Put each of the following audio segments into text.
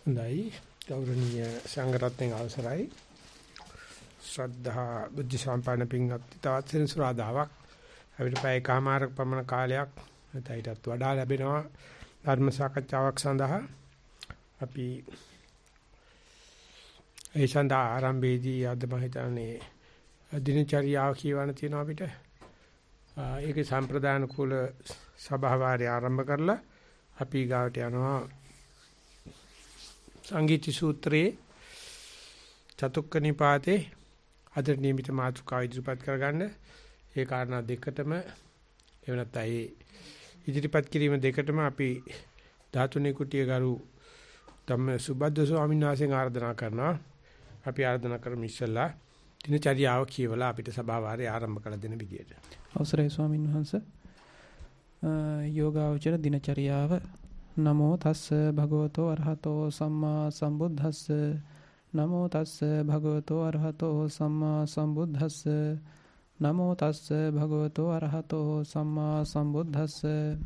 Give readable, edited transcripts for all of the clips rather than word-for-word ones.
හොඳයි ගෞරවනීය සංඝරත්නයේ අවසරයි ශ්‍රද්ධා බුද්ධ සම්පන්න පින්වත්නි තවත් සෙනසුරාදාවක් අපිට පැය කමාරක් පමණ කාලයක් නැතයිටත් වඩා ලැබෙනවා ධර්ම සාකච්ඡාවක් සඳහා අපි ඒ සඳහා ආරම්භයේදී අද මම හිතන්නේ දිනචරියාව කියවන තියෙනවා අපිට ඒකේ සම්ප්‍රදාන කුල සභාවාරය ආරම්භ කරලා අපි ගාවට යනවා සංගීති සූත්‍රයේ චතුක්ක නිපාතේ අද නියමිත මාතෘකාව ඉදිරිපත් කරගන්න ඒ කාරණා දෙකටම එවනත් අය ඉදිරිපත් කිරීම දෙකටම අපි ධාතුනේ කුටිය ගරු ධම්ම සුබද්ද ස්වාමීන් වහන්සේගෙන් ආරාධනා කරනවා අපි ආරාධනා කරමු ඉස්සෙල්ලා දිනචරියාව කියවලා අපිට සභාවාරය ආරම්භ කළ දෙන විදියට අවසරයි ස්වාමීන් වහන්සේ යෝගාවචර දිනචරියාව නමෝ තස්ස භගවතෝ අරහතෝ සම්මා සම්බුද්දස්ස නමෝ තස්ස භගවතෝ අරහතෝ සම්මා සම්බුද්දස්ස නමෝ තස්ස භගවතෝ අරහතෝ සම්මා සම්බුද්දස්ස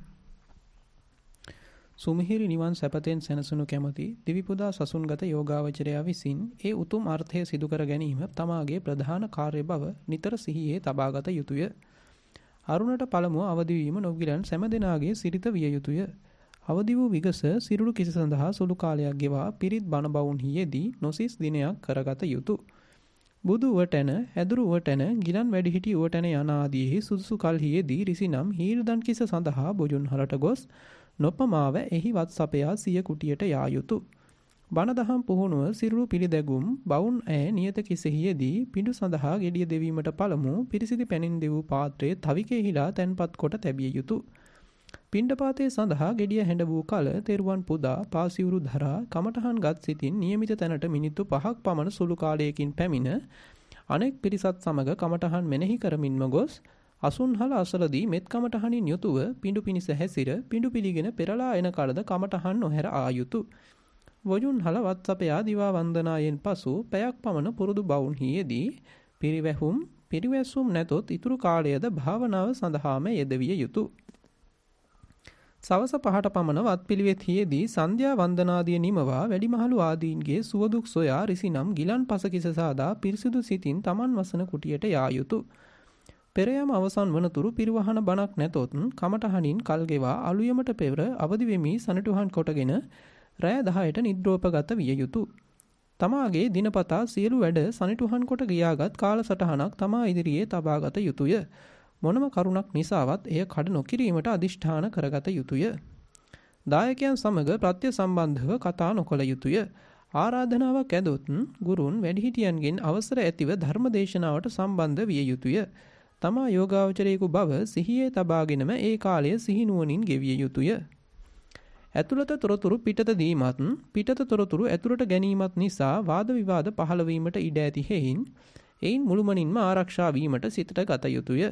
සුමිහිරි නිවන් සැපතෙන් සැනසුණු කැමැති දිවිපුදා සසුන්ගත යෝගාවචරයා විසින් ඒ උතුම් අර්ථය සිදු කර ගැනීම තමාගේ ප්‍රධාන කාර්ය බව නිතර සිහියේ තබාගත යුතුය. අරුණට පළමුව අවදි වීම නොගිලන් සෑම දෙනාගේ සිරිත විය යුතුය. අවදි වූ විගස සිරුරු කිස සඳහා සුළු කාලයක් ගෙවා පිරිත් බණ බවුන්හි යෙදී නොසිස් දිනයක් කරගත යුතුය. බුදු වටන, ඇදුරු වටන, ගිලන් වැඩිහිටි වටන යන ආදීහි සුදුසු කල්හි යෙදී රිසිනම් හීර්දන් කිස සඳහා බොජුන් හලට ගොස් නොපමාව එහි වත් සපයා සිය කුටියට යා යුතුය. බණ දහම් පුහුණුව සිරුරු පිළිදැගුම් බවුන් ඇය නියත කිසෙහි යෙදී පිඬු සඳහා ගෙඩිය දෙවීමට පළමු පිරිසිදු පැනින් දෙවූ පාත්‍රයේ තවිකෙහිලා තැන්පත් කොට තැබිය යුතුය. පිණ්ඩපාතයේ සඳහා ගෙඩිය හැඬ වූ කල තෙරුවන් පුදා පාසිවුරු ධරා කමඨහන් ගත් සිටින් නියමිත තැනට මිනිත්තු 5ක් පමණ සුළු කාලයකින් පැමිණ අනෙක් පිරිසත් සමග කමඨහන් මෙනෙහි කරමින්ම ගොස් අසුන්හල අසලදී මෙත් කමඨහනින් යුතුව පිඬු පිනිස හැසිර පිඬු පිළිගෙන පෙරලා එන කලද කමඨහන් නොහැර ආයුතු. වොජුන්හල වත්සපයා දිවා වන්දනායෙන් පසු පැයක් පමණ පුරුදු බවුන්හි යෙදී පිරිවැසුම් නැතොත් ඉතුරු කාලයද භාවනාව සඳහාම යෙදවිය යුතුය. සවස 5ට පමණ වත්පිළිවෙත්හිදී සන්ධ්‍යා වන්දනාදිය නිමවා වැඩිමහලු ආදීන්ගේ සුවදුක් සොයා රිසිනම් ගිලන් පසකිස සාදා පිරිසිදු සිතින් තමන් වසන කුටියට යා යුතුය. පෙරයම අවසන් වනතුරු පිරිවහන බණක් නැතොත් කමඨහනින් කල් ගෙවා අලුයමට පෙර අවදි වෙමි සනටුහන් කොටගෙන රෑ 10ට නිද්‍රෝපගත විය යුතුය. තමාගේ දිනපතා සියලු වැඩ සනටුහන් කොට ගියාගත් කාලසටහනක් තමා ඉදිරියේ තබාගත යුතුය. මොනම කරුණක් නිසාවත් එය කඩ නොකිරීමට අදිෂ්ඨාන කරගත යුතුය. දායකයන් සමග ප්‍රත්‍ය සම්බන්ධව කතා නොකළ යුතුය. ආරාධනාවක් ඇදොත් ගුරුන් වැඩිහිටියන්ගෙන් අවසර ඇතිව ධර්ම දේශනාවට සම්බන්ධ විය යුතුය. තමා යෝගාවචරයෙකු බව සිහියේ තබාගෙනම ඒ කාලය සිහිනුවණින් ගෙවිය යුතුය. ඇතුළත තොරතුරු පිටත දීමත් පිටත තොරතුරු ඇතුළට ගැනීමත් නිසා වාද විවාද පහළ වීමට ඉඩ ඇති හේයින් එයින් මුළුමනින්ම ආරක්ෂා වීමට සිතට ගත යුතුය.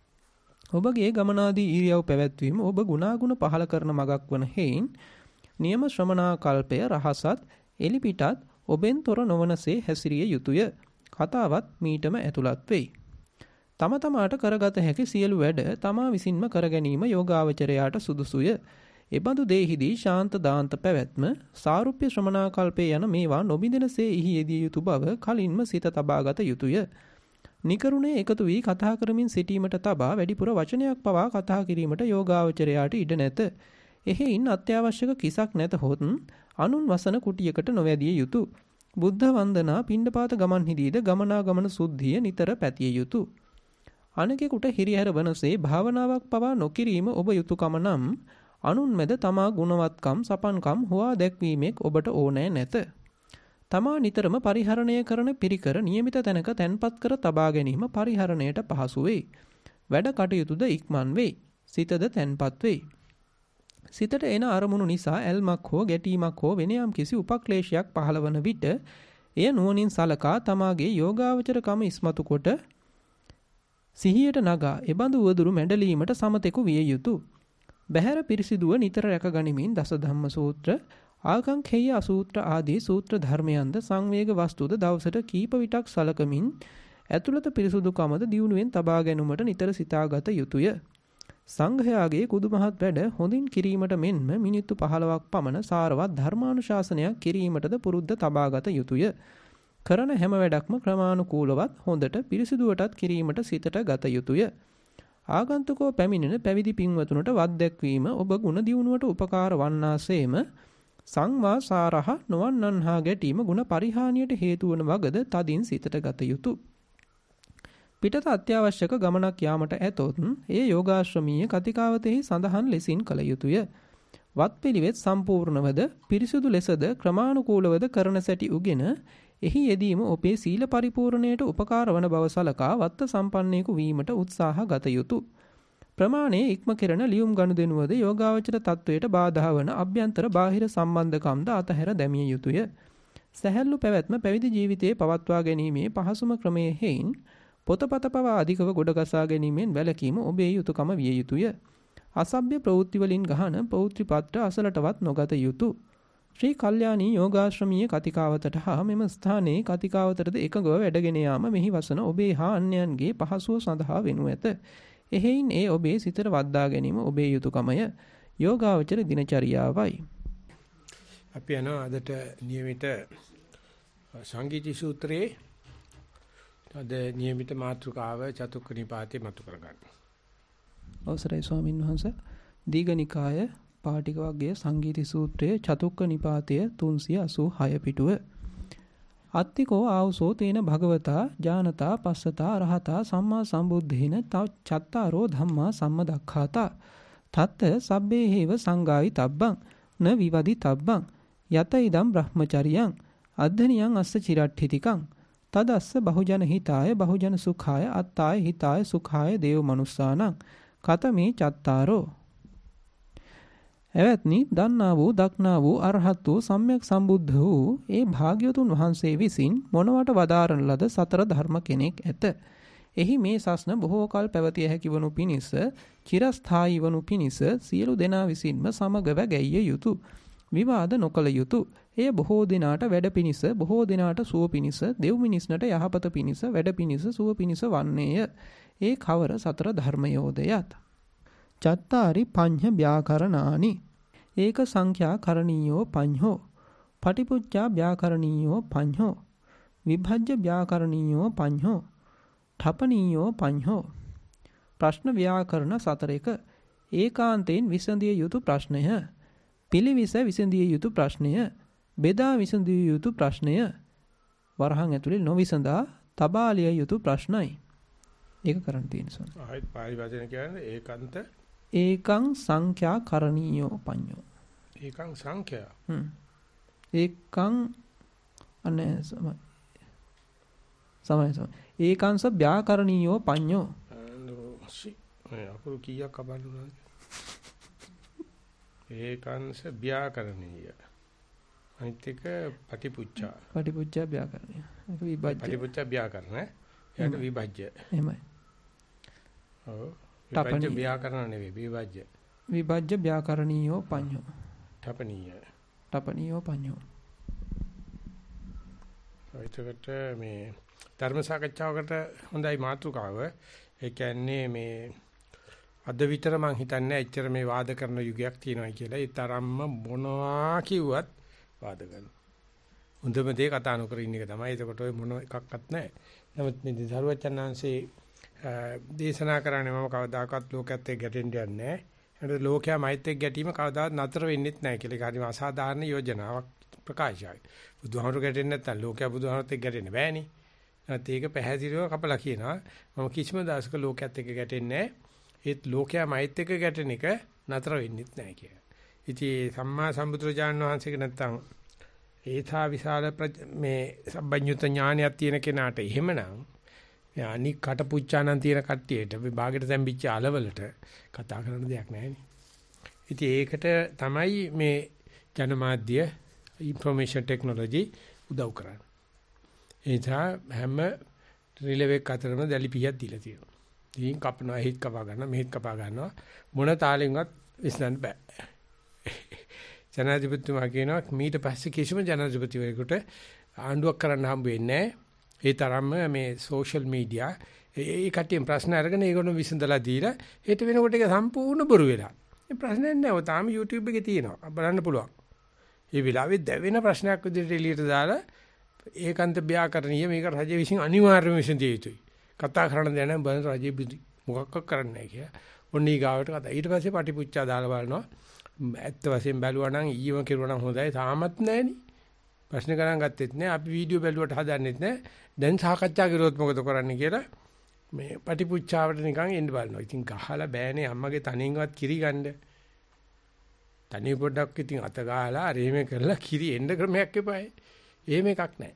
ඔබගේ ගමනාදී ඊරියව් පැවැත්වීම ඔබ ගුණාගුණ පහළ කරන මගක් වන හේයින් නියම ශ්‍රමණාකල්පය රහසත් එලිපිටත් ඔබෙන් තොර නොවනසේ හැසිරිය යුතුය. කතාවත් මීටම ඇතුළත් වෙයි. තම තමාට කරගත හැකි සියලු වැඩ තමා විසින්ම කර ගැනීම යෝගාවචරයාට සුදුසුය. එබඳු දේහිදී ශාන්ත දාන්ත පැවැත්ම සාරුප්‍ය ශ්‍රමණාකල්පය යන මේවා නොබිඳෙනසේ එහි යෙදිය යුතු බව කලින්ම සිත තබාගත යුතුය. නිකරුණේ එකතු වී කතා කරමින් සිටීමට තබා වැඩිපුර වචනයක් පවා කතා කිරීමට යෝගාවචරයාට ඉඩ නැත. එහෙයින් අත්‍යවශ්‍යක කිසක් නැතහොත් අනුන් වසන කුටියකට නොවැදිය යුතුය. බුද්ධ වන්දනා පිණ්ඩපාත ගමන්හිදීද ගමනාගමන සුද්ධිය නිතර පැතිය යුතුය. අනෙකෙකුට හිරිහැර වනසේ භාවනාවක් පවා නොකිරීම ඔබ යුතුයකම නම් අනුන් මැද තමා ගුණවත්කම් සපන්කම් හොවා දැක්වීමෙක් ඔබට ඕනෑ නැත. තමා නිතරම පරිහරණය කරන පිරිකර නියමිත තැනක තැන්පත් කර තබා ගැනීම පරිහරණයට පහසු වෙයි. වැඩ කටයුතුද ඉක්මන් වෙයි. සිතද තැන්පත් වෙයි. සිතට එන අරමුණු නිසා ඇල්මක් හෝ ගැටීමක් හෝ වෙන යම් කිසි උපක්ලේශයක් පහළවන විට එය නුවණින් සලකා තමාගේ යෝගාවචරකම ඉස්මතු කොට සිහියට නගා එබඳු වදුරු මැඩලීමට සමතෙකු විය යුතුය. බහැර පිරිසිදුව නිතර රැකගනිමින් දස ධම්ම සූත්‍ර, ආකංඛේය අසූත්‍ර ආදී සූත්‍ර ධර්මයන්ද සංවේග වස්තුද දවසට කීප විටක් සලකමින් ඇතුළත පිරිසුදුකමද දියුණුවෙන් තබා ගැනීමට නිතර සිතාගත යුතුය. සංඝයාගේ කුදුමහත් වැඩ හොඳින් කිරීමට මෙන්ම මිනිත්තු 15ක් පමණ සාරවත් ධර්මානුශාසනයක් කිරීමටද පුරුද්ද තබාගත යුතුය. කරන හැම වැඩක්ම ක්‍රමානුකූලවත් හොඳට පිරිසිදුවටත් කිරීමට සිතට ගත යුතුය. ආගන්තුකෝ පැමිණෙන පැවිදි පින්වතුන්ට වත් දැක්වීම ඔබ ගුණ දියුණුවට උපකාර වන්නාseම සංවා සාරහ නොවන්නන්හා ගැටීම ගුණ පරිහානියට හේතු වන වගද තදින් සිතට ගත යුතුය. පිටත අත්‍යවශ්‍යක ගමනක් යාමට ඇතොත් ඒ යෝගාශ්‍රමීය කතිකාවතෙහි සඳහන් ලෙසින් කළ යුතුය. වත්පිළිවෙත් සම්පූර්ණවද පිරිසුදු ලෙසද ක්‍රමානුකූලවද කරන සැටි උගෙන එහි යෙදීම ඔබේ සීල පරිපූර්ණයට උපකාර වන බව සලකා වත්ත සම්පන්නෙකු වීමට උත්සාහ ගත යුතුය. ප්‍රමාණයේ ඉක්ම කෙරෙන ලියුම් ගනුදෙනුවද යෝගාවචර තත්වයට බාධා වන අභ්‍යන්තර බාහිර සම්බන්ධකම්ද අතහැර දැමිය යුතුය. සැහැල්ලු පැවැත්ම පැවිදි ජීවිතයේ පවත්වා ගැනීමේ පහසුම ක්‍රමයේ හේයින් පොතපත පවා අධිකව ගොඩගසා ගැනීමෙන් වැළකීම ඔබේ යුතුයකම විය යුතුය. අසභ්‍ය ප්‍රවෘත්ති වලින් ගහන පෞත්‍රි පත්‍ර අසලටවත් නොගත යුතුය. ශ්‍රී කල්යාණී යෝගාශ්‍රමීය කතිකාවතට හා මෙම ස්ථානයේ කතිකාවතටද එකගව වැඩගෙන යාම මෙහි වසන ඔබේ හා අන්‍යයන්ගේ පහසුව සඳහා වෙනු ඇත. එහෙයින් ඒ ඔබේ සිතට වද්දා ගැනීම ඔබේ යුතුයකමය. යෝගාවචර දිනචරියාවයි. අපි යනවා අදට නියමිත සංගීති සූත්‍රයේ අද නියමිත මාතෘකාව චතුක්ක නිපාතේ මතු කරගන්න. අවසරයි ස්වාමින් වහන්සේ. දීඝනිකාය පාටික වර්ගයේ සංගීති සූත්‍රයේ චතුක්ක නිපාතය 386 පිටුව. අත්තිකෝ ආවසෝ තේන භගවතා ඥානතා පස්සතා රහතා සම්මා සම්බුද්ධේන චත්තාරෝ ධම්මා සම්මදක්ඛාතා තත්ත සබ්බේ හේව සංගායි තබ්බං න විවදි තබ්බං යත ඉදම් බ්‍රහ්මචරියං අද්ධනියං අස්ස චිරට්ඨිතිකං තදස්ස බහුජන හිතාය බහුජන සුඛාය අත්තාය හිතාය සුඛාය දේව මනුස්සානං කතමේ චත්තාරෝ. එවත්නි දන්නා වූ දක්නා වූ අරහත් වූ සම්්‍යක් සම්බුද්ධ වූ ඒ භාග්‍යවතුන් වහන්සේ විසින් මොනවට වදාරන ලද සතර ධර්ම කෙනෙක් ඇත. එහි මේ සස්න බොහෝ කල පැවතිය හැකි වනු පිණිස චිරස්ථායී වනු පිණිස සියලු දෙනා විසින්ම සමගව ගැයිය යුතුය. විවාද නොකළ යුතුය. එය බොහෝ දිනාට වැඩ පිණිස බොහෝ දිනාට සුව පිණිස දෙව් මිනිස්නට යහපත පිණිස වැඩ පිණිස සුව පිණිස වන්නේය. ඒ කවර සතර ධර්මයෝදයත්. චත්තාරි පඤ්ඤ ව්‍යාකරණානි ඒක සංඛ්‍යා කරණීයෝ පඤ්ඤෝ පටිපුච්චා ව්‍යාකරණීයෝ පඤ්ඤෝ විභජ්‍ය ව්‍යාකරණීයෝ පඤ්ඤෝ ඨපනීයෝ පඤ්ඤෝ. ප්‍රශ්න ව්‍යාකරණ සතරක ඒකාන්තයෙන් විසඳිය යුතු ප්‍රශ්නය, පිළිවිස විසඳිය යුතු ප්‍රශ්නය, බෙදා විසඳිය යුතු ප්‍රශ්නය, වරහන් ඇතුලේ නොවිසඳා තබාලිය යුතු ප්‍රශ්නයි. ඒක කරන්න තියෙන සෝන. ආයෙත් පාලි වචන කියන්නේ ඒකාන්ත ඒකං සංඛ්‍යා කරණීයෝ පඤ්ඤෝ. ඒකං සංඛ්‍යා. ඒකං අනේ සමයි. ඒකංස ව්‍යාකරණීයෝ පඤ්ඤෝ. අකුරු කීයක් කබන්නුනාද? ඒකංස ව්‍යාකරණීය. අනිත් එක පටිපුච්චා. පටිපුච්චා ව්‍යාකරණීය. ඒක විභජ්‍ය. පටිපුච්චා ව්‍යාකරණ. යට විභජ්‍ය. එහෙමයි. ඔව්. විභජ්‍ය ව්‍යාකරණ නෙවෙයි විභජ්‍ය. විභජ්‍ය ව්‍යාකරණීයෝ පඤ්ඤෝ. ඨපනීය. ඨපනීයෝ පඤ්ඤෝ. ඒකට මේ ධර්ම සාකච්ඡාවකට හොඳයි මාතෘකාව. ඒ කියන්නේ මේ අද විතර මං හිතන්නේ එච්චර මේ වාද කරන යුගයක් තියෙනවා කියලා. ඒ තරම්ම මොනවා කිව්වත් වාද කරනවා. හොඳම දේ කතා නොකර ඉන්න එක තමයි. ඒකට ඔය මොන එකක්වත් නැහැ. නමුත් මේ දරුවචන්නාංශේ දේශනා කරන්නේ මම කවදාකවත් ලෝකයේත් එක්ක ගැටෙන්න යන්නේ නැහැ. ඒකට ලෝකයා මෛත් එක්ක ගැටීම කවදාවත් නතර වෙන්නේත් නැහැ කියලා. ඒක හරිම අසාධාරණ යෝජනාවක් ප්‍රකාශයයි. බුදුහාමුදුරු ගැටෙන්නේ නැත්නම් ලෝකයා බුදුහාමුදුරුත් එක්ක ගැටෙන්න බෑනේ. නැත්නම් ඒක පැහැදිලිව කපලා කියනවා. මම කිසිම දාසක ලෝකයේත් එක්ක ගැටෙන්නේ නැහැ. ඒත් ලෝකයා මෛත් එක්ක ගැටෙන එක නතර වෙන්නේත් නැහැ කියලා. ඉතින් සම්මා සම්බුදුරජාණන් වහන්සේක නැත්නම් ඒථා විශාල මේ සබ්බඤ්ඤුත ඥානයක් තියෙන කෙනාට එහෙමනම් අනික් කටපුච්චානන් තියෙන කට්ටියට මේ භාගයට තැම්පිච්ච අලවලට කතා කරන්න දෙයක් නැහැනේ. ඉතින් ඒකට තමයි මේ ජනමාධ්‍ය ইনফরমේෂන් ටෙක්නොලොජි උදව් කරන්නේ. ඒ නිසා හැම රිලෙවෙක් අතරම දැලිපියක් දීලා තියෙනවා. ඉතින් කපනවා හිත කපා ගන්නවා මෙහෙත් කපා ගන්නවා මොන තාලෙන්වත් විශ්ලන්න බෑ. ජනාධිපතිතුමා කියනවා මීට පස්සේ කිසිම ජනාධිපතිවරයෙකුට ආණ්ඩුවක් කරන්න හම්බ වෙන්නේ නැහැ. ඒ තරම්ම මේ සෝෂල් මීඩියා ඒ කට්ටියන් ප්‍රශ්න අරගෙන ඒගොල්ලෝ විසඳලා දීලා හෙට වෙනකොට ඒක සම්පූර්ණ බොරු වෙලා. මේ ප්‍රශ්නයක් නෑ. ඔය තාම YouTube එකේ තියෙනවා. බලන්න පුළුවන්. මේ වෙලාවේ දැවෙන ප්‍රශ්නයක් විදිහට එළියට දාලා ඒකාන්ත ව්‍යාකරණීය මේක රජ විසින් අනිවාර්යයෙන්ම විසඳිය යුතුයි. කතා කරන්න දෙයක් නෑ. බලන්න රජෙ මොකක්වත් කරන්නේ නෑ කියලා. ඔන්න ඊගාවට කතා. ඊට පස්සේ පටිපුච්චා දාලා බලනවා. ඇත්ත වශයෙන් බැලුවා නම් ඊයම කෙරුවා නම් හොඳයි. තාමත් නෑනේ. ප්‍රශ්න ගණන් ගත්තෙත් නෑ. අපි වීඩියෝ බැලුවට හදන්නෙත් නෑ. දැන් සාකච්ඡා කරුවොත් මොකද කරන්නේ කියලා මේ පටිපුච්චාවට නිකන් එන්න බලනවා. ඉතින් ගහලා බෑනේ අම්මගේ තනින්වත් කිරි ගන්න. තනිය පොඩ්ඩක් ඉතින් අත ගහලා රේමේ කරලා කිරි එන්න ක්‍රමයක් එපායි. එහෙම එකක් නෑ.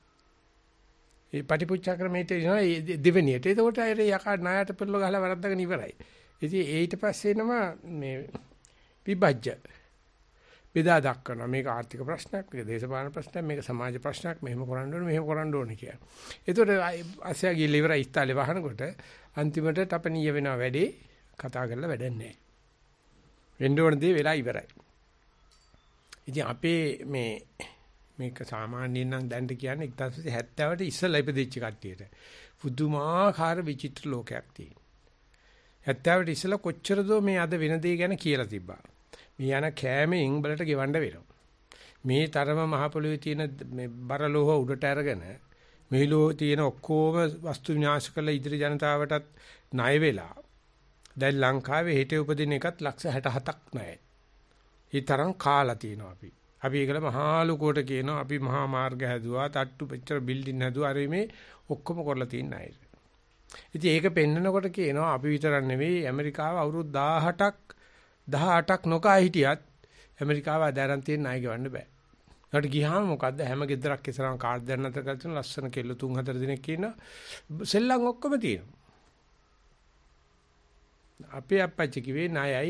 ඒ පටිපුච්චා ක්‍රමයට එනවා දෙවෙනියට. ඒකට අර යකා ණයට පෙරල ගහලා වරද්දගෙන ඉවරයි. ඉතින් ඊට පස්සේ එනවා මේ විභජ්‍ය බෙදා දක්වනවා. මේක ආර්ථික ප්‍රශ්නයක්, මේක දේශපාලන ප්‍රශ්නයක්, මේක සමාජ ප්‍රශ්නයක්, මෙහෙම කරන්න ඕනේ, මෙහෙම කරන්න ඕනේ කියලා. ඒතකොට අස්සයා ගිහලා ඉවරයි ඉස්තාලේ වහනකොට අන්තිමට තපනීය වෙනවා වැඩේ කතා කරලා වැඩක් නැහැ. වෙන්න ඕන දේ වෙලා ඉවරයි. ඉතින් අපේ මේක සාමාන්‍යයෙන් නම් දැන්ට කියන්නේ 1970ට ඉස්සෙල්ලා ඉපදිච්ච කට්ටියට පුදුමාකාර විචිත්‍ර ලෝකයක් තියෙනවා. 70ට ඉස්සෙල්ලා කොච්චරද මේ අද වෙන දේ ගැන කියලා තිබ්බා. මේ යන කෑමෙන් බලට ගෙවන්න වෙනවා. මේ තරම මහ පොළොවේ තියෙන මේ බරලෝහ උඩට අරගෙන මේ ලෝහ තියෙන ඔක්කොම වස්තු විනාශ කරලා ඉදිරි ජනතාවටත් ණය වෙලා. දැන් ලංකාවේ හිටේ උපදින එකත් ලක්ෂ 67ක් ණයයි. ඒ තරම් කාලා තියෙනවා අපි. අපි ඒකල මහා ලෝකෝට කියනවා අපි මහා මාර්ග හැදුවා, තට්ටු පෙච්චර බිල්ඩින් හැදුවා. අර මේ ඔක්කොම කරලා තියෙන අය. ඉතින් ඒක පෙන්නකොට කියනවා අපි විතරක් නෙවෙයි ඇමරිකාව අවුරුදු 18ක් නොකා හිටියත් ඇමරිකාව අදාරන් තියෙන ණය ගෙවන්න බෑ. ඊට ගියාම මොකද්ද හැම ගෙදරක් ඉස්සරහම කාඩ් දෙන්න නැතර කරලා ලස්සන කෙල්ල 3-4 දිනක් ඉන්නවා. සෙල්ලම් ඔක්කොම තියෙනවා. අපේ අප්පච්චි කිව්වේ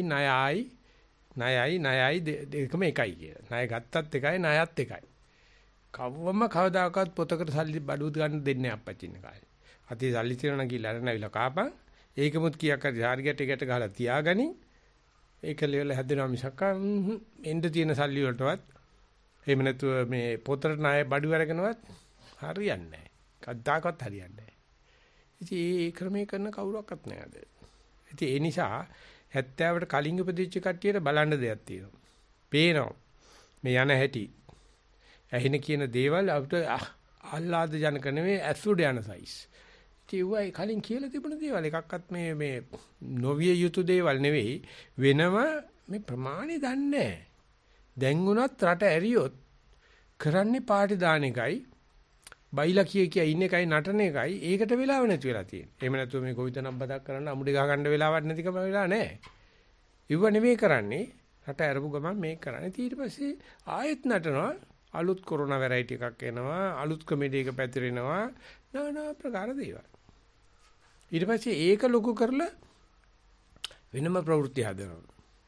ණයයි දෙකම එකයි කියලා. ණය ගත්තත් එකයි ණයත් එකයි. කවවම කවදාකවත් පොතකට සල්ලි බඩුව ගන්න දෙන්නේ නැහැ අප්පච්චි ඉන්න කාලේ. අතේ සල්ලි තියනවා කියලා අරනවිලා කාපන්. ඒකමුත් කීයක් හරි හාරියට එකට ගහලා තියාගනි. ඒක ලෙවල හැදෙනවා මිසක් එන්න තියෙන සල්ලි වලටවත් එහෙම නැතුව මේ පොතට ණය බඩුව අරගෙනවත් හරියන්නේ නැහැ. කද්දාකවත් හරියන්නේ නැහැ. ඉතින් ඒ ක්‍රමයේ කරන කවුරක්වත් නැහැ අද. ඉතින් ඒ නිසා 70ට කලින් උපදිච්ච කට්ටියට බලන්න දෙයක් තියෙනවා. පේනවා. මේ යන හැටි. ඇහින කියන දේවල් අපිට ආහ්ලාද ජනක නෙවෙයි ඇසුඩ යන සයිස්. ඒවයි කලින් කියලා තිබුණ දේවල් එකක්වත් මේ නොවිය යුතු දේවල් නෙවෙයි වෙනම මේ ප්‍රමාණි දන්නේ දැන් උනත් රට ඇරියොත් කරන්නේ පාටි දාන එකයි බයිලා කිය ඉන්න එකයි නටන එකයි ඒකට වෙලාව නැති වෙලා තියෙන්නේ. එහෙම නැතුව මේ ගොවිතැනක් බදක් කරන්න අමුඩි ගහ ගන්න වෙලාවක් නැතිකම වෙලා නැහැ. ඉව නෙවෙයි කරන්නේ රට ඇරපු ගමන් මේක කරන්නේ. ඊට පස්සේ ආයෙත් නටනවා අලුත් කොරෝනා වෙරයිටි එකක් එනවා අලුත් කොමෙඩි එක පැතිරෙනවා নানা ප්‍රකාර දේවල්. ඊට පස්සේ ඒක ලොකු කරලා වෙනම ප්‍රවෘත්ති හදනවා.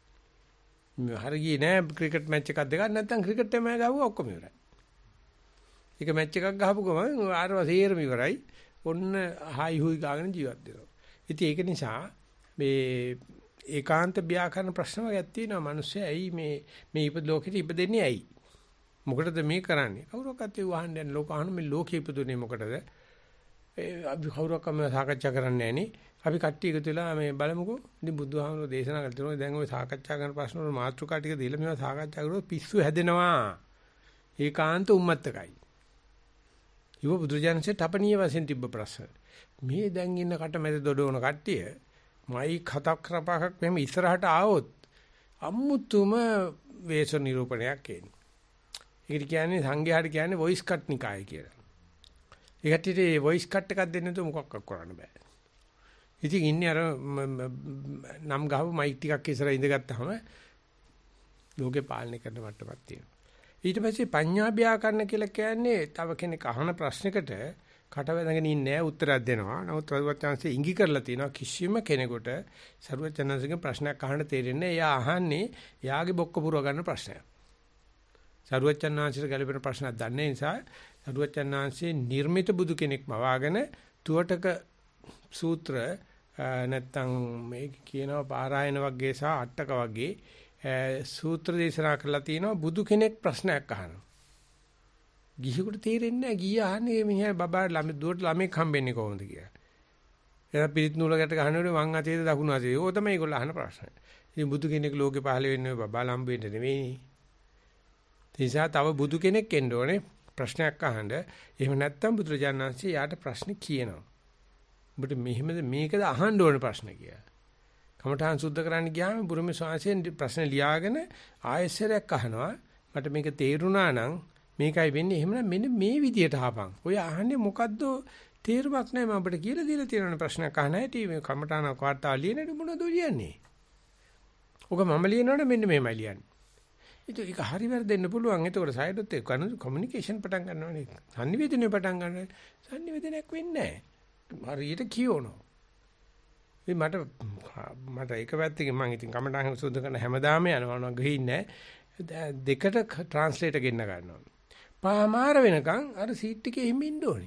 හරියන්නේ නෑ ක්‍රිකට් මැච් එකක් දෙකක් නැත්නම් ක්‍රිකට් එකම ගහුවා ඔක්කොම ඉවරයි. ඒක මැච් එකක් ගහපු ගමන් ආරව සේරම ඉවරයි. ඔන්න හායි හුයි ගාගෙන ජීවත් වෙනවා. ඉතින් ඒක නිසා මේ ඒකාන්ත ව්‍යාකරණ ප්‍රශ්න වර්ගයක් තියෙනවා. මිනිස්සු ඇයි මේ ඉපද ලෝකෙට ඉපදෙන්නේ ඇයි? මොකටද මේ කරන්නේ? කවුරක්වත් ඒ වහන්න යන ලෝක අහන මේ ලෝකෙ ඉපදුනේ මොකටද? අපි කවුරක්ම සාකච්ඡා කරන්නේ නැහනේ. අපි කට්ටිය එකතු වෙලා මේ බලමුකෝ. ඉතින් බුදුහාමුදුරුවෝ දේශනා කළ තියෙනවා දැන් ওই සාකච්ඡා කරන ප්‍රශ්න වල මාතෘකා ටික දීලා මේවා සාකච්ඡා කරුවොත් පිස්සු හැදෙනවා. ඒකාන්ත උම්මත්තකයි. ඉව බුදුජානකසේ තපනීය වශයෙන් තිබ්බ ප්‍රශ්න. මේ දැන් ඉන්න කටමැද දොඩවන කට්ටිය මයි කතක් කරපහක් මෙහෙම ඉස්සරහට ආවොත් අමුතුම වේශ නිරූපණයක් එන්නේ. ඒකට කියන්නේ සංඝයාට කියන්නේ වොයිස් කට් නිකාය කියලා. ඒකට ඒ වොයිස් කට් එකක් දෙන්න තු මොකක්වත් කරන්න බෑ. ඉතින් ඉන්නේ අර නම් ගහපු මයික් ටිකක් ඉස්සර ඉඳගත්තාම ලෝකේ පාලනය කරන මට්ටමක් තියෙනවා. ඊට පස්සේ පඤ්ඤාභ්‍යාකරණ කියලා කියන්නේ තව කෙනෙක් අහන ප්‍රශ්නකට කටවැදගෙන ඉන්නේ නැහැ උත්තරයක් දෙනවා. නමුත් සරුවචාන්සේ ඉඟි කරලා තියෙනවා කිසිම කෙනෙකුට සරුවචාන්සේගේ ප්‍රශ්නයක් අහන්න තේරෙන්නේ එයා අහන්නේ එයාගේ බොක්ක පුරව ගන්න ප්‍රශ්නයක්. සරුවචාන්සේට ගැළපෙන ප්‍රශ්නයක් දන්නේ නිසා සරුවචාන්සේ නිර්මිත බුදු කෙනෙක්ම වාගෙන තුවටක සූත්‍ර නැත්තම් මේ කියනවා පාරායන වර්ගයේ සහ අට්ටක වර්ගයේ සූත්‍ර දේශනා කරලා තිනවා බුදු කෙනෙක් ප්‍රශ්නයක් අහනවා. ගිහියෙකුට තේරෙන්නේ නැහැ ගිය අහන්නේ මිනිහා බබා ළමයි දුවට ළමෙක් හම්බෙන්නේ කොහොමද කියලා. එයා පිරිත් නූලකට ගහනකොට වම් අතේද දකුණු අතේද? ඕක තමයි ඒගොල්ලෝ අහන ප්‍රශ්න. ඉතින් බුදු කෙනෙක් ලෝකේ පහළ වෙන්නේ බබා ලම්බෙන්න නෙවෙයි. නිසා තව බුදු කෙනෙක් එන්න ඕනේ ප්‍රශ්නයක් අහන්න. එහෙම නැත්නම් බුදුරජාණන් වහන්සේ යාට ප්‍රශ්න කියනවා. ඔබට මෙහෙමද මේකද අහන්න ඕනේ ප්‍රශ්න කියලා. කමඨාන් සුද්ධ කරන්න ගියාම බුරුමේ ශාසයෙන් ප්‍රශ්න ලියාගෙන ආයෙසරයක් අහනවා. මට මේක තේරුණා නම් මේකයි වෙන්නේ. එහෙමනම් මෙන්න මේ විදියට අහපන්. ඔය අහන්නේ මොකද්ද තේරුමක් නැහැ. මම ඔබට කියලා දීලා තියෙනවනේ ප්‍රශ්නයක් අහන්න ඇති. මේ කමඨාන වාර්තා ලියන්නේ මොනවද ලියන්නේ? ඔක මම ලියනවනේ මෙන්න මේමයි ලියන්නේ. ඒක හරි වැරදෙන්න පුළුවන්. ඒතකොට සයිඩොත් එක්ක කොමියුනිකේෂන් පටන් ගන්නවනේ. සංනිවේදනය පටන් ගන්නවා. සංනිවේදනයක් වෙන්නේ නැහැ. හරියට කියවනවා. ඉතින් මට එක පැත්තකින් මම ඉතින් කමටහන් සුද්ධ කරන හැමදාම යනවා නම් ගිහින්නේ දෙකට ට්‍රාන්ස්ලේටර් ගෙන්න ගන්නවා. පහමාර වෙනකන් අර සීට් එකේ හිමින් ඉන්න ඕනේ.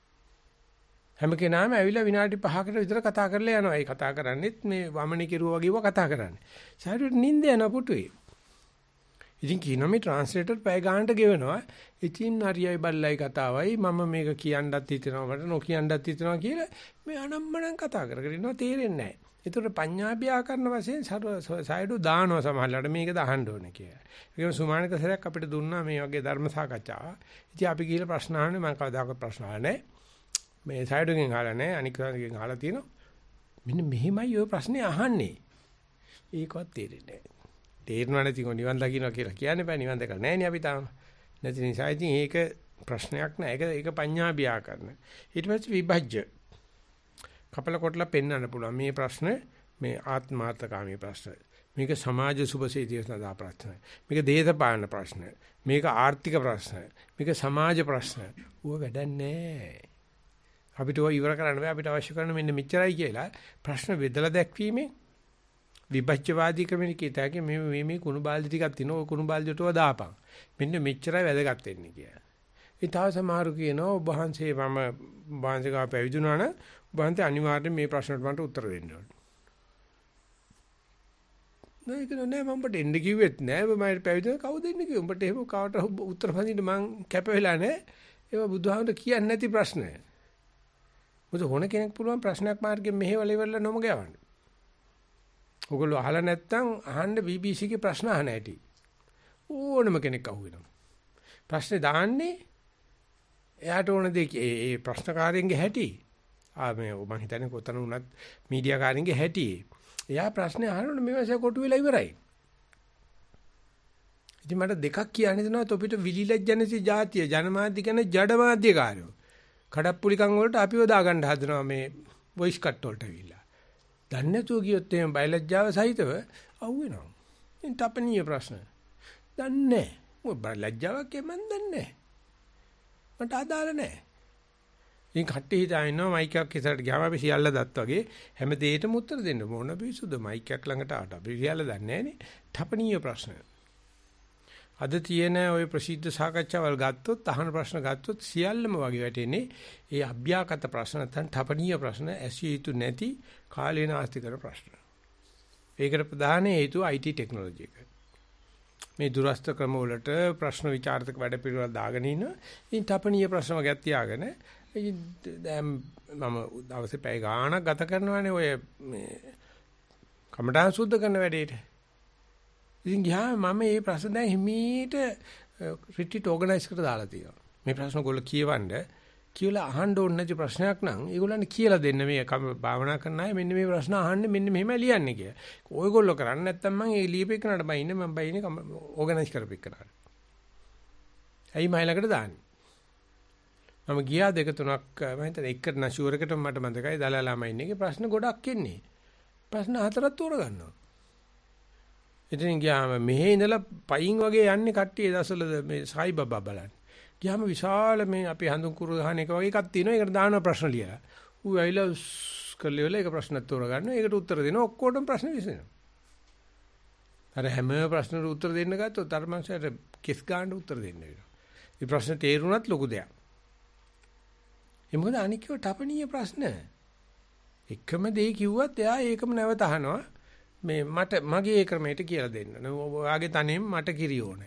හැම කෙනාම ඇවිල්ලා විනාඩි 5කට විතර කතා කරලා යනවා. ඒ කතා කරන්නේත් මේ වමනේ කිරුවා වගේව කතා කරන්නේ. සයිඩ් නිින්ද යන පුටුවේ. ඉතින් කියනවා මේ ට්‍රාන්ස්ලේටර් පැය ගානට ගෙවනවා. ඉතින් හරියයි බල්ලයි කතාවයි මම මේක කියන්නත් හිතෙනවා මට නොකියන්නත් හිතෙනවා කියලා මේ අනම්මනම් කතා කරගෙන ඉන්නවා තේරෙන්නේ නැහැ. ඒතකොට පඤ්ඤාභ්‍යා කරන වශයෙන් සයිඩෝ දානවා සමහරවිට මේක දාන්න ඕනේ කියලා. ඒකම සුමානික සරයක් අපිට දුන්නා මේ වගේ ධර්ම සාකච්ඡාව. ඉතින් අපි ගිහලා ප්‍රශ්න අහන්නේ මම කවදාකවත් ප්‍රශ්න අහන්නේ නැහැ. මේ සයිඩෝගෙන් අහලා නැහැ අනික් කෙනාගෙන් අහලා තියෙනවා. මෙන්න මෙහෙමයි ඔය ප්‍රශ්නේ අහන්නේ. ඒකවත් තේරෙන්නේ නැහැ. තේරෙනවා නැති කො නිවන් දකින්න කියලා කියන්නේ බෑ නිවන් දැකලා නැහැ නේ අපි තාම. නැති නිසා ඉතින් ඒක ප්‍රශ්නයක් නෑ. ඒක පඤ්ඤාභ්‍යා කරන. ඊට පස්සේ විභජ්‍ය. කපල කොටලා පෙන්වන්න පුළුවන් මේ ප්‍රශ්න මේ ආත්මාර්ථකාමී ප්‍රශ්න. මේක සමාජ සුභසීතිය සඳහා ප්‍රශ්න. මේක දේශපාලන ප්‍රශ්න. මේක ආර්ථික ප්‍රශ්න. මේක සමාජ ප්‍රශ්න. ඌව වැඩක් නෑ. අපිට ඔය ඉවර කරන්න බෑ. අපිට අවශ්‍ය කරන මෙන්න මෙච්චරයි කියලා ප්‍රශ්න බෙදලා දැක්වීමෙන් විභජ්‍යවාදී කමියුනිකේටර්ගේ මේ කුණු බාල්දි ටිකක් තියෙනවා. ඔය කුණු බාල්දියට දාපන්. මෙන්න මෙච්චරයි වැදගත් වෙන්නේ කියලා. ඒ තව සමහරු කියනවා ඔබ වහන්සේ මම වහන්සේ ගාව පැවිදුණා නම් ඔබ වහන්සේ අනිවාර්යෙන් මේ ප්‍රශ්නට මට උත්තර දෙන්න ඕනේ. නෑ නෑ මම ඔබට එන්න කිව්වෙත් නෑ. ඔබ මට පැවිදුණා කවුද එන්න කිව්වේ? උඹට එහෙම කාට උත්තර හොඳින්න මං කැප වෙලා නෑ. ඒවා බුදුහාමුදුර කියන්නේ නැති ප්‍රශ්න. මොකද හොන කෙනෙක් පුළුවන් ප්‍රශ්නයක් මාර්ගෙන් මෙහෙවල ඉවරලා නොමග යවන්න. ඔයගොල්ලෝ අහලා නැත්නම් අහන්න BBC ගේ ප්‍රශ්න අහන ඇති. ඕනම කෙනෙක් අහුවෙනවා. ප්‍රශ්නේ දාන්නේ එයාට ඕන දෙයක් ඒ ප්‍රශ්නකාරයන්ගේ හැටි. මේ මම හිතන්නේ කොතන වුණත් මීඩියා කාරයන්ගේ හැටි. එයා ප්‍රශ්නේ අහනකොට මේවසේ කොටු වෙලා ඉවරයි. ඉතින් මට දෙකක් කියන්න දෙනවා තොපිට විලිලැජ්ජනසි જાතිය ජනමාධ්‍ය කියන්නේ ජඩමාධ්‍ය කාර්යෝ. කඩප්පුලිකම් වලට අපිව දාගන්න හදනවා මේ වොයිස් කට් වලට ඇවිල්ලා. දන්නේ නැතුව ගියොත් එහෙම බයලජ්ජාව සහිතව අහුවෙනවා. ඉතින් තපනීය ප්‍රශ්න. දන්නේ නැහැ. මොකද බයලජ්ජාවක් මන් දන්නේ නැහැ. මට අදාළ නැහැ. ඉතින් කට්ටිය හිතා ඉන්නවා මයික් එකක් ඉස්සරහට ගියාම අපි සියල්ල දත් වගේ හැම දෙයකටම උත්තර දෙන්න මොන පිසුද මයික් එකක් ළඟට ආවට අපි සියල්ල දන්නේ නැහනේ. තපනීය ප්‍රශ්න. අද තියෙන ওই ප්‍රසිද්ධ සාකච්ඡාවල් ගත්තොත් අහන ප්‍රශ්න ගත්තොත් සියල්ලම වගේ වැටෙන්නේ ඒ අභ්‍යාගත ප්‍රශ්න නැත්නම් තපනීය ප්‍රශ්න ඇසිය යුතු නැති කාලේන ආස්තිකර ප්‍රශ්න. ඒකට ප්‍රධාන හේතුව IT ටෙක්නොලොජි එක. මේ දුරස්ත ක්‍රම වලට ප්‍රශ්න විචාරක වැඩ පිළිවෙල දාගෙන ඉන්න ඉතින් තපනීය ප්‍රශ්න වගේක් තියාගෙන දැන් මම දවසේ පැය ගාණක් ගත කරනවානේ ඔය මේ කමඨාන් සුද්ධ කරන වැඩේට. ඉතින් ගියාම මම මේ ප්‍රශ්න දැන් හිමීට රිට්‍රීට් ඕගනයිස් කරලා දාලා තියෙනවා. මේ ප්‍රශ්න ඔයගොල්ලෝ කියවන්න කියලා අහන්න ඕනේ නැති ප්‍රශ්නයක් නම් ඒගොල්ලන්ට කියලා දෙන්න මේ භාවනා කරන අය මෙන්න මේ ප්‍රශ්න අහන්නේ මෙන්න මෙහෙමයි ලියන්නේ කියලා. ඔයගොල්ලෝ කරන්නේ නැත්නම් මම ඒ ලියපෙකනට බයින්නේ මම බයින්නේ ඕගනයිස් කරපෙකනට. ඇයි මයිලකට දාන්නේ? මම ගියා 2-3ක් මම හිතන්නේ එකට නැෂුවර් එකට මට මතකයි දලාලාමයි ඉන්නේ. ප්‍රශ්න ගොඩක් එන්නේ. ප්‍රශ්න 4ක් තෝරගන්නවා. ඉතින් ගියාම මෙහි ඉඳලා පයින් වගේ යන්නේ කට්ටිය දසවල මේ සායි බබා බලන්න. ගියාම විශාල මේ අපි හඳුන් කුරු ගහන එක වගේ එකක් තියෙනවා. ඒකට දානවා ප්‍රශ්න ලියලා. ඌ ඇවිල්ලා කල්ලිවල එක ප්‍රශ්නක් තෝරගන්නවා. ඒකට උත්තර දෙනවා. ඔක්කොටම ප්‍රශ්න විසඳනවා. අර හැම ප්‍රශ්නෙට උත්තර දෙන්න ගත්තොත් අර මංසයට කිස් ගන්න උත්තර දෙන්න වෙනවා. මේ ප්‍රශ්න තේරුණත් ලොකු දෙයක්. ඒ මොකද අනිකව තපනීය ප්‍රශ්න. එකම දේ කිව්වත් එයා ඒකම නැවත අහනවා. මේ මට මගේ ක්‍රමයට කියලා දෙන්න. ඔයාගේ තනෙම මට කිරි ඕනේ.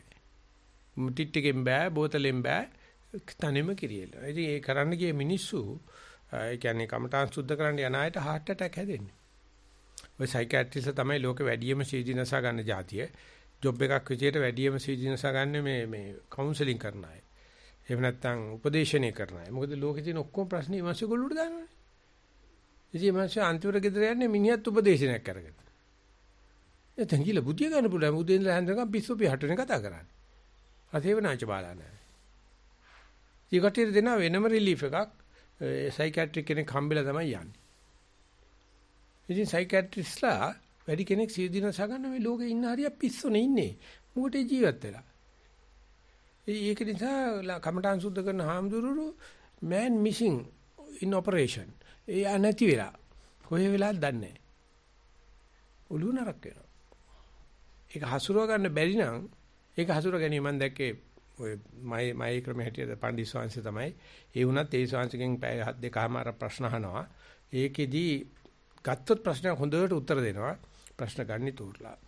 ටිට් එකෙන් බෑ, බෝතලෙන් බෑ, තනෙම කිරියල. ඉතින් ඒ කරන්න ගිය මිනිස්සු ඒ කියන්නේ කමඨාන් සුද්ධ කරන්න යන අයට heart attack හැදෙන්නේ. ඔය සයිකියාට්‍රිස්ලා තමයි ලෝකෙ වැඩිම සීදීනස ගන්න જાතිය. ජොබ් එකක් විදියට වැඩිම සීදීනස ගන්න මේ කවුන්සලින් කරන අය. එහෙම නැත්නම් උපදේශනය කරන අය. මොකද ලෝකෙ තියෙන ඔක්කොම ප්‍රශ්න ඊමස්සේ ගොල්ලුට දානවනේ. ඉතින් ඊමස්සේ අන්තිමට ගෙදර යන්නේ මිනිහත් උපදේශනයක් කරගෙන. එතන ගිහලා බුදිය ගන්න පුළුවන්. උදේ ඉඳලා හැන්දකම් පිස්සු පිටටනේ කතා කරන්නේ. අතේවනාච බාලා නැහැ. ඊකට දෙන වෙනම රිලීෆ් එකක් සයිකියාට්‍රික් කෙනෙක් හම්බෙලා තමයි යන්නේ. ඉතින් සයිකියාට්‍රිස්ලා වැඩි කෙනෙක් සිය දින සගන්න මේ ලෝකේ ඉන්න හරිය පිස්සුනේ ඉන්නේ. මොකට ජීවත් වෙලා. ඒක නිසා කමඨාන් සුද්ධ කරන හාමුදුරුවෝ man missing in operation. ඒ නැති වෙලා. කොහේ වෙලාද දන්නේ නැහැ. ඔළුව නරක වෙනවා. ඒක හසුරව ගන්න බැරි නම් ඒක හසුර ගැනීම මම දැක්කේ ඔය මයි ක්‍රම හැටියට පණ්ඩිත ස්වාමීන් තමයි. ඒ වුණත් ඒ ස්වාමීන්ගෙන් පැය 7-2මාර ප්‍රශ්න අහනවා. ඒකෙදී ගත්තොත් ප්‍රශ්න හොඳට උත්තර දෙනවා. ප්‍රශ්න ගන්නි තෝරලා.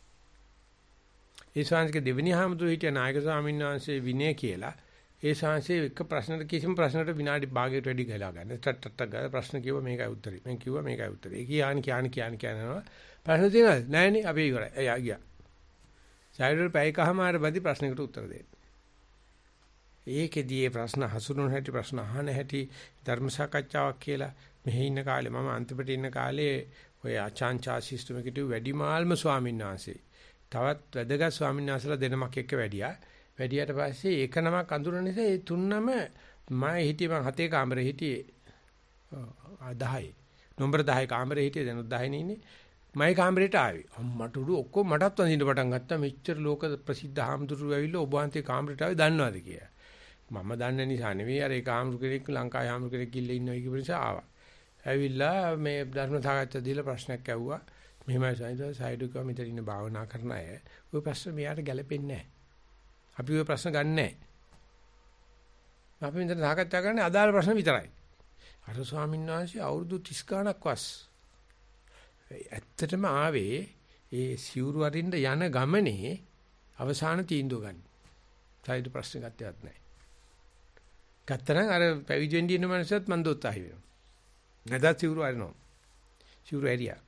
ඒ ස්වාමීන්ගේ දෙවෙනි හාමුදුරුවෝ හිටිය නායක ස්වාමීන් වහන්සේ විනය කියලා. ඒ ස්වාමීන්සේ එක ප්‍රශ්නකට කිසිම ප්‍රශ්නකට විනාඩි භාගයට වැඩි ගලා ගන්න. ටට්ටක් ගාලා ප්‍රශ්න කිව්වා මේකයි උත්තරේ. මම කිව්වා මේකයි උත්තරේ. කියනවා. ප්‍රශ්න තියෙනවද? නැහැනේ. අපි ඉවරයි. එයා ගියා. සයිඩර් පැයකමාර බඳි ප්‍රශ්නකට උත්තර දෙන්න. ඒකෙදී මේ ප්‍රශ්න හසුරුවන හැටි ප්‍රශ්න අහන හැටි ධර්ම සාකච්ඡාවක් කියලා මෙහි ඉන්න කාලේ මම අන්තිමට ඉන්න කාලේ ඔය ආචාන්චා සිස්ටම් එකට වැඩිමාල්ම ස්වාමීන් වහන්සේ තවත් වැදගත් ස්වාමීන් වහන්සේලා දෙනමක් එක්ක වැඩියා. වැඩියට පස්සේ එක නමක් අඳුරන නිසා ඒ තුන්නම මම හිටියේ මම 7 කාමරේ හිටියේ 10. නම්බර 10 කාමරේ හිටියේ දැන් 10 නේ ඉන්නේ. මයි කාමරේට ආවේ. අම්මට උඩු ඔක්කොම මටත් වඳින්න පටන් ගත්තා. මෙච්චර ලෝක ප්‍රසිද්ධ හාමුදුරුවෝ ඇවිල්ලා ඔබ වහන්සේ කාමරේට ආවේ දන්නවද කියලා. මම දන්න නිසා නෙවෙයි අර ඒ හාමුදුරු කෙනෙක් ලංකාවේ හාමුදුරු කෙනෙක් ගිල්ල ඉන්නවා කියපු නිසා ආවා. ඇවිල්ලා මේ ධර්ම සාකච්ඡා දීලා ප්‍රශ්නයක් ඇහුවා. මෙහෙමයි සයිඩුක මෙතන ඉන්න භාවනා කරන අය. ওই ප්‍රශ්න මෙයාට ගැලපෙන්නේ නැහැ. අපි ওই ප්‍රශ්න ගන්න නැහැ. අපි මෙතන සාකච්ඡා කරන්නේ අදාළ ප්‍රශ්න විතරයි. අර ස්වාමීන් වහන්සේ අවුරුදු 30 ගණක් වස් ඇත්තටම ආවේ ඒ සිවුරු අරින්න යන ගමනේ අවසාන තීන්දුව ගන්න. සයිඩු ප්‍රශ්න ගත්තේවත් නැහැ. ගත්තරන් අර පැවිදි වෙන්න ඉන්න මනුස්සයත් මන් දොස්සහයි වෙනවා. නැදත් සිවුරු අරිනවා. සිවුරු ඇරියා.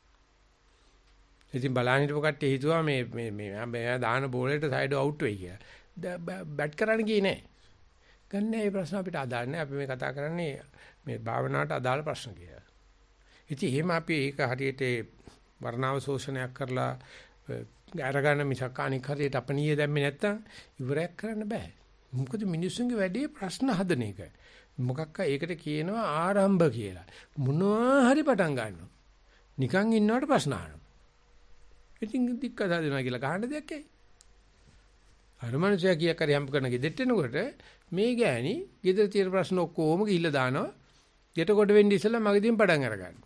ඉතින් බලන්න හිටපු කට්ටිය හිතුවා මේ දාන බෝලේට සයිඩ් අවුට් වෙයි කියලා. බැට් කරන්න ගියේ නෑ. ගන්න මේ ප්‍රශ්න අපිට අදාළ නෑ. අපි මේ කතා කරන්නේ මේ භාවනාවට අදාළ ප්‍රශ්න කියලා. ඉතින් එහෙම අපි ඒක හරියට වර්ණාව ශෝෂණයක් කරලා අරගන්න මිසක් අනික් හරියට අපණීය දැම්මේ නැත්තම් ඉවරයක් කරන්න බෑ. මොකද මිනිස්සුන්ගේ වැඩේ ප්‍රශ්න හදන එක. මොකක්ක ඒකට කියනවා ආරම්භ කියලා. මොනවා හරි පටන් ගන්නවා. නිකන් ඉන්නවට ප්‍රශ්න අහනවා. ඉතින් දික්ක දානවා කියලා ගහන්න දෙයක් ඇයි? අර මනුස්සයා කීයක් හරි හම්බ කරන ගෙදෙට්ට එනකොට මේ ගෑණි ගෙදර තියෙන ප්‍රශ්න ඔක්කොම ගිහිල්ලා දානවා. ගෙට කොට වෙන්න ඉස්සෙල්ලා මගදීන් පටන් අර ගන්නවා.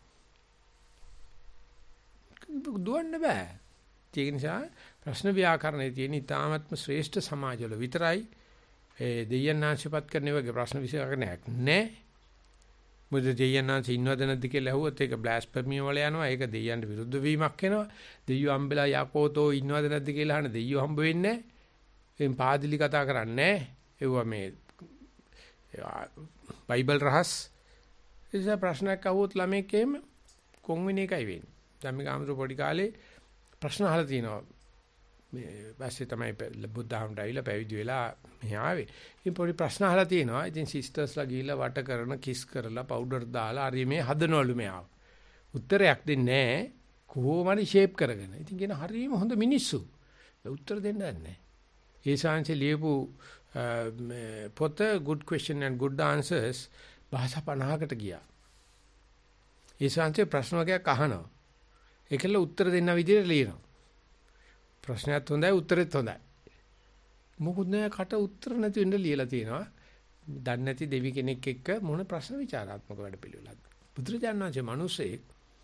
දුවන්න බෑ. ඒක නිසා ප්‍රශ්න ව්‍යාකරණයේ තියෙන ඉතාමත්ම ශ්‍රේෂ්ඨ සමාජවල විතරයි ඒ දෙයයන්ාංශපත් කරන වගේ ප්‍රශ්න විසඳගන්නයක් නැහැ. මොකද දෙයයන්ාංශ ඉන්නවද නැද්ද කියලා ඇහුවොත් ඒක බ්ලාස්ෆෙමි වල යනවා. ඒක දෙයයන්ට විරුද්ධ වීමක් වෙනවා. දෙයියෝ අම්බෙලා යකෝතෝ ඉන්නවද නැද්ද කියලා අහන දෙයියෝ හම්බ වෙන්නේ නැහැ. එම් පාදිලි කතා කරන්නේ නැහැ. ඒවා මේ බයිබල් රහස්. ඒ නිසා ප්‍රශ්නයක් අහුවොත් ළමෙක් එහෙම කොන් වෙන එකයි වෙන්නේ. දැන් මේ ආමතු පොඩි කාලේ ප්‍රශ්න අහලා තිනවා. මේ පස්සේ තමයි බුද්ධාගමට ඇවිල්ලා පැවිදි වෙලා මෙහි ආවේ. ඉතින් පොඩි ප්‍රශ්න අහලා තිනවා. ඉතින් සිස්ටර්ස්ලා ගිහිල්ලා වට කරන කිස් කරලා පවුඩර් දාලා හරි මේ හදනවලු මෙයාව. උත්තරයක් දෙන්නේ නැහැ. කොහොමරි ෂේප් කරගෙන. ඉතින් කියන හරියම හොඳ මිනිස්සු. උත්තර දෙන්න නැහැ. ඒ ශාංශේ ලියපු පොත good question and good answers භාෂා 50කට ගියා. ඒ ශාංශේ ප්‍රශ්න වර්ගයක් අහනවා. ඒකල උත්තර දෙන්න විදිහට ලියනවා. ප්‍රශ්නයත් හොඳයි උත්තරෙත් හොඳයි. මොකුත් නෑ කට උත්තර නැති වෙන්න ලියලා තියෙනවා. දන්නේ නැති දෙවි කෙනෙක් එක්ක මොන ප්‍රශ්න විචාරාත්මක වැඩ පිළිවෙලක්ද? බුදුරජාණන් වහන්සේ මිනිස්සෙක්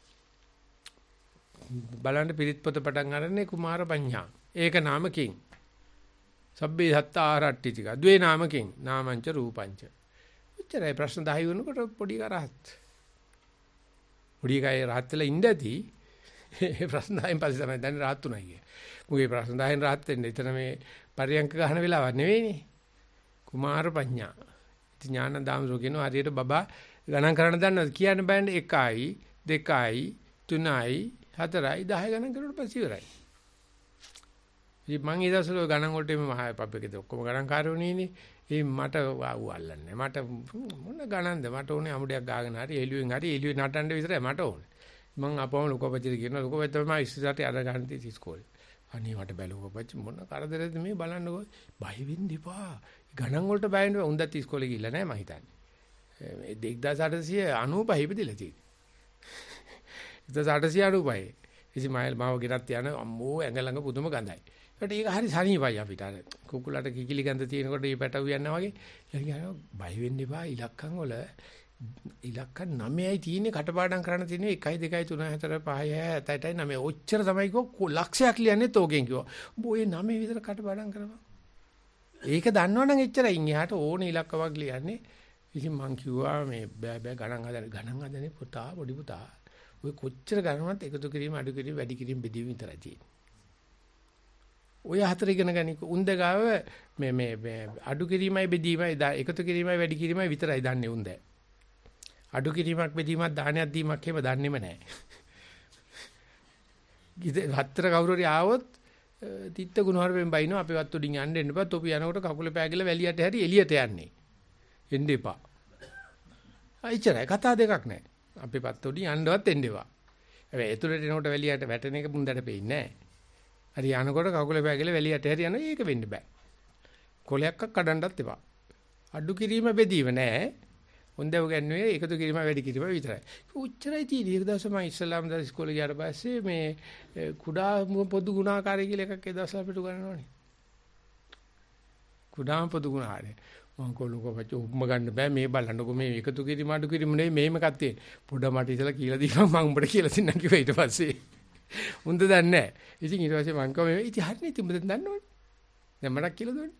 බලන්න පිරිත් පොත පටන් ගන්නනේ කුමාර පඤ්ඤා. ඒක නාමකින්. සබ්බේ සත්තා ආරට්ටිතික. ද්වේ නාමකින්. නාමංච රූපංච. උච්චරයි ප්‍රශ්න 10 වෙනකොට පොඩි කරහත්. පොඩි කයි රහත් වෙලා ඉඳදී ඒ ප්‍රශ්න 10න් පස්සේ තමයි දැන් රහත් උනායි කිය. මුගේ ප්‍රශ්න 10න් රහත් වෙන්නේ. එතන මේ පරියන්ක ගන්න වෙලාවක් නෙවෙයිනේ. කුමාර පඤ්ඤා. ඉතින් ඥානදාමසෝ කියනවා හරියට බබා ගණන් කරන්න දන්නවද? කියන්න බෑනේ 1යි 2යි 3යි 4යි 10 ගණන් කරුවට පස්සේ ඉවරයි. ඉතින් මං ඒ දවස්වල ගණන් වලට මේ මහා පබ්බෙකද ඔක්කොම ගණන්කාරයෝ නීනේ. ඒ මට අල්ලන්නේ. මට මොන ගණන්ද? මට ඕනේ අමුඩයක් ගාගෙන හරි එළුවේ නටන්න විතරයි මට ඕනේ. මං අපවම ලොකපච්චිට කියනවා ලොකපච්චි තමයි ඉස්සරහට අර ගන්න තියෙ ඉස්කෝලේ. අනේ මට බැලුවපච්චි මොන කරදරද මේ බලන්නකෝ. බය වෙන්න එපා. ගණන් වලට බය වෙන්න උන්දත් ඉස්කෝලේ ගිහිල්ලා නැහැ මං හිතන්නේ. මේ 1895 ඉපදිලා තියෙන්නේ. 1895. ඉතින් මාව ගෙනත් යන අම්මෝ ඇඟ ළඟ පුදුම ගඳයි. ඒකට ඒක හරි සනීපයි අපිට. අර කුකුලට කිකිලි ගඳ තියෙනකොට මේ පැටව යනවා වගේ. එයාගෙන බය වෙන්න එපා. ඉලක්කම් වල ඉලක්කම් 9යි තියෙන්නේ කටපාඩම් කරන්න තියෙන්නේ 1 2 3 4 5 6 7 8 9. ඔච්චර තමයි කිව්ව ලක්ෂයක් ලියන්නේ තෝගෙන් කිව්වා. උඹ ඔය 9 විතර කටපාඩම් කරපන්. ඒක දන්නවනම් එච්චරයි. ඉන්හිහට ඕන ඉලක්කමක් ලියන්නේ. ඉතින් මං කිව්වා මේ බෑ ගණන් හදන්නේ පුතා පොඩි පුතා. ඔය කොච්චර ගණනවත් එකතු කිරීම අඩු කිරීම වැඩි කිරීම බෙදීම විතරයි තියෙන්නේ. ඔය හතර ඉගෙන ගනික උන්ද ගාව මේ අඩු කිරීමයි බෙදීමයි එකතු කිරීමයි වැඩි කිරීමයි විතරයි දන්නේ උන්ද. අඩු කිරීමක් බෙදීමක් දානයක් දීමක් එහෙම දන්නේම නැහැ. හතර කවුරු හරි ආවොත් තිත්ත ගුණහරුපෙන් බයිනවා අපේ වත් උඩින් යන්න එන්න එපා. තොපි යනකොට කකුල පෑගිලා වැලියට හැරි එළියට යන්නේ. එන්න එපා. අයිචරයි කතා දෙකක් නැහැ. අපේ පත් උඩින් යන්නවත් එන්න එපා. හැබැයි එතුලට එනකොට වැලියට වැටෙන එක මුන්දට පෙන්නේ නැහැ. හරි යනකොට කකුල පෑගිලා වැලියට හැරි යනවා ඒක වෙන්න බෑ. කොලයක්ක් කඩන්නත් එපා. අඩු කිරීම බෙදීම නැහැ. හොඳව ගන්නේ එකතු කිරීම වැඩි කිරීම විතරයි. උච්චරයි තියෙන්නේ. ඒක දවස මම ඉස්ලාම් දාස් ඉස්කෝලේ ගියාට පස්සේ මේ කුඩා පොදු ගුණාකාරය කියලා එකක් ඒ දවස් අපිට උගන්වනවානේ. කුඩා පොදු ගුණාකාරය. මම කොලුකෝ පච්ච උම්ම ගන්න බෑ මේ බලන්නකො මේ එකතු කිරීම අඩු කිරීම නෙවෙයි මේම එකක් තියෙන්නේ. පොඩ මට ඉතලා කියලා දීපන් මම උඹට කියලා දෙන්නම් කිව්වා ඊට පස්සේ. උන්ද දන්නේ නැහැ. ඉතින් ඊට පස්සේ මං කිව්වා මේ ඉතින් හරිනේ ඉතින් උඹ දන්නවනේ. දැන් මටක් කියලා දුන්නේ.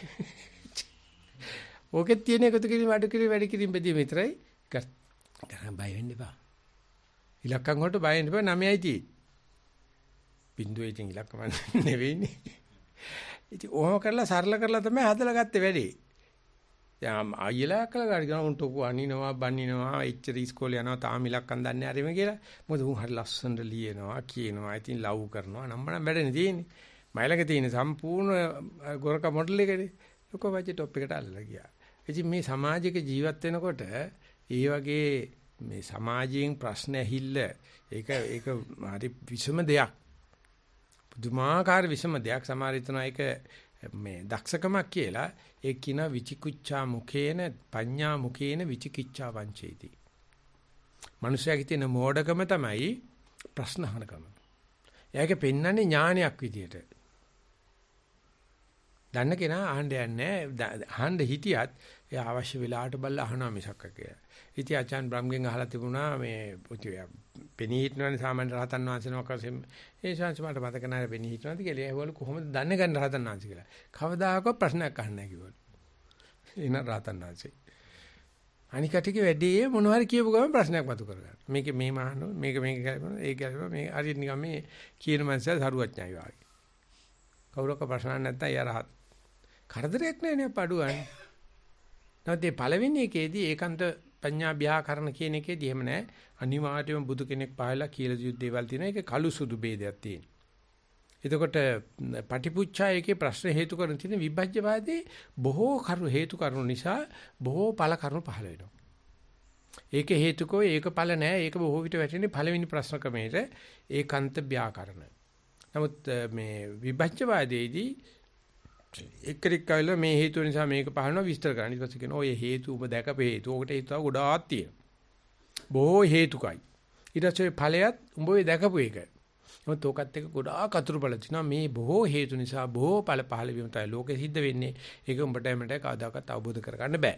ඕකෙත් තියෙන එකතු කිරීම අඩු කිරීම වැඩි කිරීම බෙදීම විතරයි. කරන් බය වෙන්න එපා. ඉලක්කම් වලට බය වෙන්න එපා 9යි තියෙන්නේ. බිඳුවේ ඉතින් ඉලක්කම නෙවෙයිනේ. ඉතින් ඕම කරලා සරල කරලා තමයි හදලා ගත්තේ වැඩේ. දැන් අයියලා කළා ගාඩි ගන්න උන්ට අනිනවා බනිනවා එච්චර ඉස්කෝලේ යනවා තාම ඉලක්කම් දන්නේ නැරෙම කියලා. මොකද උන් හරි ලස්සනට ලියනවා කියනවා. ඉතින් ලව් කරනවා නම් වැඩනේ තියෙන්නේ. මයිලක තියෙන සම්පූර්ණ ගොරක මොඩල් එකනේ. ලොකෝ වජේ টොප් එකට අල්ලලා ගියා. ඉතින් මේ සමාජයක ජීවත් වෙනකොට ඒ වගේ මේ සමාජයෙන් ප්‍රශ්න ඇහිල්ල ඒක හරි විසම දෙයක්. පුදුමාකාර විසම දෙයක්. සමහර හිතනවා ඒක මේ දක්ෂකමක් කියලා. ඒ කියන විචිකිච්ඡා මුඛේන පඤ්ඤා මුඛේන විචිකිච්ඡා වංචේති. මනුෂයාගේ තියෙන මෝඩකම තමයි ප්‍රශ්න අහනකම. එයාගේ පෙන්වන්නේ ඥානයක් විදියට. දන්න කෙනා අහන්න යන්නේ අහන්න හිටියත් එයා අවශ්‍ය වෙලාවට බලලා අහනවා මිසක් කියලා. ඉතින් ආචාන් බ්‍රහ්මගෙන් අහලා තිබුණා මේ පෙනී හිටනවනේ සාමාන්‍ය රහතන් වහන්සේනමක් වශයෙන් ඒ ශාන්ති මට මතක නැහැ පෙනී හිටනවාද කියලා. ඒවල කොහොමද දන්නේ ගන්න රහතන් වහන්සේ කියලා. කවදාකවත් ප්‍රශ්නයක් අහන්නේ නැහැ කිව්වලු. එන රහතන් වහන්සේ. අනිකටික වැඩේ මොනවා හරි කියපු ගමන් ප්‍රශ්නයක් මතු කරගන්න. මේක මේ මහනෝ මේක කරනවා ඒක කරනවා මේ හරියට නිකන් මේ කියන මනසල් සරුවඥයි වගේ. කවුරක ප්‍රශ්න නැත්තම් යා රහත්. කරදරයක් නැහැ නේ පඩුවන්නේ. නැත්නම් පළවෙනි එකේදී ඒකාන්ත පඤ්ඤා ව්‍යාකරණ කියන එකේදී එහෙම නැහැ. අනිවාර්යයෙන්ම බුදු කෙනෙක් පහලා කියලා දීපු දේවල් තියෙනවා. ඒක කළු සුදු ભેදයක් තියෙනවා. එතකොට පටිපුච්ඡා එකේ ප්‍රශ්න හේතු කරන තියෙන විභජ්‍යවාදී බොහෝ කරු හේතු කරුණු නිසා බොහෝ ඵල කරුණු පහළ වෙනවා. ඒක හේතුකෝ ඒක ඵල නැහැ. ඒක බොහෝ විට වැටෙන්නේ පළවෙනි ප්‍රශ්න ක්‍රමයට ඒකාන්ත ව්‍යාකරණ. නමුත් මේ විභජ්‍යවාදයේදී එක්කෙනෙක් කවල මේ හේතුව නිසා මේක පහළනවා විස්තර කරන්න. ඊට පස්සේ කියනවා ඔය හේතු ඔබ දැකපු හේතු. ඔකට හේතුව ගොඩාක් තියෙනවා. බොහෝ හේතුකයි. ඊට පස්සේ ඵලයත් උඹ ඔය දැකපු එක. මොකද ඔකත් එක ගොඩාක් අතුරුඵල තියෙනවා. මේ බොහෝ හේතු නිසා බොහෝ ඵල පහළ වීම තමයි ලෝකෙ සිද්ධ වෙන්නේ. ඒක උඹට එමෙට කවදාකවත් අවබෝධ කරගන්න බෑ.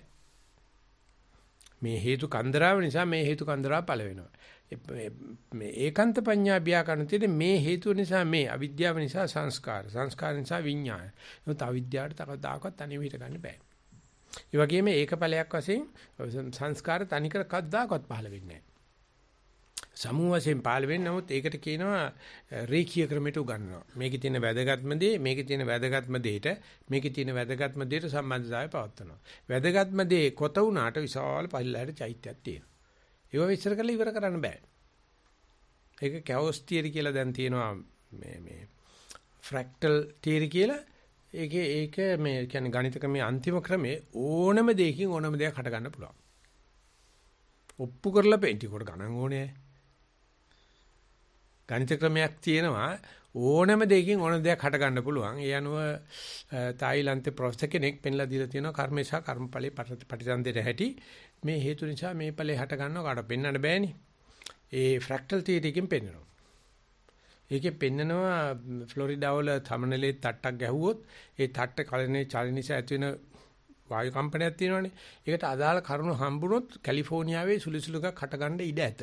මේ හේතු කන්දරාව නිසා මේ හේතු කන්දරාව පළ වෙනවා. මේ ඒකාන්ත පඤ්ඤා ව්‍යාකරණ තියෙන්නේ මේ හේතුව නිසා මේ අවිද්‍යාව නිසා සංස්කාර නිසා විඥාන. ඒත් අවිද්‍යාවට තකදාකවත් තනියම හිට ගන්න බෑ. ඒ වගේම ඒකඵලයක් වශයෙන් සංස්කාර තනිකර කද්දාකවත් පහළ වෙන්නේ නැහැ. සමූහ වශයෙන් පාළ වෙන්නේ. නමුත් ඒකට කියනවා රේඛීය ක්‍රමයට උගන්වනවා. මේකේ තියෙන වැදගත්ම දේ, මේකේ තියෙන වැදගත්ම දෙයට, මේකේ තියෙන වැදගත්ම දෙයට සම්බන්ධතාවය පවත්වනවා. වැදගත්ම දේ කොත වුණාට විශාල පරිලහයට චෛත්‍යයක් තියෙනවා. ඒව විස්තර කරලා ඉවර කරන්න බෑ. ඒක කැවොස් තියරි කියලා දැන් තියෙනවා මේ ෆ්‍රැක්ටල් තියරි කියලා. ඒක මේ කියන්නේ ගණිත ක්‍රමයේ අන්තිම ක්‍රමයේ ඕනම දෙයකින් ඕනම දෙයක් හට ගන්න පුළුවන්. ඔප්පු කරලා පෙන්ටි කොට ගණන් ඕනේ. ගණිත ක්‍රමයක් තියෙනවා ඕනම දෙයකින් ඕන දෙයක් හට ගන්න පුළුවන්. ඒ අනුව තායිලන්තේ ප්‍රොෆෙසර් කෙනෙක් පෙන්ලා දීලා තියෙනවා කර්මේ සහ කර්මඵලයේ ප්‍රතිසන්දේට හැටි මේ හේතු නිසා මේ ඵලේ හට ගන්නව කාට පෙන්වන්න බෑනේ. ඒ ෆ්‍රැක්ටල් තියරි එකෙන් පෙන්වනවා. ඒකේ පෙන්නනවා ෆ්ලොරිඩා වල තමනලේ තට්ටක් ගැහුවොත් ඒ තට්ට කලනේ චලනිසා ඇති වෙන වායු කම්පනයක් තියෙනවානේ. ඒකට අදාළ කරුණු හම්බුනොත් කැලිෆෝනියාවේ සුළු ගක් හට ගන්න ඉඩ ඇත.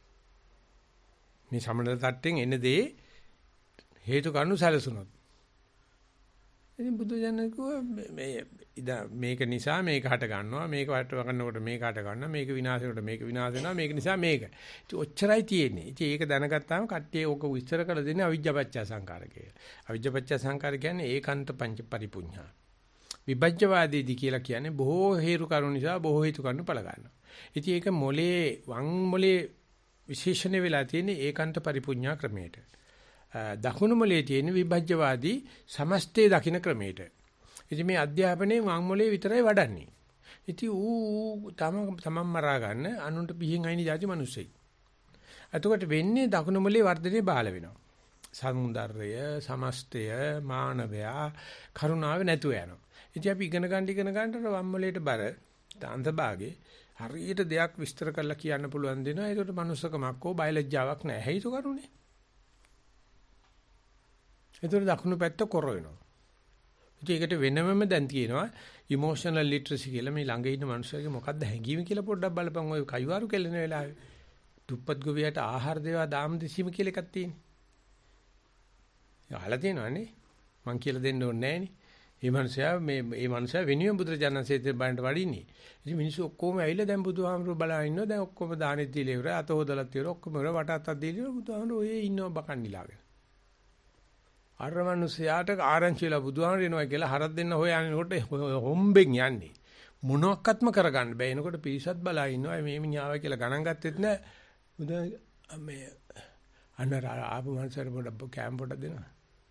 මේ සමනල තට්ටෙන් එන දේ හේතු කරුණු සැලසුනොත්. ඉතින් බුදුජානක මේක නිසා මේක හට ගන්නවා, මේක වට ගන්නකොට මේක හට ගන්නවා, මේක විනාශ වෙනකොට මේක විනාශ වෙනවා, මේක නිසා මේක. ඉතින් ඔච්චරයි තියෙන්නේ. ඉතින් ඒක දැනගත්තාම කට්ටිය ඕක විස්තර කරලා දෙන්නේ අවිජ්ජාපච්චය සංකාර කියලා. අවිජ්ජාපච්චය සංකාර කියන්නේ ඒකාන්ත පංච පරිපුඤ්ඤා. විභජ්‍යවාදීදී කියලා කියන්නේ බොහෝ හේතු කරුණු නිසා බොහෝ හේතු කරුණු පළ ගන්නවා. ඉතින් ඒක මොලේ වම් මොලේ විශේෂණ වෙලා තියෙන්නේ ඒකාන්ත පරිපුඤ්ඤා ක්‍රමයට. දකුණු මොලේ තියෙන විභජ්‍යවාදී සමස්තය දකින්න ක්‍රමයට. ඉතින් මේ අධ්‍යාපනයේ වම් මොලේ විතරයි වඩන්නේ. ඉතින් ඌ තමන් මරා ගන්න අනුන්ට පිහින් අයිනි જાති මිනිස්සෙයි. එතකොට වෙන්නේ දකුණු මොලේ වර්ධනයේ බාල වෙනවා. සමුදර්ය, සමස්තය, මානවයා කරුණාව නැතුව යනවා. ඉතින් අපි ඉගෙන ගන්නට වම් මොලේට බර අන්තභාගේ හරියට දෙයක් විස්තර කරලා කියන්න පුළුවන් දෙනවා. ඒකට මනුස්සකමක් හෝ බයලජ්ජාවක් නැහැ. හේතු කරුනේ. ඒතර දකුණු පැත්ත කොර වෙනවා. ඉතින් ඒකට වෙනමම දැන් තියෙනවා ඉමෝෂනල් ලිටරසි කියලා. මේ ළඟ ඉන්න මනුස්සයගේ මොකද්ද හැඟීම කියලා පොඩ්ඩක් බලපන්. ඔය කයිවාරු කෙලෙන වෙලාවේ දුප්පත් ගොවියට ආහාර දේවා දාම් දෙසීම කියලා එකක් තියෙනවා. ඒ අහලා තියෙනවනේ. මං කියලා දෙන්න ඕනේ නෑනේ. මේ මනුස්සයා වෙනුවෙන් බුදුරජාණන්සේ බණ්ඩ වඩින්නේ. ඉතින් මිනිස්සු ඔක්කොම ඇවිල්ලා දැන් බුදුහාමුදුරුවෝ බලා ඉන්නවා. දැන් ඔක්කොම දානෙත් දීලා ඉවරයි. අත හොදලත් ඉවරයි. ඔක්කොම ඉවරයි. වට අතක් දීලා ඉවරයි. බුදුහාමුදුරුවෝ ඔය ඉන්නවා බකන් නිලාගෙන. අර මනුස්සයාට ආරංචි වෙලා බුදුහාමුදුරුවෝ එනවා කියලා හරක් දෙන්න හොයනකොට හොම්බෙන් යන්නේ. මොනවත්ක්ම කරගන්න බෑ. එනකොට පිරිසත් බලා ඉන්නවා. මේ මිනිහාව කියලා ගණන් ගත්තෙත් නෑ. මේ අන්න ආපු මනුස්සයාට පොඩක් කැම් පොඩක් දෙනවා.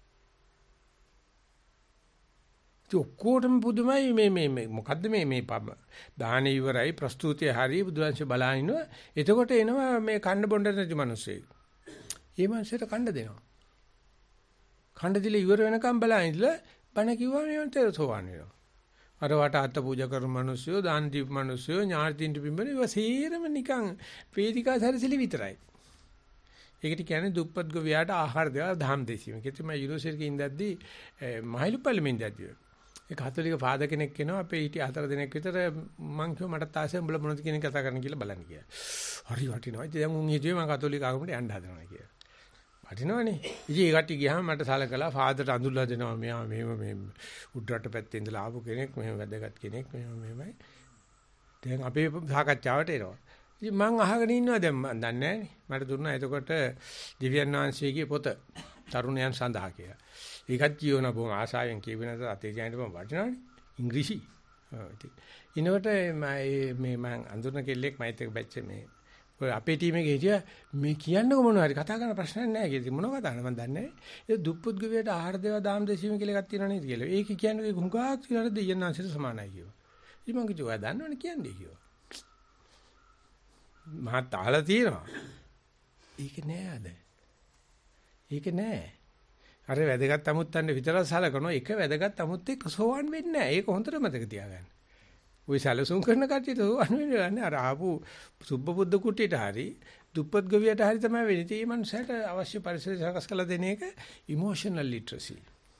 ඔක්කොටම පුදුමයි මේ මොකද්ද මේ දාන ඉවරයි ප්‍රස්තුතිය හරි බුදුන්සේ බලා ඉන්නවා. එතකොට එනවා මේ කන්න බොණ්ඩ නැති මිනිස්සෙක්. ඒ මිනිස්සට කන්න දෙනවා. කන්න දීලා ඉවර වෙනකම් බලා ඉඳලා බණ කිව්වා මේකට සෝවන් වෙනවා. අර වට අත්ත පූජා කරන මිනිස්සු, දාන දීප මිනිස්සු, ඥාතින්ට පිඹන ඒවා සේරම නිකන් වේදිකා සැරසිලි විතරයි. ඒකට කියන්නේ දුප්පත් ගොවියාට ආහාර දේවල් දහම් දෙසීම. ඒකත් මම යුනිවර්සිටි එකේ ඉඳද්දී මහලු පල්ලිමෙන් ඉඳද්දී ඒ කාතෝලික ෆාදර් කෙනෙක් කෙනවා අපේ හිටිය 4 දෙනෙක් විතර මං කිව්වා මට තාසේ උඹලා මොනවද කියන කතා කරන්න කියලා බලන්න කියලා. හරි වටිනවා. ඉතින් දැන් උන් හිතුවේ මම කාතෝලික ආගමට යන්න හදනවා කියලා. වටිනවනේ. ඉතින් ඒ කට්ටිය ගියාම මට සලකලා ෆාදර්ට අඳුල්ලා දෙනවා. මෙයා මෙහෙම උඩරට පැත්තේ ඉඳලා ආපු කෙනෙක්, මෙහෙම වැදගත් කෙනෙක්, මෙහෙමයි. දැන් අපේ සාකච්ඡාවට එනවා. ඉතින් මං අහගෙන ඉන්නවා දැන් මන් දන්නේ නැහනේ. මට දුන්නා එතකොට දිව්‍යන් වහන්සේගේ පොත තරුණයන් සඳහා කියලා. ඒකත් කියවන බොහොම ආසාවෙන් කියවෙන අතේ ජයන්ට මම වටිනවනේ. ඉංග්‍රීසි. ඉනකොට මේ මං අඳුරන කෙල්ලෙක් මයිත් එක බැච්ච මේ ඔය අපේ ටීම් එකේ හිටියා මේ කියන්නකො මොනවා හරි කතා කරන ප්‍රශ්නයක් නැහැ කියලා. මොනව කතාවද මන් දන්නේ නැහැ. ඒ දුප්පත් ගොවියට ආහාර දේවා දාම් දෙසීම කියලා එකක් තියෙනවා නේද කියලා. ඒක කියන්නේ හුඟක් කියලා දෙයයන් ආශ්‍රිත සමානයි කිව්වා. ඉතින් මං කිව්වා දන්නවනේ කියන්නේ කිව්වා. මහත් අහලා තියෙනවා. ඒක නෑ අද. ඒක නෑ. අර වැදගත් අමුත්තන්න විතරක් සලකනවා. එක වැදගත් අමුත් එක්ක සෝවන් වෙන්නේ නෑ. ඒක හොඳට මතක තියාගන්න. ওই සැලසුම් කරන කට්ටියට සෝවන් වෙන්නේ නැහැ. අර ආපු සුබ්බබුද්ධ කුටියට හරි දුප්පත් ගොවියට හරි තමයි වෙන්නේ. මේ මනුස්සයට අවශ්‍ය පරිසරය සකස් කරලා දෙන එක ඉමෝෂනල් ලිටරසි.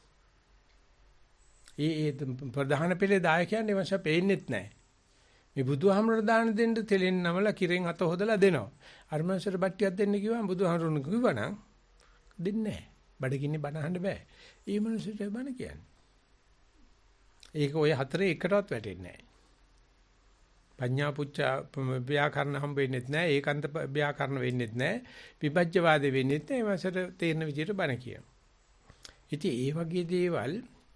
ඒ ප්‍රධාන පෙළේ දායකයන් එවන්ස පේන්නේත් නැහැ. මේ බුදුහාමුදුර දාන දෙන්න තෙලෙන් නමලා කිරෙන් අත හොදලා දෙනවා. අර මනුස්සයට බට්ටියක් දෙන්න කිව්වම බුදුහාමුදුරන් කිව්වනම් දෙන්නේ නැහැ. බඩගින්නේ බණ අහන්න බෑ. ඒ මනුස්සයට බණ කියන්නේ. ඒක ඔය හතරේ එකටවත් වැටෙන්නේ නැහැ. පඤ්ඤා පුච්ච ව්‍යාකරණ හම්බ වෙන්නේ නැහැ. ඒකාන්ත ව්‍යාකරණ වෙන්නේ නැහැ. විභජ්‍යවාද වෙන්නේ නැහැ. ඒ වසර තේරෙන විදිහට බණ කියනවා. ඉතින් ඒ වගේ දේවල්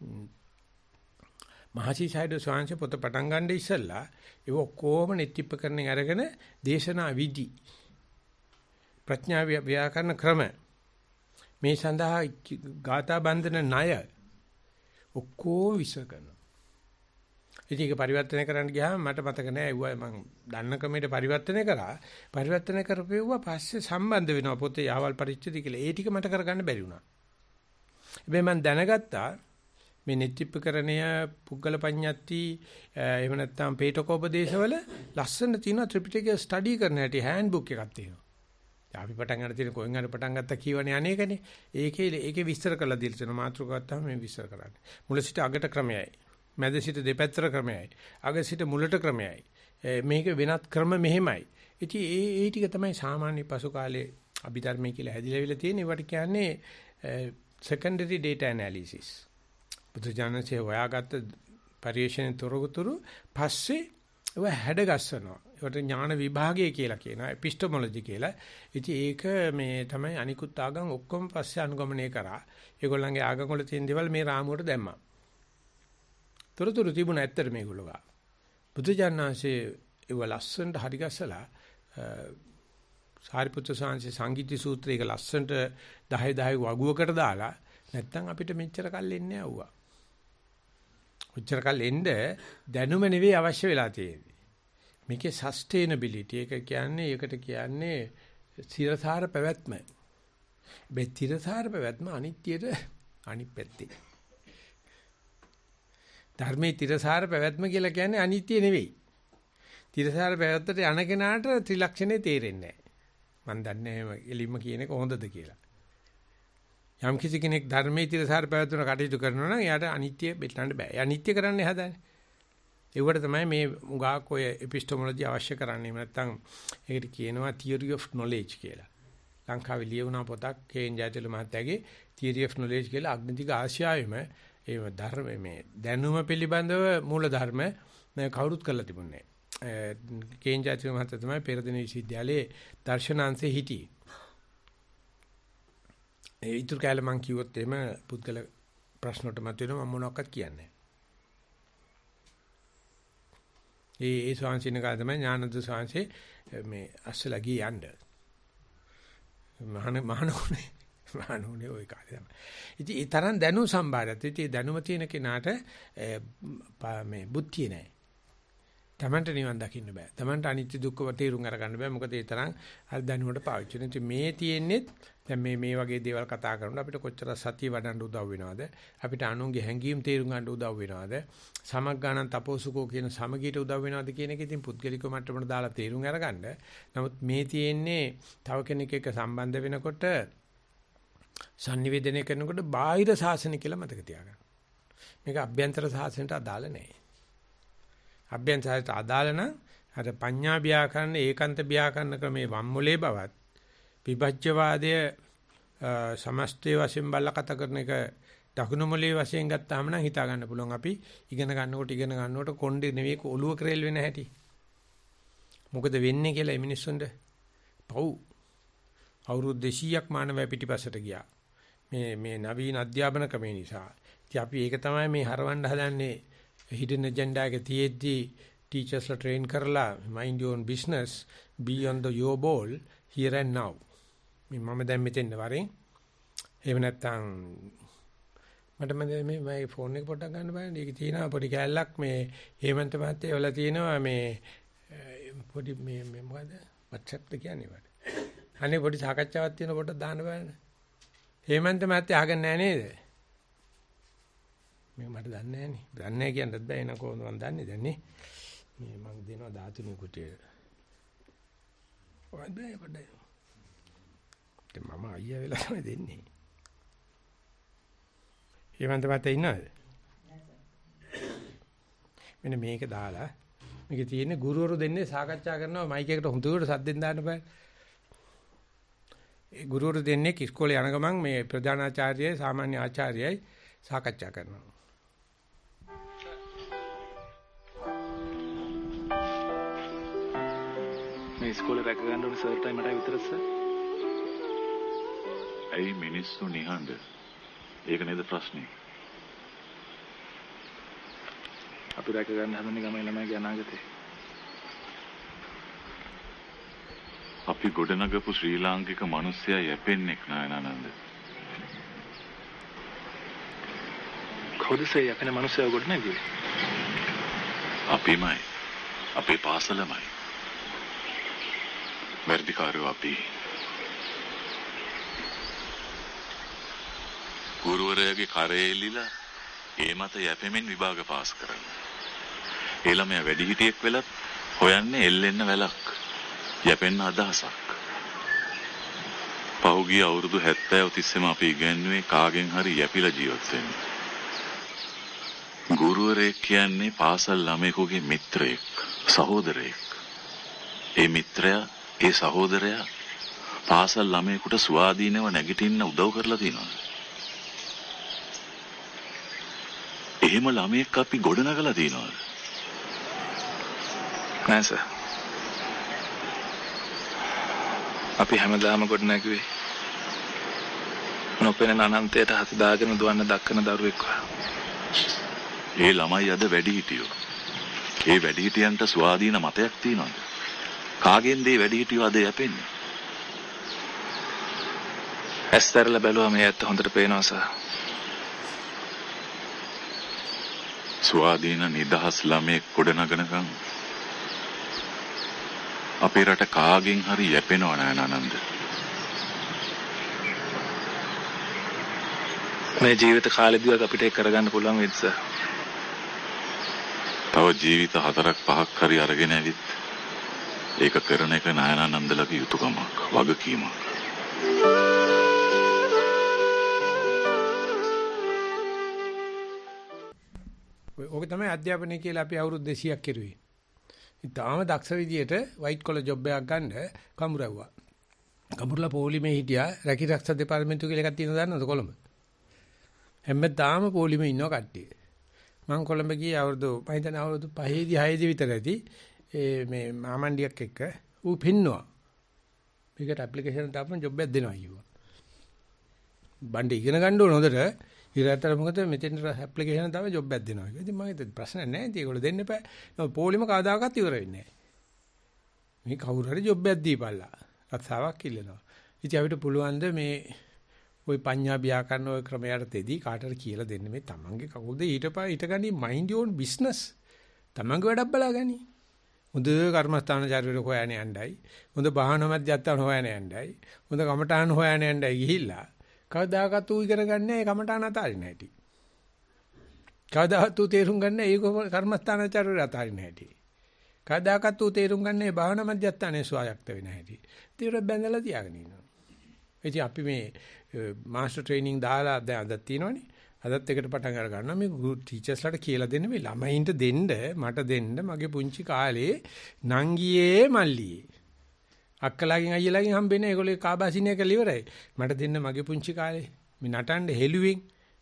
මහසිසයිඩෝ ස්වාංශ පොත පටන් ගන්න ඉස්සෙල්ලා ඒක ඔක්කොම නෙත්‍යිප්පකරණය අරගෙන දේශනා විදි ප්‍රඥා ව්‍යාකරණ ක්‍රම මේ සඳහා ගාථා බන්ධන ණය ඔක්කොම විශ්ව කරනවා. ඉතින් ඒක පරිවර්තනය කරන්න ගියාම මට මතක නෑ ඒවා මම දන්න ක්‍රමයට පරිවර්තනය කරා. පරිවර්තනය කරපෙව්වා පස්සේ සම්බන්ධ වෙනවා පොතේ ආවල් පරිච්ඡේද කියලා. ඒ ටික මට කරගන්න බැරි වුණා. හැබැයි මම දැනගත්තා මේ නෙත්‍යිප්පකරණය පුද්ගල පඤ්ඤාති එහෙම නැත්නම් පේටකෝපදේශවල ලස්සන තියෙන ත්‍රිපිටකය ස්ටඩි කරන හැටි හෑන්ඩ් බුක් එකක් තියෙනවා. අපි පටන් ගන්න තියෙන කොහෙන් හරි පටන් ගත්තා කියවනේ අනේකනේ. ඒකේ විස්තර කරලා දීලා තියෙනවා. මාතෘකාවක් තමයි මේ විස්තර කරන්නේ. මුල සිට අගට ක්‍රමයයි. මැද සිට දෙපැත්තට ක්‍රමයයි. අග සිට මුලට ක්‍රමයයි. මේක වෙනත් ක්‍රම මෙහෙමයි. ඉතින් ඒ ටික තමයි සාමාන්‍ය පසු කාලේ අභිධර්මයේ කියලා හැදිලාවිලා තියෙන. ඒවට කියන්නේ secondary data analysis. බුදුජානකසේ හොයාගත්ත පරිශ්‍රණ තොරතුරු පස්සේ ඒව හැඩගස්සනවා. ඒකට ඥාන විභාගය කියලා කියනවා. එපිස්ටමොලොජි කියලා. ඉතින් ඒක මේ තමයි අනිකුත් ආගම් ඔක්කොම පස්සේ අනුගමනය කරා. ඒගොල්ලන්ගේ ආගම් වල තියෙන දේවල් මේ රාමුවට දැම්මා. තොරතුරු තිබුණ ඇත්තට මේගොල්ලෝ ගා. බුදුජානකසේ ඒව ලස්සනට හරි ගස්සලා සාරිපුත්‍ර සාංශේ සංගීති සූත්‍රයක ලස්සනට 10 වගුවකට දාලා නැත්තම් අපිට මෙච්චර කල් එන්නේ ආවුවා. මෙච්චර කල් එන්න දැනුම නෙවෙයි අවශ්‍ය වෙලා තියෙන්නේ. මේකේ සස්ටේනබිලිටි එක කියන්නේ ඒකට කියන්නේ ස්ථිරසාර පැවැත්ම. මේ ස්ථිරසාර පැවැත්ම අනිත්‍යයට අනිත් පැත්තේ. ධර්මයේ ස්ථිරසාර පැවැත්ම කියලා කියන්නේ අනිත්‍ය නෙවෙයි. ස්ථිරසාර පැවැත්තට යන කෙනාට ත්‍රිලක්ෂණේ තේරෙන්නේ නැහැ. මම දන්නේ නැහැ එලින්ම කියන එක හොඳද කියලා. යම් කිසි කෙනෙක් ධර්මයේ ත්‍රිසාර පැවැත්වන කටයුතු කරනවා නම් එයාට අනිත්‍ය බෙල්ලන්න බෑ. එයා අනිත්‍ය කරන්නේ හදන්නේ. ඒවට තමයි මේ උගාක් ඔය එපිස්ටමොලොජි අවශ්‍ය කරන්නේ. නැත්තම් ඒකට කියනවා theory of knowledge කියලා. ලංකාවේ ලියවුණා පොතක් කේන් ජයතිලු මහත්තයාගේ theory of knowledge කියලා අග්නිතික ආශ්‍යාවෙම ඒ ධර්ම මේ දැනුම පිළිබඳව මූල ධර්ම කවුරුත් කරලා තිබුණේ නැහැ. කේන් ජයතිලු මහත්තයා තමයි පෙරදින විශ්වවිද්‍යාලයේ දර්ශනාංශේ හිටියේ. ඒ ඉතුරු කාලේ මම කිව්වොත් එහෙම පුද්ගල ප්‍රශ්නකට මත වෙනවා මම මොනවක්වත් කියන්නේ නැහැ. ඒ ස්වාංශින කාලේ තමයි ඥානද ස්වාංශේ මේ අස්සලා ගියේ යන්න. මහණුනේ ওই කාලේ තමයි. ඉතින් ඒ තරම් දැනුම් සම්භාරයත් ඉතින් දැනුම තියෙන කෙනාට මේ බුද්ධිය නැහැ. තමන්ට නිවන් දකින්න බෑ. තමන්ට අනිත්‍ය දුක්ඛ තේරුම් අරගන්න බෑ. මොකද ඒ තරම් හරි දැනුමට පාවිච්චි වෙන. ඉතින් මේ තියෙන්නේ දැන් මේ වගේ දේවල් කතා කරනකොට අපිට කොච්චර සතිය වඩන්න උදව් වෙනවද? අපිට අනුන්ගේ හැඟීම් තේරුම් ගන්න උදව් වෙනවද? සමග්ගාණන් තපෝසුකෝ කියන සමගියට උදව් වෙනවද කියන එක ඉතින් පුද්ගලික මට්ටමට දාලා තේරුම් අරගන්න. නමුත් මේ තියෙන්නේ තව කෙනෙක් එක්ක සම්බන්ධ වෙනකොට sannivedana කරනකොට බාහිර සාසන කියලා මතක තියාගන්න. මේක අභ්‍යන්තර සාසනයට අදාළ නැහැ. අභ්‍යන්තරයට අදාළ නම් අර පඤ්ඤා ව්‍යාකරණ ඒකාන්ත ව්‍යාකරණ ක්‍රමේ වම්මුලේ බවත් විභජ්‍යවාදය සමස්තය වශයෙන් බලලා කතා කරන එක දකුණු මුලේ වශයෙන් ගත්තාම නම් හිතා ගන්න පුළුවන් අපි ඉගෙන ගන්නකොට කොණ්ඩේ නෙවෙයි ඔළුව ක්‍රේල් වෙන හැටි. මොකද වෙන්නේ කියලා මේ මිනිස්සුන්ට පව් අවුරුදු 200ක් මානවය පිටිපස්සට ගියා. මේ නවීන අධ්‍යාපන ක්‍රමේ නිසා. ඉතින් අපි ඒක තමයි මේ හරවන්න හදන්නේ. hidden agenda එක තියෙද්දි teachersලා train කරලා mind your own business be on the your ball here and now. මම දැන් මෙතෙන් වරෙන් එහෙම නැත්නම් මට මේ ෆෝන් එක පොඩ්ඩක් ගන්න බලන්න. ඒක තියෙනවා පොඩි කැලලක් මේ හේමන්ත මහත්තයා වල තියෙනවා මේ පොඩි මේ මොකද WhatsApp එක කියන්නේ වට. අනේ පොඩි සාකච්ඡාවක් තියෙන පොඩ්ඩක් දාන්න බලන්න. හේමන්ත මහත්තයා අහගන්නේ නැහැ නේද? මේ මට දන්නේ නැහැ නේ. දන්නේ නැහැ කියන්නත් බෑ. එන කොහොමද මම දන්නේ දැන් නේ. මේ මම දෙනවා 13 කුටියට. ඔය බෑ පොඩ්ඩයි. මම අයියා වෙලා තමයි දෙන්නේ. හේමන්ත මහත්තයා ඉන්නවද? මෙන්න මේක දාලා මේකේ තියෙන්නේ ගුරුවරු දෙන්නේ සාකච්ඡා කරනවා මයික් එකට හොඳට සද්දෙන් දාන්න බෑ. ඒ ගුරුවරු දෙන්නේ ඉස්කෝලේ යන ගමන් මේ ප්‍රධානාචාර්යයි සාමාන්‍ය ආචාර්යයි සාකච්ඡා කරනවා. ඉස්කෝලේ රැක ගන්න ඕනේ සර්ටයි මටයි විතරද සර්? ඇයි මිනිස්සු නිහඬ? ඒක නේද ප්‍රශ්නේ? අපි රැක ගන්න හැමෝම ගමේ ළමයිගේ අනාගතේ. අපි ගොඩනගපු ශ්‍රී ලාංකික මිනිස්සයා යැපෙන්නේ නයනානන්ද. කවුද සර් යකන මිනිස්සයා ගොඩනගුවේ? අපිමයි. අපේ පාසලමයි. වැඩිකාරයෝ අපි. ගුරුවරයාගේ කරේ එල්ලිලා ඒ මත යැපෙමින් විභාග පාස් කරන්න. ඒ ළමයා වැඩිහිටියෙක් වෙලත් හොයන්නේ එල්ලෙන්න වැලක්. යැපෙන්න අදහසක්. පහුගිය අවුරුදු 70 තිස්සේම අපි ඉගෙනුවේ කාගෙන් හරි යැපිලා ජීවත් වෙන්න. ගුරුවරයෙක් කියන්නේ පාසල් ළමයෙකුගේ මිත්‍රයෙක්, සහෝදරයෙක්. ඒ මිත්‍රයා, ඒ සහෝදරයා පාසල් ළමයෙකුට ස්වාධීනව නැගිටින්න උදව් කරලා තියෙනවා. එහෙම ළමයෙක් අපි ගොඩනගලා තියෙනවා. නෑ සර්. අපි හැමදාම ගොඩනැගුවේ නොපෙනෙන අනන්තයට හත දාගෙන දුවන්න දක්කන දරුවෙක් වගේ. ඒ ළමයි අද වැඩිහිටියෝ. ඒ වැඩිහිටියන්ට ස්වාධීන මතයක් තියෙනවද? කාගෙන්ද ඒ වැඩිහිටියෝ අද යැපෙන්නේ? ඇස්තරලා බැලුවම මේ ඇත්ත හොඳට පේනවා සර්. ස්වාධීන නිදහස් ළමයෙක් ගොඩනගනකම් අපේ රට කාගෙන් හරි යැපෙනව නෑ නනන්ද. මේ ජීවිත කාලෙදිවත් අපිට ඒක කරගන්න පුළුවන් වෙයිද සර්? තව ජීවිත 4-5ක් හරි අරගෙන ඇවිත් ඒක කරන එක නයනානන්දලගේ යුතුයකමක්, වගකීමක්. ඔක තමයි අධ්‍යාපනය කියලා අපි අවුරුදු 200ක් කෙරුවේ. ඉතාලම දක්ෂ විදියට වයිට් කොලර් ජොබ් එකක් ගන්න කමුරවුවා. කමුරලා පොලිමේ හිටියා රැකී රක්ෂා දෙපාර්තමේන්තුව කියලා එකක් තියෙනවා දන්නවද කොළඹ? හැමදාම පොලිමේ ඉන්නවා කට්ටිය. මම කොළඹ ගියේ අවුරුදු මම හිතන්නේ අවුරුදු 5දී 6දී විතර ඇති. මේ මාමණ්ඩියක් එක්ක ඌ පින්නවා. මේකට ඇප්ලිකේෂන් දාපම ජොබ් එකක් දෙනවා අයියෝ. බණ්ඩේ ඉගෙන ගන්න ඕන හොඳට. ඉරතර මොකද මෙතෙන් ඇප්ලිකේෂන් දාව ජොබ් එකක් දෙනවා. ඉතින් මම හිතුවා ප්‍රශ්න නැහැ. ඉතින් ඒගොල්ලෝ දෙන්න එපා. නෝ පොලිම කවදාකවත් ඉවර වෙන්නේ නැහැ. මේ කවුරු හරි ජොබ් එකක් දීපල්ලා. රස්සාවක් ඉල්ලනවා. ඉතින් අපිට පුළුවන් ද මේ ওই පඤ්ඤා ව්‍යාකරණ ওই ක්‍රමයට තෙදී කාටට කියලා දෙන්න මේ තමන්ගේ කවුද ඊටගනි මයින්ඩ් යෝන් බිස්නස්. තමන්ගේ වැඩක් බලාගනි. හොඳ කර්මස්ථානචාරිවරු හොයන යන්නයි. හොඳ භාවනා මධ්‍යස්ථාන හොයන යන්නයි. හොඳ කමඨාන හොයන යන්නයි ගිහිල්ලා කවදාකවත් ඌ ඉගෙන ගන්න ඒ කමඨාන අතාරින්න හැටි. කවදාකවත් ඌ තේරුම් ගන්න ඒක කර්මස්ථානචාරිවරු අතාරින්න හැටි. කවදාකවත් ඌ තේරුම් ගන්න ඒ භාවනා මධ්‍යස්ථානයේ ස්වායක්ත වෙන හැටි. ඊට බැඳලා තියාගෙන ඉන්නවා. ඉතින් අපි මේ මාස්ටර් ට්‍රේනින් දාලා දැන් අදත් තියෙනවනේ. අදත් එකට පටන් අර ගන්නවා මේ ටීචර්ස්ලාට කියලා දෙන්න මේ ළමයින්ට දෙන්න මට දෙන්න මගේ පුංචි කාලේ නංගියේ මල්ලියේ අක්කලාගෙන් අයියලාගෙන් හම්බෙන්නේ ඒගොල්ලෝ කාබාසිනිය කියලා ඉවරයි. මට දෙන්න මගේ පුංචි කාලේ මේ නටන්න හෙළුවෙන්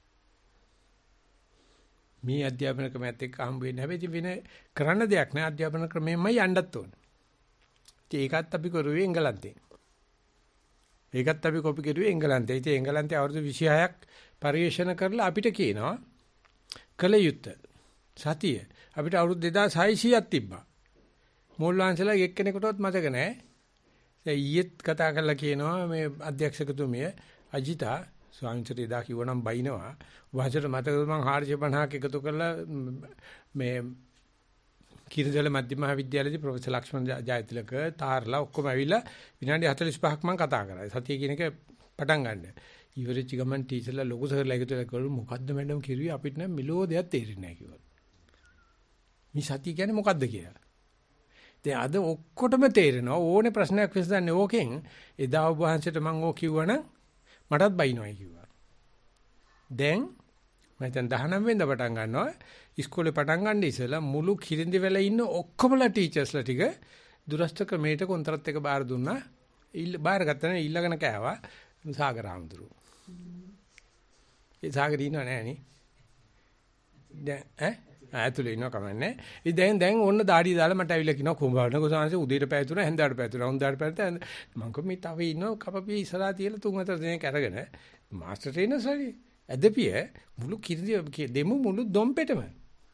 මේ අධ්‍යාපන ක්‍රමයත් එක්ක හම්බ වෙන්නේ. හැබැයි වෙන කරන්න දෙයක් නෑ අධ්‍යාපන ක්‍රමෙමයි යන්නත් ඕන. ඒකත් අපි කරුවේ එංගලන්තේ. ඒකත් අපි කොපි කරුවේ එංගලන්තේ. ඉතින් එංගලන්තේ අවුරුදු 26ක් පරිශන කරලා අපිට කියනවා කල යුත්තේ සතිය. අපිට අවුරුදු 2600ක් තිබ්බා. මෝල් වංශලා එක්කෙනෙකුටවත් මතක නැහැ. දැන් ඊයේත් කතා කරලා කියනවා මේ අධ්‍යක්ෂකතුමිය අජිතා ස්වාමීන් වහන්සේ එදා කිව්වනම් බයිනවා. වහන්සේට මතකද මං 450ක් එකතු කරලා මේ කිරිදල මධ්‍ය මහාවිද්‍යාලයේදී ප්‍රොෆෙසර් ලක්ෂ්මන් ජයතිලක තාරලා ඔක්කොම ඇවිල්ලා විනාඩි 45ක් මං කතා කරා. සතිය කියන එක පටන් ගන්න. ඉවරෙච්ච ගමන් ටීචර්ලා ලොකු සර්ලා එකතු වෙලා කිව්වලු මොකද්ද මැඩම් කිරුවේ අපිට නම් මෙලෝ දෙයක් තේරෙන්නේ නැහැ කිව්වා. මේ සතිය කියන්නේ මොකද්ද කියලා. දැන් අද ඔක්කොටම තේරෙනවා ඕනේ ප්‍රශ්නයක් විසඳන්නේ ඕකෙන්. එදා ඔබ වහන්සේට මං ඕක කිව්වනම් මටත් බයිනොයි කිව්වා. දැන් මම දැන් 19 වෙනිදා පටන් ගන්නවා. ඉස්කෝලේ පටන් ගන්න ඉස්සෙල්ලා මුළු කිරින්දි වෙලා ඉන්න ඔක්කොමලා ටීචර්ස්ලා ටික දුරස්ත ක්‍රමයට කොන්ත්‍රාත් එක බාර දුන්නා. බාරගත්තා නේ ඊළඟන කෑවා සාගර ආමතුරු. ඒ සාගර ඉන්නව නෑ නේ. දැන් ඇතුලේ ඉන්නවා කමන්නේ. ඉතින් දැන් ඕන්න දාඩිය දාලා මට ඇවිල්ලා කියනවා කුඹාරනකෝ සාංශ උදේට පැය 3 හැන්දෑවට පැය 3 හොන්දාට පැය 3 මම කො මේ තව ඉන්නවා කපපිය ඉස්සරහා තියලා 3-4 දිනක් අරගෙන මාස්ටර් ට්‍රේනර්ස් හරි ඇදපිය මුළු කිරි දෙමු මුළු දොම්පෙටම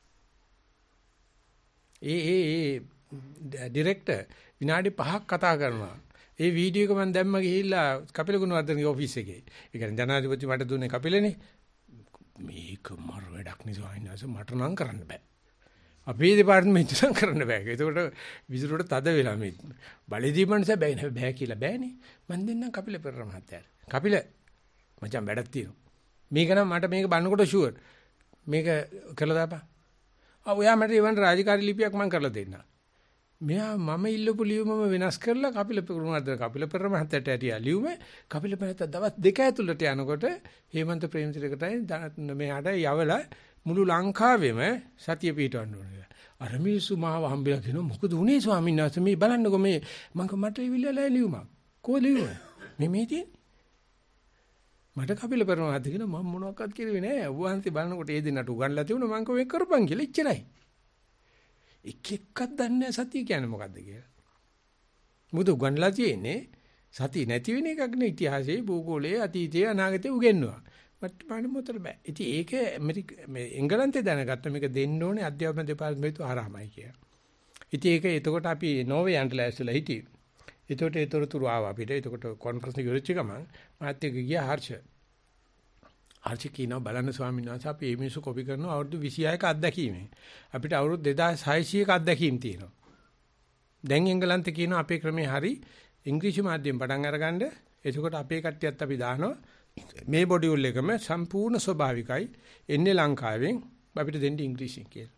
ඒ ඩිරෙක්ටර් විනාඩි 5ක් කතා කරනවා. ඒ වීඩියෝ එක මම දැම්ම ගිහිල්ලා කපිල ගුණවර්ධනගේ ඔෆිස් එකේ. ඒ කියන්නේ ජනාධිපති මට දුන්නේ කපිලනේ. මේක මර වැඩක් නේ මට නම් කරන්න බෑ. අපේ දෙපාර්තමේන්තුව නම් කරන්න බෑ. ඒකට විසිරුවට තද වෙලා මේ බලෙදී මනස බෑ කියලා බෑනේ. මම දෙන්නම් කපිල පෙරර මහත්තයාට. කපිල මචං වැඩක් තියෙනවා. මේක නම් මට මේක බannකොට ෂුවර්. මේක කරලා දාපන්. ඔයා මට ඊවන් රාජකාරී ලිපියක් මම කරලා දෙන්නම්. මෙයා මම ඉල්ලපු ලියුමම වෙනස් කරලා කපිල පෙරර මහත්තයාට ඇටියා ලියුම කපිල මහත්තයා දවස් 2 ඇතුළත යනකොට හේමන්ත ප්‍රේමතිලකටයි මෙයාට යවලා මුළු ලංකාවෙම සතිය පිටවන්න ඕනේ. අර මිනිස්සු මාව හම්බෙලා කියනවා මොකද උනේ ස්වාමීන් වහන්සේ මේ බලන්නකෝ මේ මට ඉවිල්ලා ලියුමක්. කොහොද ලියුම? මේ තියෙන්නේ. මට කපිල පෙරර මහත්තයා කියනවා මම මොනවක්වත් කිරුවේ නෑ. වහන්සේ බලනකොට ඒ දෙන්නට උගන්ලා තිබුණා මම කෝ මේක කරපන් කියලා ඉච්චරයි. එක එකක් දන්නේ නැහැ සතිය කියන්නේ මොකද්ද කියලා. මොකද උගන්ලා තියෙන්නේ සතිය නැති වෙන එකක් නේ ඉතිහාසයේ භූගෝලයේ අතීතයේ අනාගතයේ උගෙන්නවා. වර්තමාන මොතර බෑ. ඉතින් ඒක මේ එංගලන්තේ දැනගත්ත මේක දෙන්න ඕනේ අධ්‍යාපන දෙපාර්තමේන්තුව ආරාමයි කියලා. ඉතින් ඒක එතකොට අපි නෝර්වේ යන්ටලා ඇස්සලා හිටියේ. එතකොට ඒතරතුරු ආවා අපිට. එතකොට කොන්ෆරන්ස් එක ඉවරච්ච ගමන් මාත් එක්ක ගියා හර්ෂ කියනවා බලන්න ස්වාමීන් වහන්සේ අපි මේ මිනිස්සු කොපි කරනවා අවුරුදු 26ක අත්දැකීමෙන්. අපිට අවුරුදු 2600ක අත්දැකීම් තියෙනවා. දැන් එංගලන්තේ කියනවා අපේ ක්‍රමේ හරි ඉංග්‍රීසි මාධ්‍යයෙන් පටන් අරගන්න. එතකොට අපේ කට්ටියත් අපි දානවා මේ මොඩියුල් එකම සම්පූර්ණ ස්වභාවිකයි එන්නේ ලංකාවෙන් අපිට දෙන්න ඉංග්‍රීසියෙන් කියලා.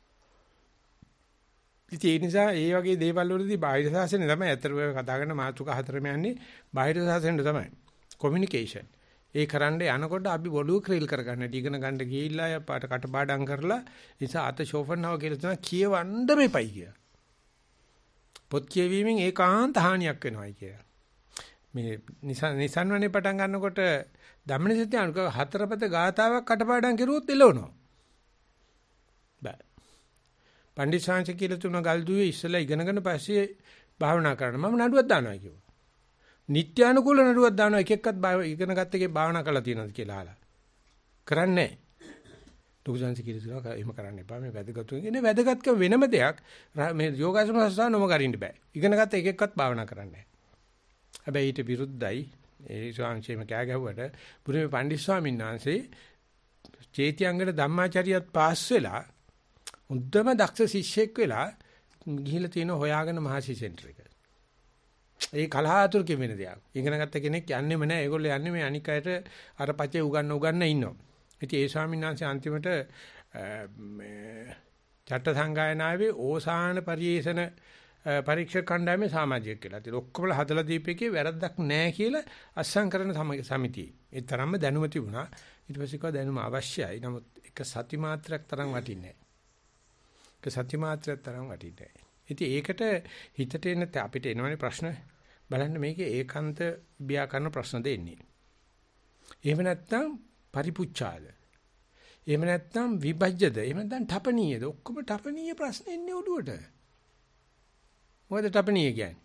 ඉතින් ඒ නිසා ඒ වගේ දේවල් වලදී බාහිර සාසනේ තමයි අතරව කතා කරන මාතෘකා හතරම යන්නේ බාහිර සාසනෙට තමයි. කොමියුනිකේෂන්. ඒ කරන්න යනකොට අපි බොඩුව ක්‍රීල් කරගන්න ඉගෙන ගන්න ගිහිල්ලා පාට කටපාඩම් කරලා නිසා අත ෂෝෆර්නව කියලා තමයි කියවන්න මේපයි කියලා. පොත් කියවීමෙන් ඒකාන්ත හානියක් වෙනවායි කියලා. මේ නිසන්වනේ පටන් ගන්නකොට ධම්මනිසත්‍ය අනුක හතරපත ගාතාවක් කටපාඩම් කරුවොත් එළවනවා. බෑ. පණ්ඩිත ශාන්ති කියලා තුන ගල්දුවේ ඉස්සලා ඉගෙනගෙන පස්සේ භාවනා කරන්න මම නඩුවක් දානවා කිව්වා. නිත්‍යානුකූල නඩුවක් දානවා එක එක්කත් ඉගෙන ගත්ත එකේ භාවනා කරලා තියෙනවද කියලා අහලා. කරන්නේ නැහැ. ලොකු ශාන්ති කියලා තුන එහෙම කරන්න එපා මේ වැදගත්කම. ඉන්නේ වැදගත්කම වෙනම දෙයක්. මේ යෝගාසන සංස්ථාව නොම කරින්න බෑ. ඉගෙන ගත්ත එක එක්කත් භාවනා කරන්නේ නැහැ. හැබැයි ඊට විරුද්ධයි ඒ ස්වාමීන් කෑ ගැහුවට බුදුමේ පණ්ඩිත ස්වාමීන් වහන්සේ චේතියංගන ධම්මාචාරියත් පාස් වෙලා උද්දම දක්ෂ ශිෂ්‍යෙක් වෙලා ගිහිල්ලා තියෙන හොයාගෙන මහසි සෙන්ටර් එක. ඒ කලහාතුරකින් වෙන දෙයක්. ඉගෙන ගත්ත කෙනෙක් යන්නෙම නැහැ. ඒගොල්ලෝ යන්නේ මේ අනික් අයට අර පචේ උගන්න ඉන්නවා. ඉතින් ඒ ස්වාමීන් වහන්සේ අන්තිමට මේ චට්ට සංගායනාවේ ඕසාන පරිේෂණ පරීක්ෂක කණ්ඩායමේ සමාජිකයෙක් කියලා. ඉතින් ඔක්කොම හදලා දීපේකේ වැරද්දක් නැහැ කියලා අස්සම් කරන සමිතිය. ඒ තරම්ම දැනුම තිබුණා. ඊට පස්සේ කව දැනුම අවශ්‍යයි. නමුත් එක සති මාත්‍රයක් තරම් වටින්නේ නැහැ. එක සති මාත්‍රයක් තරම් වටින්නේ නැහැ. ඉතින් ඒකට හිතට එන අපිට එනවනේ ප්‍රශ්න. බලන්න මේකේ ඒකාන්ත ව්‍යාකරණ ප්‍රශ්න දෙන්නේ. එහෙම නැත්නම් පරිපුච්ඡාද? එහෙම නැත්නම් විභජ්‍යද? එහෙම නැත්නම් ඨපණීයද? ඔක්කොම ඨපණීය ප්‍රශ්න එන්නේ ඔළුවට. මොකද ඨපණීය කියන්නේ?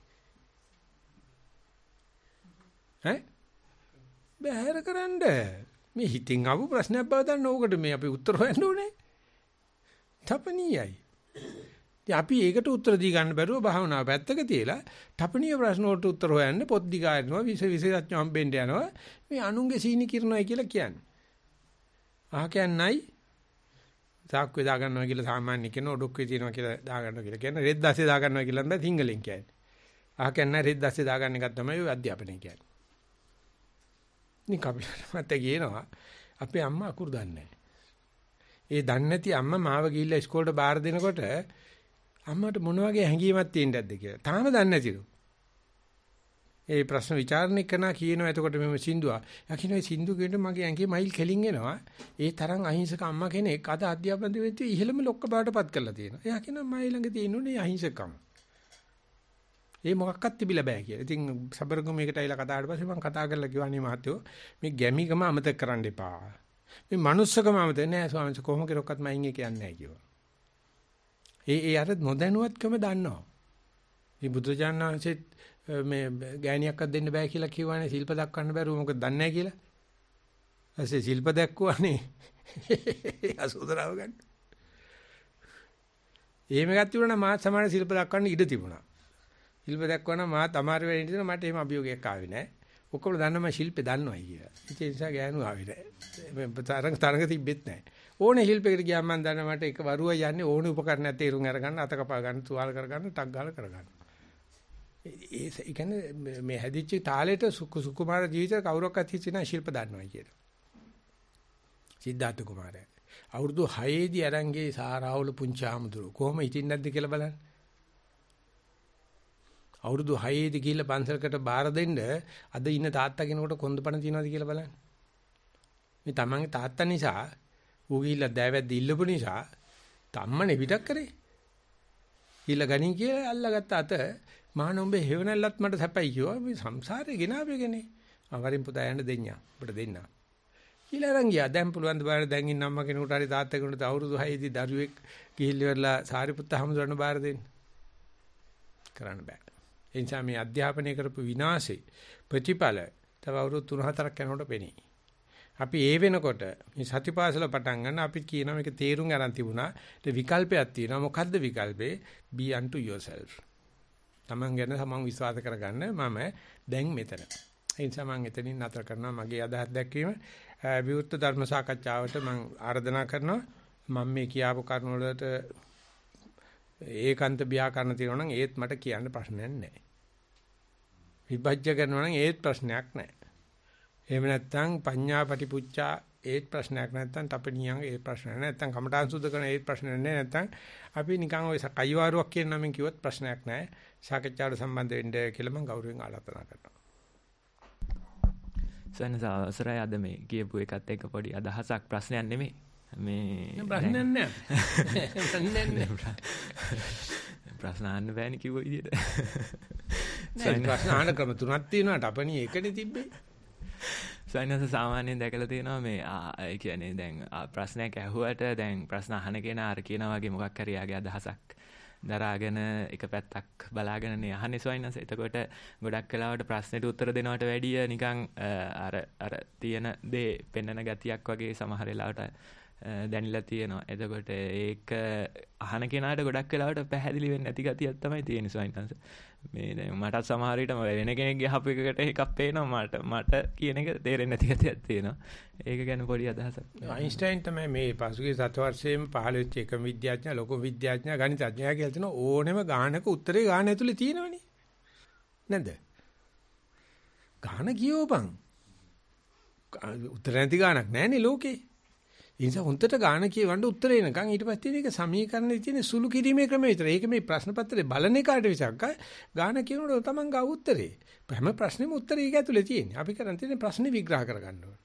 බැහැර කරන්න. මේ හිතින් ආපු ප්‍රශ්නයක් බව දන්න ඕකට මේ අපි උත්තර හොයන්න ඕනේ. ඨපණීයයි. ඉතින් අපි ඒකට උත්තර දී ගන්න බැරුව භාවනාව පැත්තක තියලා ඨපණීය ප්‍රශ්න වලට උත්තර හොයන්න පොත් දිගාරිනවා විශේෂඥ හම්බෙන්න යනවා. මේ අනුන්ගේ සීනි කිරණයි කියලා කියන්නේ. කියන්නේ තාක්කුවේ දා ගන්නවා කියලා සාමාන්‍ය කියන ඔඩොක්කුවේ තියනවා කියලා දා ගන්නවා කියලා කියන්නේ රෙද් දැස්සේ දා ගන්නවා කියලා නේද සිංහලෙන් කියන්නේ. කියන්නේ රෙද් දැස්සේ දා ගන්න එක තමයි ඔය අධ්‍යාපනය කියන්නේ. නිකම්ම මට කියනවා අපේ අම්මා අකුරු දන්නේ නැහැ. ඒ දන්නේ නැති අම්මා මාව ගිහිල්ලා ඉස්කෝලේට බාර දෙනකොට අම්මට මොන වගේ හැඟීමක් තියෙන්නද කියලා. තාම දන්නේ නැතිලු. ඒ ප්‍රශ්න විචාරණය කරන කියනවා එතකොට මෙම සින්දුවා. යකින් ඔය සින්දු කියනට මගේ ඇඟේ මයිල් කෙලින් එනවා. ඒ තරම් අහිංසක අම්මා කෙනෙක් අද අධ්‍යාපන දෙවියන්ට ඉහළම ලොක්ක බාටපත් කරලා තියෙනවා. එයා කියනවා මයි ළඟ තියෙනුනේ අහිංසකකම. ඒ මොකක්වත් තිබිලා බෑ කියලා. ඉතින් සබරගම මේකට ඇවිල්ලා කතා කරලා පස්සේ මම කතා කරලා කිව්වනේ මහත්තයෝ මේ ගැමිකම අමතක කරන්න එපා. මේ manussකම අමතක නෑ ස්වාමීන් වහන්සේ කොහොම කෙරොක්වත් මයින් එක කියන්නේ නෑ කිව්වා. ඒ අර නොදැනුවත්කම දන්නවා. මේ බුදුරජාණන් වහන්සේ මේ ගෑණියක්වත් දෙන්න බෑ කියලා කිව්වනේ ශිල්ප දක්වන්න බැරුව මොකද දන්නේ නැහැ කියලා. ඊපස්සේ ශිල්ප දැක්කුවානේ අසෝදරාව ගන්න. එහෙම එකක් තිබුණා නම් මාත් සමාන ශිල්ප දක්වන්න ඉඩ තිබුණා. ශිල්ප දක්වන මාත් අමාරු වෙලා ඉඳින මට එහෙම අභියෝගයක් ආවේ නැහැ. ඔක්කොම දන්නවා මම ශිල්පේ දන්නවයි කියලා. ඒ නිසා ගෑනු ආවේ නැහැ. මේ තරඟ තිබෙත් නැහැ. ඕනේ ශිල්පයකට ගියාම මම දන්නවා මට එක වරුවයි යන්නේ ඕනේ උපකරණයක් තේරුම් අරගන්න අත කපා ගන්න තුවාල කරගන්න ටක් ගාලා කරගන්න. ඒ කියන්නේ මේ හැදිච්ච තාලෙට සුකුමාර ජීවිතේ කවුරක්වත් හිතේ නැහැ ශිල්ප දන්නවයි කියලා. සිද්ධාර්ථ කුමාරයා අවුරුදු 6 දී අරන්ගේ සාරාවුල පුංචි ආමුදුර කොහොම හිටින් නැද්ද කියලා බලන්න. අවුරුදු 6 දී ගිහිල්ලා පන්සලකට බාර දෙන්න අද ඉන්න තාත්තා කෙනෙකුට කොන්දපණ තියනවාද කියලා බලන්න. මේ තමන්ගේ තාත්තා නිසා ඌ ගිහිල්ලා දෑවැද්ද ඉල්ලපු නිසා තම්මනේ පිටක් කරේ. ගිහිල්ලා ගණන් කියලා අල්ලගත්ත අත මානොඹේ හේවණල්ලත් මට සැපයි කිව්වා. මේ සංසාරේ ගෙනාවෙගනේ. අවරින් පුතා යන්න දෙන්නා. අපිට දෙන්න. කියලා අරන් ගියා. දැන් පුළුවන් ද බලන්න දැන් ඉන්න අම්මා කෙනෙකුට හරි තාත්තා කෙනෙකුට අවුරුදු 6 දී දරුවෙක් ගිහිල්ලා සාරිපුත්ත හමුදුරන බාර දෙන්න. කරන්න බෑ. ඒ නිසා මේ අධ්‍යාපනය කරපු විනාශේ ප්‍රතිඵල තව අවුරුදු 3-4ක් යනකොට පෙනේ. අපි ඒ වෙනකොට මේ සතිපාසල පටන් ගන්න අපි කියනවා මේක තේරුම් ගන්න තිබුණා. ඒ විකල්පයක් තියෙනවා. මොකද්ද විකල්පේ? be unto yourself. තමන් ගැන තමන් විශ්වාස කරගන්න මම දැන් මෙතන. ඒ නිසා මම එතනින් නතර කරනවා මගේ අදහස් දැක්වීම. විවෘත ධර්ම සාකච්ඡාවට මම ආරාධනා කරනවා. මම මේ කියාපු කරුණු වලට ඒකාන්ත ව්‍යාකරණ තියෙනවා නම් ඒත් මට කියන්න ප්‍රශ්නයක් නැහැ. විභජ්‍ය කරනවා නම් ඒත් ප්‍රශ්නයක් නැහැ. එහෙම නැත්නම් පඤ්ඤා පටිපුච්චා ඒත් ප්‍රශ්නයක් නැත්නම් තපණියන් ඒත් ප්‍රශ්නයක් නැහැ. නැත්නම් කමඨාන් සුද්ධ කරන ඒත් ප්‍රශ්නයක් නැහැ. නැත්නම් අපි නිකන් ඔය කයිවාරුවක් කියන නමින් කිව්වොත් ප්‍රශ්නයක් නැහැ. සාකච්ඡාවට සම්බන්ධ වෙන්න කියලා මම ගෞරවයෙන් ආරාධනා කරනවා. සයන්ස අවසරයි අද මේ කියපු එකත් එක්ක පොඩි අදහසක් ප්‍රශ්නයක් නෙමෙයි. මේ ප්‍රශ්නයක් නෑ. ප්‍රශ්න අහන්න බෑනේ කිව්ව විදිහට. නෑ ප්‍රශ්න අහන්න ක්‍රම තුනක් තියෙනවා. අපණී එකනේ තිබ්බේ. සයන්ස සාමාන්‍යයෙන් දැකලා තියෙනවා මේ ඒ කියන්නේ දැන් ප්‍රශ්නයක් ඇහුවට දැන් ප්‍රශ්න අහන කෙනා අර කියනා වගේ මොකක් හරි යාගේ අදහසක් දරාගෙන එක පැත්තක් බලාගෙනනේ අහන්නේ සයන්ස. එතකොට ගොඩක් වෙලාවට ප්‍රශ්නෙට උත්තර දෙනවට වැඩිය නිකන් අර තියෙන දේ පෙන්වන ගතියක් වගේ සමහර වෙලාවට දැනිලා තියෙනවා. එතකොට ඒක අහන කෙනාට ගොඩක් වෙලාවට පැහැදිලි වෙන්නේ නැති ගතියක් තමයි තියෙන්නේ සයන්ස්. මේ දැන් මටත් සමහර විට වෙන කෙනෙක්ගේ අහපු එකකට එකක් පේනවා මට කියන එක තේරෙන්නේ නැති ගතියක් තියෙනවා. ඒක ගැන පොඩි අදහසක්. අයින්ස්ටයින් තමයි මේ පසුගිය 7 වර්ෂයෙන් පහළ වෙච්ච එකම විද්‍යාඥයා ලෝක විද්‍යාඥයා ගණිතඥයා කියලා තියෙනවා ඕනෙම ගානක උත්තරේ ගාන ඇතුලේ තියෙනවනේ. නැද්ද? ගාන කියවපන්. උත්තර නැති ගානක් නැහැනේ ලෝකේ. ඒ නිසා හොන්දට ගාන කියවන්න උත්තර එනකන් ඊට පස්සේ මේක සමීකරණේ තියෙන සුළු කිරීමේ ක්‍රමය විතරයි. ඒක මේ ප්‍රශ්න පත්‍රේ බලන එකට විසක් ගාන කියනකොට තමන් ගාව උත්තරේ. හැම ප්‍රශ්නෙම උත්තරේ ඒක ඇතුලේ තියෙන්නේ. අපි කරන් තියෙන්නේ ප්‍රශ්නේ විග්‍රහ කරගන්න ඕනේ.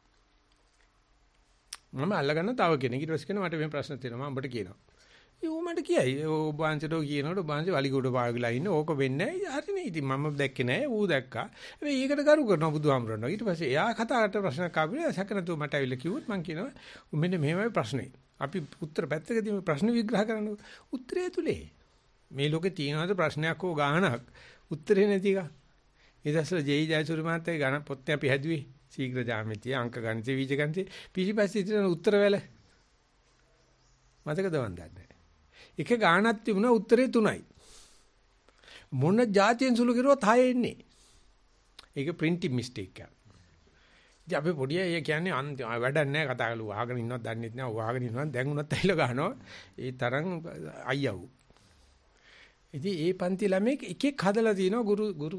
මම අල්ලගන්න තව කෙනෙක් ඊට පස්සේ කියනවා මට මේ ප්‍රශ්න තියෙනවා මම උඹට කියනවා. ඌ මට කියයි. ඔබ වංශතෝ කියනකොට ඔබ වංශේ වලිගොඩ පාගලා ඉන්නේ ඕක වෙන්නේ නැහැ. හරිනේ. ඉතින් මම දැක්කේ නැහැ. ඌ දැක්කා. හැබැයි ඒකට ගරු කරනවා බුදුහාමුදුරන්ව. ඊට පස්සේ එයා කතාවට ප්‍රශ්නයක් ආවිලා සැකනතු මට ඇවිල්ලා කිව්වොත් මම කියනවා මෙන්න මෙහෙමයි ප්‍රශ්නේ. අපි උත්තර පැත්තකදී මේ ප්‍රශ්න විග්‍රහ කරනවා. උත්තරය තුලේ මේ ලෝකේ තියෙනවද ප්‍රශ්නයක් හෝ ගානක් උත්තරේ නැති එක. ඊදස්සල ජෙයි ජයසූරි මහත්තයා ගණ පොත් අපි හැදුවේ. ශීඝ්‍ර ජාමිතිය අංක ගණිත වීජ ගණිත පිටිපස්සේ ඉතින් උත්තර වැල මතකද වන්දන්නේ. එක ගානක් තිබුණා උත්තරේ 3යි. මොන જાතියෙන් සුළු කරුවත් 6 එන්නේ. ඒක printing mistake එකක්. ඉතින් අපි පොඩි අය කියන්නේ වැඩක් නැහැ කතා කළා. වහගෙන ඉන්නවත් දන්නේ නැහැ. වහගෙන ඉන්නවා දැන් උනත් ඇවිල්ලා ගහනවා. ඒ තරම් අයියව. ඉතින් ඒ පන්ති ළමෙක් එකෙක් හදලා තිනවා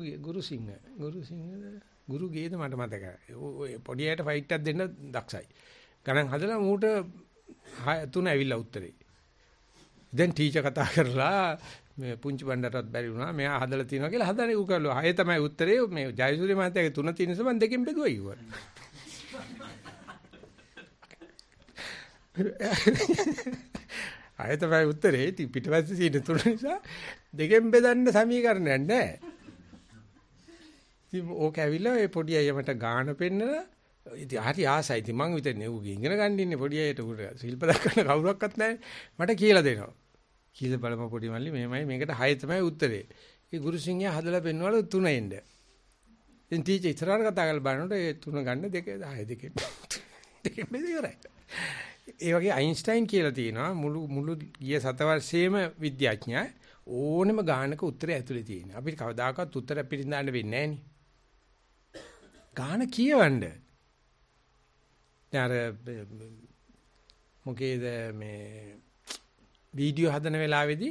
ගුරු ගේද මට මතකයි. ඔය පොඩි අයට ෆයිට් එකක් දෙන්න දක්ෂයි. ගණන් හදලා මූට 3 ඇවිල්ලා උත්තරේ. දැන් ටීචර් කතා කරලා මේ පුංචි බණ්ඩටවත් බැරි වුණා. මෙයා හදලා තියනවා කියලා හදන්නේ ඌ කළා. 6 තමයි උත්තරේ. මේ ජයසූරිය මහත්තයාගේ 3 තියෙන නිසා මම දෙකෙන් බෙදුවා කිව්වා. ආයෙත් තමයි උත්තරේ. ඉතින් පිටපස්සේ තියෙන 3 නිසා දෙකෙන් බෙදන්න සමීකරණයක් නැහැ. ඉතින් ඕක ඇවිල්ලා ඒ පොඩි අයියා මට ගාන පෙන්නලා ඉතින් හරි ආසයි. ඉතින් මං විතරනේ ඌ ඉගෙන ගන්න ඉන්නේ පොඩි අයට උඩ ශිල්ප දක්වන්න කවුරක්වත් නැහැ. මට කියලා දෙනවා. කියලා බලම පොඩි මල්ලි මෙහෙමයි මේකට 6 තමයි උත්තරේ. ඒ ගුරු සිංහයා හදලා පෙන්වවලු 3 එන්න. ඉතින් ටීචර් ඉස්සරහට කතා කරලා බලනකොට ඒ 3 ගන්න 2 10 දෙකෙන්. දෙකෙන් ඉවරයි. ඒ වගේ අයින්ස්ටයින් කියලා තියෙනවා මුළු ගිය සතවර්ෂයේම විද්‍යාඥයා ඕනෙම ගානක උත්තරය ඇතුලේ තියෙනවා. අපිට කවදාකවත් උත්තර පිටින්දාන්න වෙන්නේ නැහැ නේ. ගාන කියවන්න. දැන් මොකේද මේ වීඩියෝ හදන වෙලාවේදී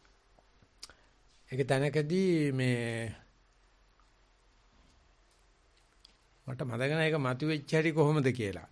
ඒක තැනකදී මේ මට මතක නැහැ ඒක මතුවෙච්ච හැටි කොහොමද කියලා.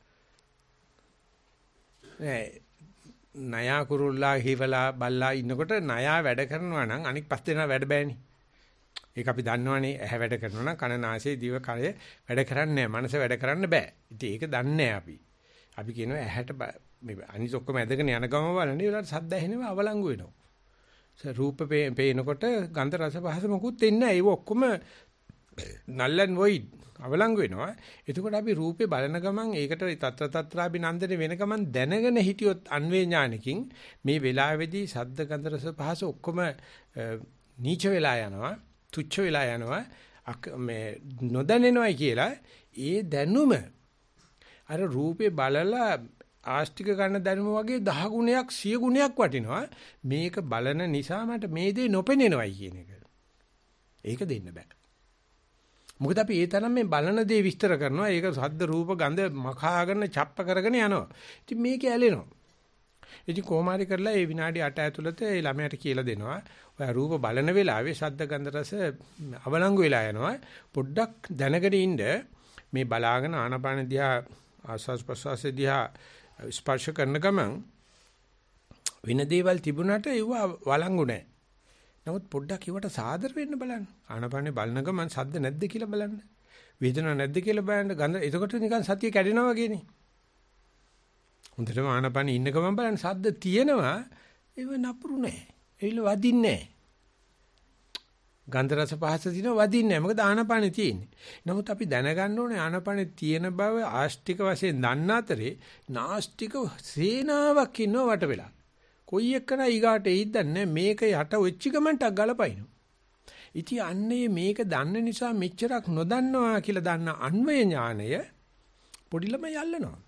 නයා කුරුල්ලා හිවලා බල්ලා ඉන්නකොට නයා වැඩ කරනවා නම් අනික් පස් දෙනා වැඩ බෑනේ. ඒක අපි දන්නවනේ ඇහැ වැඩ කරනවා නම් කන නාසය දිව කය වැඩ කරන්නේ නැහැ. මනස වැඩ කරන්න බෑ. ඉතින් ඒක දන්නේ නැහැ අපි. අපි කියනවා ඇහැට මේ අනිත් ඔක්කොම ඇදගෙන යන ගම බලන්නේ ඒකට සද්ද ඇහෙනවා අවලංගු වෙනවා. රූප පේනකොට ගන්ධ රස පහස මොකුත් එන්නේ නැහැ. ඒක ඔක්කොම null and void අවලංගු වෙනවා. එතකොට අපි රූපේ බලන ගමන් ඒකට තත්ත්‍රාභිනන්දනේ වෙන ගමන් දැනගෙන හිටියොත් අන්වේ ඥානකින් මේ වෙලාවේදී ශබ්ද ගන්ධ රස පහස ඔක්කොම නීච වෙලා යනවා, තුච්ච වෙලා යනවා, මේ නොදැනෙනවයි කියලා ඒ දැනුම අර රූපේ බලලා ආස්තික ගන්න දැනුම වගේ 10 ගුණයක් 100 ගුණයක් වටිනවා. මේක බලන නිසා මට මේ දේ නොපෙනෙනවයි කියන එක. ඒක දෙන්න බෑ. මොකද අපි ඒ තරම් මේ බලන දේ විස්තර කරනවා. ඒක ශබ්ද රූප ගන්ධ මකාගෙන ڇප්ප කරගෙන යනවා. ඉතින් මේක ඇලෙනවා. ඉතින් කොහොම හරි කරලා ඒ විනාඩි 8 ඇතුළත ඒ ළමයාට කියලා දෙනවා. ඔය රූප බලන වෙලාවේ ශබ්ද ගන්ධ රස අවලංගු වෙලා යනවා. පොඩ්ඩක් දැනගෙන ඉන්න මේ බලාගෙන ආනපාන දිහා ආස්වාස් ප්‍රස්වාස දිහා ස්පර්ශ කරන ගමන් වෙන දේවල් තිබුණාට ඒව වළංගු නැහැ. නමුත් පොඩ්ඩක් ඒවට සාදර වෙන්න බලන්න. ආනපානේ බලන ගමන් සද්ද නැද්ද කියලා බලන්න. වේදනාවක් නැද්ද කියලා බලන්න. ගඳ එතකොට නිකන් සතිය කැඩෙනවා වගේනේ. හොඳටම ආනපානේ ඉන්න ගමන් බලන්න සද්ද තියෙනවා. ඒව නපුරු නැහැ. ඒවිල වදින්නේ නැහැ. ගන්ධ රස පහස දිනව වදින්නේ නැහැ. මොකද ආනපානේ තියෙන්නේ. නමුත් අපි දැනගන්න ඕනේ ආනපානේ තියෙන බව ආස්තික වශයෙන් දන්න අතරේ නාස්තික සේනාවක් ඉන්නව වට වෙලා. කොයි එක්කන ඊගාට එයිදන්නේ මේක යට වෙච්ච ගමන්ටක් ගලපයින්නවා. ඉතින් අන්නේ මේක දන්න නිසා මෙච්චරක් නොදන්නවා කියලා දන්න අන්වය ඥානය පොඩි ළමයි යල්ලනවා.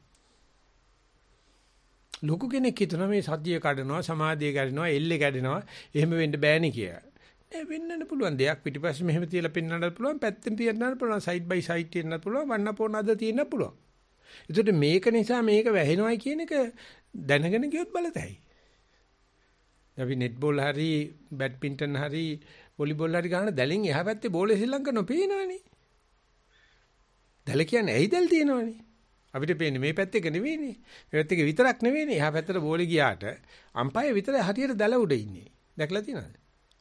ලොකු කෙනෙක් හිතන මේ සතිය කඩනවා, සමාධිය කැඩෙනවා, එල්ලේ කැඩෙනවා, එහෙම වෙන්න බෑනේ කියලා. නෑ වෙන්නන්න පුළුවන් දෙයක් පිටිපස්සේ මෙහෙම තියලා පෙන්වන්නත් පුළුවන්, පැත්තෙන් පියන්නත් පුළුවන්, සයිඩ් බයි සයිඩ් තියෙන්නත් පුළුවන්, වන්නපෝන අද තියෙන්නත් පුළුවන්. ඒකට මේක නිසා මේක වැහෙනවයි කියන එක දැනගෙන ගියොත් බලතැයි. අපි නෙට් බෝල් හරි බැඩ්මින්ටන් හරි වොලිබෝල් හරි ගන්න දැලින් එහා පැත්තේ බෝලේ ශ්‍රී ලංකා නොපේනවනේ. දැල කියන්නේ ඇයි දැල් තියෙනවනේ. අපිට පේන්නේ මේ පැත්තේ එක නෙවෙයිනේ. මේ පැත්තේ විතරක් නෙවෙයිනේ. එහා පැත්තට බෝලේ ගියාට අම්පයර් විතරයි හරියට දැල උඩ ඉන්නේ. දැකලා තියෙනවද?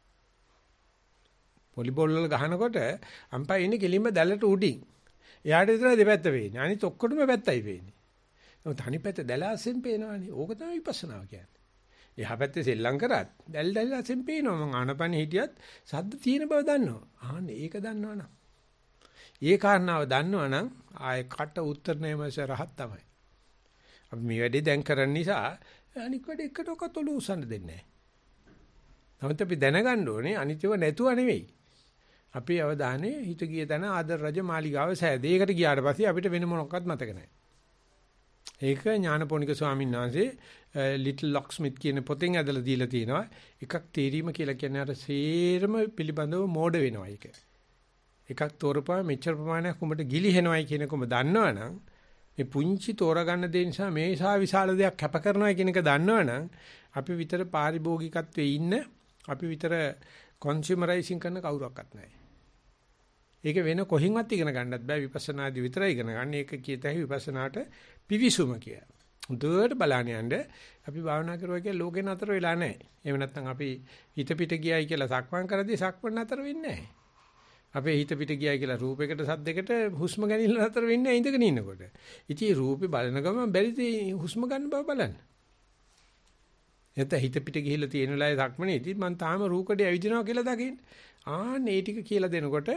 වොලිබෝල් වල ගහනකොට අම්පයර් ඉන්නේ කෙලින්ම දැලට උඩින්. එයාට විතරයි දෙපැත්ත පේන්නේ. අනිත් ඔක්කොටම පැත්තයි පේන්නේ. නමුත් අනිත් පැත්ත දැල අස්සෙන් පේනවනේ. ඕක තමයි විපස්සනාව කියන්නේ. එහා පැත්තේ සෙල්ලම් කරත් දැල් අස්සෙන් පේනවා. මං ආනපනේ හිටියත් සද්ද තියෙන බව දන්නවා. ආන්න ඒක දන්නවනම්. ඒ කාරණාව දන්නවනම් ආයේ කට උත්තර නෑමස රහත් තමයි. අපි මේ වැඩේ දැන් කරන නිසා අනික් වැඩ එකට ඔකට ඔලු උසන්න දෙන්නේ නෑ. නමුත් අපි දැනගන්න ඕනේ අනිත්‍යව නැතුව නෙවෙයි. අපි අවධානය හිත ගිය තැන ආදර රජ මාලිගාව සෑදේකට ගියාට පස්සේ අපිට වෙන මොනක්වත් මතක නෑ. ඒක ඥානපෝනික ස්වාමීන් වහන්සේ ලිටල් ලොක්ස්මිත් කියන පොතෙන් ඇදලා දීලා තියෙනවා. එකක් තේරීම කියලා කියන්නේ අර සේරම පිළිබඳව මෝඩ වෙනවා ඒක. එකක් තෝරපුවා මෙච්චර ප්‍රමාණයක් උඹට ගිලිහෙනවයි කියනකොම දන්නවනම් මේ පුංචි තෝරගන්න දේ නිසා මේසා විශාල දෙයක් කැප කරනවා කියන එක දන්නවනම් අපි විතර පාරිභෝගිකත්වයේ ඉන්න අපි විතර කන්සියුමරයිසින් කරන කවුරක්වත් නැහැ. ඒක වෙන කොහින්වත් ඉගෙන ගන්නත් බෑ විපස්සනාදී විතරයි ඉගෙන ගන්න. ඒක කියත හැකි විපස්සනාට පිවිසුම කියලා. හොඳට බලන්න යන්න අපි භාවනා කරුවා කියලා ලෝකේ නතර වෙලා නැහැ. එහෙම නැත්නම් අපි හිත පිට ගියයි කියලා සක්මන් කරද්දී සක්මන් නතර වෙන්නේ නැහැ. අපේ හිත පිට ගියයි කියලා රූපයකට සද්දයකට හුස්ම ගැනීම නතර වෙන්නේ නැහැ ඉඳගෙන ඉන්නකොට. ඉතින් රූපේ බලන ගමන් බැරිද හුස්ම ගන්න බව බලන්න. එතන හිත පිට ගිහිල්ලා තියෙන වෙලාවේ සක්මනේදී මම තාම රූකඩේ ඇවිදිනවා කියලා දකින්න. ආන්න ඒ ටික කියලා දෙනකොට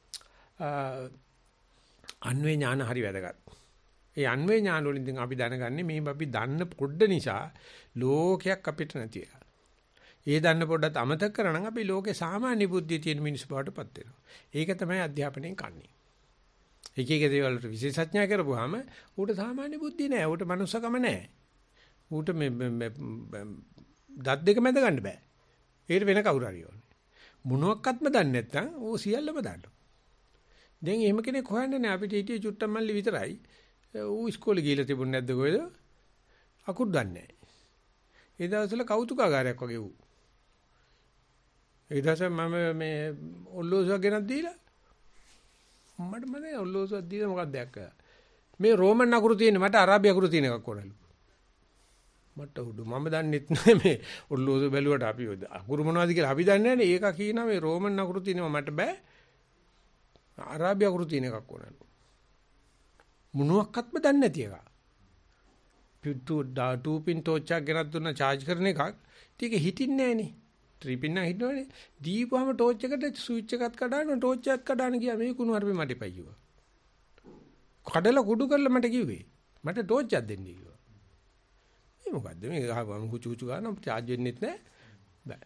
අන්වේ ඥාන හරි වැදගත්. ඒ අන්වේ ඥාන වලින් අපි දැනගන්නේ මේ අපි දන්න පොඩ්ඩ නිසා ලෝකයක් අපිට නැති වෙලා. ඒ දන්න පොඩ්ඩක් අමතක කරා නම් අපි ලෝකේ සාමාන්‍ය බුද්ධිය තියෙන මිනිස්සු බවට පත් වෙනවා. ඒක තමයි අධ්‍යාපනයෙන් කන්නේ. එක එක දේවල් වලට විශේෂඥා කරපුවාම ඌට සාමාන්‍ය බුද්ධිය නෑ. ඌට මනුස්සකම නෑ. ඌට මේ දත් දෙක මැද ගන්න බෑ. ඒකට වෙන කවුරු හරි ඕනේ. මොනවත්ක්වත්ම දන්නේ නැත්නම් ඌ සියල්ලම දන්නවා. දැන් එහෙම කෙනෙක් හොයන්නේ නැහැ. අපිට හිටියේ චුට්ටම් මල්ලි විතරයි. ඌ ඉස්කෝලේ ගිහලා තිබුණ නැද්ද කොහෙද? අකුරු දන්නේ නැහැ. ඒ දවස්වල කෞතුකාගාරයක් වගේ ඌ. ඒ දවස්වල මම මේ ඔල්ලෝසුවක් ගෙනත් දීලා මට මනේ ඔල්ලෝසුවක් දීලා මොකක්ද දැක්කා. මේ රෝමන් අකුරු තියෙන මට අරාබි අකුරු තියෙන එකක් ඕනලු. මට උඩු මම දන්නෙත් නෑ මේ ඔල්ලෝසුව බැලුවට අපි අකුරු මොනවද කියලා අපි දන්නේ නැහැ. ඒක කියනවා මේ රෝමන් අකුරු තියෙනවා මට බෑ. අරාබි අකුරු තියෙන එකක් ඕනලු. මොනවත්ක්වත්ම දන්නේ නැති එකක්. ටූ පින් ටෝච් එකක් ගෙනත් දුන්න charge කරන එකක්. ටික හිටින්නේ නැහනේ. 3 පින් නම් හිටනවනේ. දීපුවම ටෝච් එකට ස්විච් එකක් කඩාන ටෝච් එකක් කඩාන ගියා මේ කුණු හරපේ මට පයියුවා. කඩලා කුඩු කරලා මට කිව්වේ. මට ටෝච් එකක් දෙන්න කිව්වා. මේ මොකද්ද මේ ගහපුවම කුචු කුචු ගන්න charge වෙන්නෙත් නැහැ. බෑ.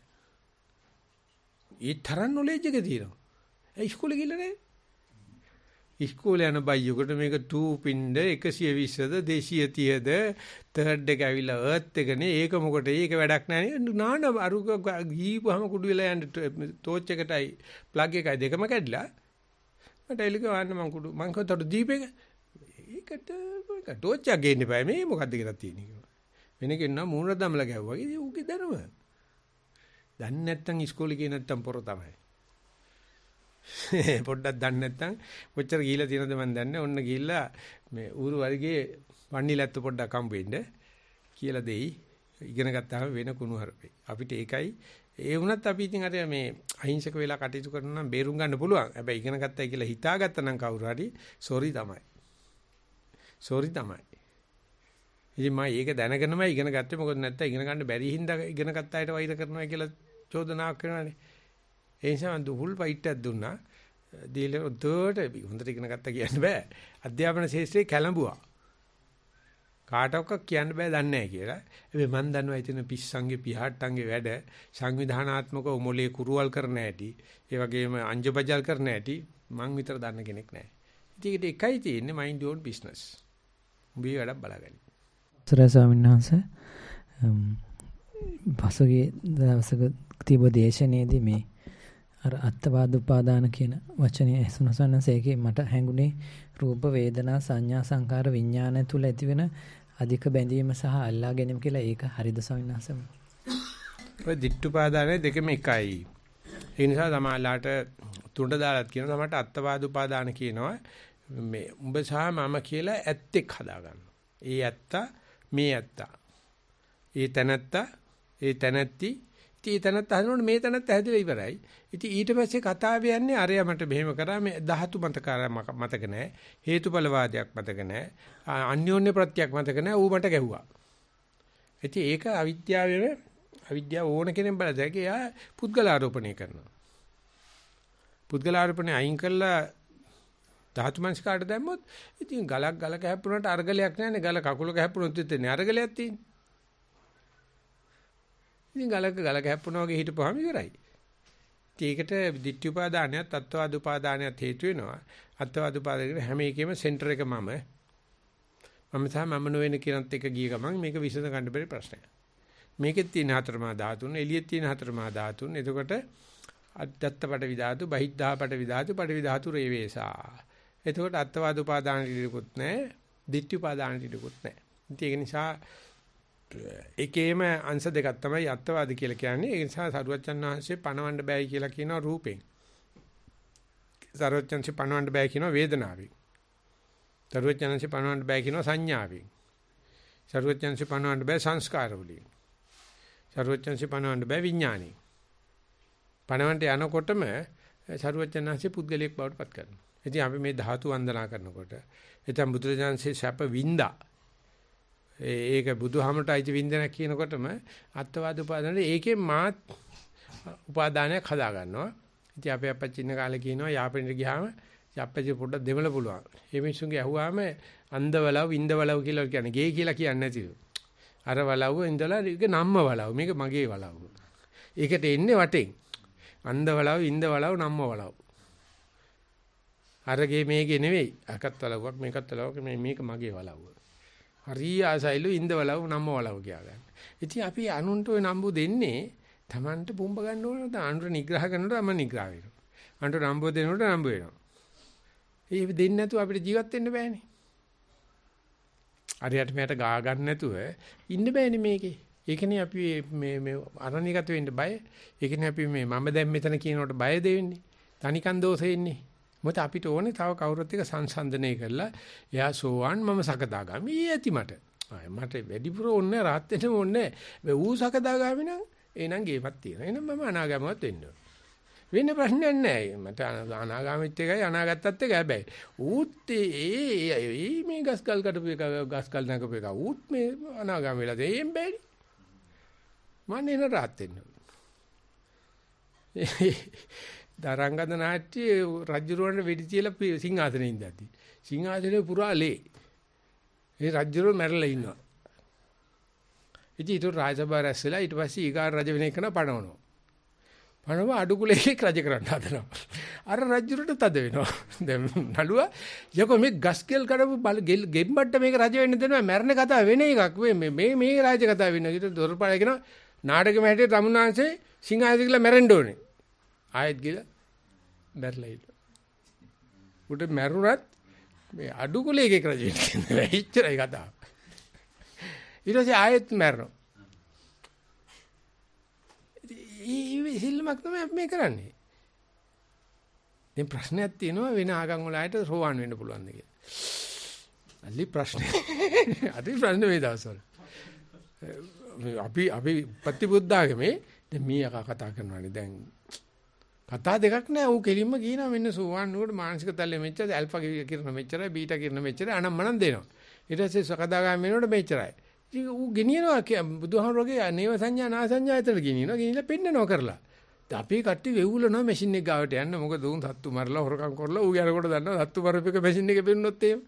ඒ තරම් knowledge එක තියෙනවා. ඒ ඉස්කෝලේ ගිහලා නැහැ. ඉස්කෝලේ යන බයියකට මේක 2 පින්ද 120ද 230ද තර්ඩ් එක ඇවිල්ලා අර්ත් එකනේ ඒක මොකට ඒක වැඩක් නැහැ නාන අරු ගීපුවම කුඩු වෙලා යන්න ටෝච් එකටයි ප්ලග් එකයි දෙකම කැඩිලා මට එලික වන්න මං කුඩු මං කොතට දීපේක ඒකට ටෝච් එක ගේන්න බෑ මේ මොකද්ද කියලා තියෙන්නේ වෙන කෙනා මූණ දමලා ගැව්වා වගේ ඌගේ දරම දන්නේ නැත්තම් ඉස්කෝලේ ගියේ නැත්තම් පොර තමයි පොඩ්ඩක් දන්නේ නැත්නම් කොච්චර ගිහිලා තියෙනවද මන් දන්නේ. ඔන්න ගිහිල්ලා මේ ඌරු වර්ගයේ වන්නිලැත්ත පොඩ්ඩක් හම්බ වෙන්න කියලා දෙයි. ඉගෙන ගත්තාම වෙන කුණු හරපේ. අපිට ඒකයි ඒ වුණත් අපි ඉතින් අර මේ අහිංසක වෙලා කටයුතු කරනවා නම් බේරුම් ගන්න පුළුවන්. හැබැයි ඉගෙන ගත්තයි කියලා හිතාගත්තා නම් කවුරු හරි සෝරි තමයි. සෝරි තමයි. ඉතින් මම ඒක දැනගෙනමයි ඉගෙන ගත්තේ. මොකද නැත්තම් ඉගෙන ගන්න බැරි හින්දා ඉගෙන ගත්ත අයට වෛර කරනවා කියලා චෝදනාවක් කරනවානේ. ඒ නිසා මම දුහුල් ෆයිට් එකක් දුන්නා. දීලා උඩට හොඳට ඉගෙන ගත්තා කියන්න බෑ. අධ්‍යාපන ශාස්ත්‍රයේ කැළඹුවා. කාටවත් කියන්න බෑ දන්නේ නැහැ කියලා. හැබැයි මම දන්නවා ඉතින් පිස්සන්ගේ පිහාට්ටන්ගේ වැඩ සංවිධානාත්මකව මොලේ කුරුවල් කරන හැටි, ඒ වගේම අංජබජල් කරන හැටි මං විතර දන්න කෙනෙක් නැහැ. ඉතින් ඒකට එකයි තියෙන්නේ mind your own business. උඹේ වැඩක් බලාගන්න. සර් ස්වාමීන් වහන්සේ පසුගිය දවසක තිබ්බ දේශනයේදී මේ අර අත්වාද උපාදාන කියන වචනේ ඇසුනසන්නස ඒකේ මට හැඟුනේ රූප වේදනා සංඥා සංකාර විඥාන තුල ඇතිවෙන අධික බැඳීම සහ අල්ලා ගැනීම කියලා ඒක හරිද ස්වාමීන් වහන්සේ? ඔය ditthුපාදානේ දෙකම එකයි. ඒ නිසා තමයිලාට තුඩ දාලත් කියනවා තමයිට අත්වාද උපාදාන කියනවා මේ උඹ සහ මම කියලා ඇත්තෙක් හදාගන්න. ඒ ඇත්ත මේ ඇත්ත. ඒ තැනැත්ත ඒ තැනැත්ති ඉතින් තැනත් හදනකොට මේ තැනත් හැදිලා ඉවරයි. ඉතින් ඊට පස්සේ කතාව යන්නේ අරයා මට මෙහෙම කරා මේ ධාතු මතක නැහැ. හේතුඵල මතක නැහැ. අන්‍යෝන්‍ය ප්‍රත්‍යක් මතක නැහැ. ඌ මට ගැහුවා. ඉතින් ඒක අවිද්‍යාව ඕන කෙනෙක් බලද්දී එයා පුද්ගලාරෝපණය කරනවා. පුද්ගලාරෝපණය අයින් කළා ධාතු මනස්කාරට දැම්මොත් ඉතින් ගලක හැප්පුණාට අර්ගලයක් නැහැනේ. ගල කකුලක හැප්පුණොත් ඉතින් අර්ගලයක් තියෙන්නේ. ඉතින් ගලක හැප්පුණා වගේ හිටපුවාම ඉවරයි. ඒකට ditthi උපාදානයත් අත්වාද උපාදානයත් හේතු වෙනවා. අත්වාද උපාදානයේ හැම එකෙම සෙන්ටර් එක මම සහ මම නොවන කියනත් එක ගිය ගමන් මේක විසඳ ගන්න බැරි ප්‍රශ්නයක්. මේකෙත් තියෙන හතරමා ධාතුන්, එළියෙත් තියෙන හතරමා ධාතුන්. එතකොට අද්දත්තපට විධාතු, බහිද්ධාපට විධාතු, පට විධාතු රේවේසා. එතකොට අත්වාද උපාදාන ටිකකුත් නැහැ, ditthi උපාදාන ටිකකුත් නැහැ. ඒක නිසා ඒකේම අංශ දෙකක් තමයි අත්වාද කියලා කියන්නේ. ඒ නිසා සරුවච්චන් වහන්සේ පණවන්න බෑයි කියලා කියනවා රූපෙන්. සරුවච්චන්සේ පණවන්න බෑ කියනවා වේදනාවෙන්. සරුවච්චන්සේ පණවන්න බෑ කියනවා සංඥාවෙන්. සරුවච්චන්සේ පණවන්න බෑ සංස්කාර වලින්. සරුවච්චන්සේ පණවන්න බෑ විඥානෙන්. පණවන්නට යනකොටම සරුවච්චන්සේ පුද්ගලයෙක් බවට පත් කරනවා. ඉතින් අපි මේ ධාතු වන්දනා කරනකොට එතන බුදුරජාන්සේ සැප වින්දා ඒක බුදුහාමරට අයිති වින්දනක් කියනකොටම අත්වාද උපාදානේ ඒකෙන් මාත් උපාදානයක් හදා ගන්නවා. ඉතින් අපේ අපච්චි ඉන්න කාලේ කියනවා යාපනට ගියාම අපච්චි පොඩ්ඩක් දෙමළ පුළුවන්. මේ මිනිස්සුන්ගේ අහුවාම අන්දවලව ඉන්දවලව කියලා කියන්නේ ගේ කියලා කියන්නේ නැතිලු. අර වලව්ව ඉඳලා ඒක නම්ම වලව් මේක මගේ වලව්. ඒකට එන්නේ වටෙන්. අන්ද වලව, ඉන්ද වලව, නම්ම වලව. අරගේ මේකේ නෙවෙයි. අකත් වලවක් මේකත් වලවක් මේක මගේ වලව. හරි ආසයිලු ඉන්ද වලව, නම්ම වලව කියලා ගන්න. ඉතින් අපි අනුන්ට ওই නම්බු දෙන්නේ Tamanට පුම්බ ගන්න ඕන නම් අනුන්ට නිග්‍රහ කරනකොට අම නිග්‍රහ වෙනවා. අනුන්ට නම්බු දෙනකොට නම්බු වෙනවා. ඒ දෙන්නේ නැතුව අපිට ජීවත් වෙන්න බෑනේ. හරියට මෙයට ගා ගන්න නැතුව ඉන්න බෑනේ මේකේ. ඒකනේ අපි මේ අරණියගත වෙන්න බය. ඒකනේ අපි මේ මම දැන් මෙතන කියනකොට බය දෙන්නේ. තනිකන් දෝෂෙ ඉන්නේ. මොකද අපිට ඕනේ තව කවුරුත් එක්ක සංසන්දනය කරලා එයා සෝවන් මම සකදාගාමි. ඇති මට. මට වැඩිපුර ඕනේ රාත් වෙනම ඕනේ. ඌ සකදාගාමි නම් එහෙනම් ගේමක් තියෙනවා. එහෙනම් මම අනාගාමවත් වෙන්න ඕන. වෙන ප්‍රශ්නයක් නැහැ. මට අනාගාමීත් එකයි අනාගතත් එකයි හැබැයි. ඌත් ඒ මේ ගස්කල් කටපු එක ගස්කල් නැකපු එක ඌත් මේ අනාගාම වෙලා දෙයෙන් බෑනේ. මම එන රාත් වෙන්න ඕන. දරංගද නාට්‍ය රජුරවන්න වෙඩි තියලා සිංහාසනේ ඉඳද්දි. සිංහාසනේ පුරාලේ. ඒ රජුරව මැරලා ඉන්නවා. ඉතින් ඊට රාජසභාව රැස්ලා ඊට පස්සේ ඊගාර රජ වෙන එකන පණවනවා. පණව අඩුකුලේක රජ කරන්න හදනවා. අර රජුරට තද වෙනවා. දැන් නළුවා යකෝ මේ ගස්කෙල් කඩපු බල ගෙම්බට්ට මේක රජ වෙන්න දෙනවා මැරෙන කතාව වෙන එකක්. මේ රාජ කතාව වෙනවා. ඊට දොරපාල කියනවා නාටකෙම හැටියට තමුන්නාංශේ සිංහාසනේ කියලා මැරෙන්න ඕනේ. ආයෙත් ගිහලා මැරලා ඉන්න. උට මැරුණත් මේ අඩුකුලේක රජ වෙන්න බැහැ. ඉච්චරයි කතාව. ඊට පස්සේ ආයෙත් මැරෙනවා. ඒ සිල්ලමක් තමයි අපි මේ කරන්නේ. දැන් ප්‍රශ්නයක් තියෙනවා වෙන ආගම් වල ආයත සෝවන් වෙන්න පුළුවන්ද කියලා. අලි ප්‍රශ්නේ. අද ප්‍රශ්නේ මේ දවස්වල. අපි ප්‍රතිබුද්ධාගමේ දැන් මේ අක කතා කරනවානේ දැන් කතා දෙකක් නෑ. ඌ කෙලින්ම කියනවා මෙන්න සෝවන් නුවට මානසික තලෙ මෙච්චර ඇල්ෆා කිරණ මෙච්චරයි බීටා කිරණ මෙච්චරයි අනම්මනම් දෙනවා. ඊට පස්සේ සකදාගාම වෙනකොට මෙච්චරයි. ඉතින් ඌ ගෙනියනවා බුදුහාමරගේ නේව සංඥා නා සංඥා ඇතර ගෙනියනවා. ගෙනිලා පෙන්නනවා කරලා. දැන් අපි කට්ටිය වෙවුලනවා මැෂින් එක ගාවට යන්න. මොකද උන් සත්තු මරලා හොරකම් කරලා ඌ යනකොට දන්නවා සත්තු මරපෙක මැෂින් එකේ පෙන්නොත් එහෙම.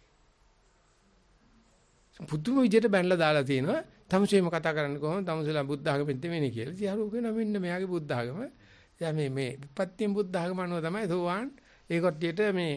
පුදුම විදියට බැනලා දාලා තියෙනවා. තමුසෙම කතා කරන්නේ කොහොමද? තමුසෙලා බුද්ධ ආගමෙන් දෙවෙනි කියලා. ඉතින් අර ඌ කියනවා මෙන්න මෙයාගේ බුද්ධ ආගම. දැන් මේ විපත්තියෙන් බුද්ධ ආගම අනුව තමයි සෝවාන් ඒ කට්ටියට මේ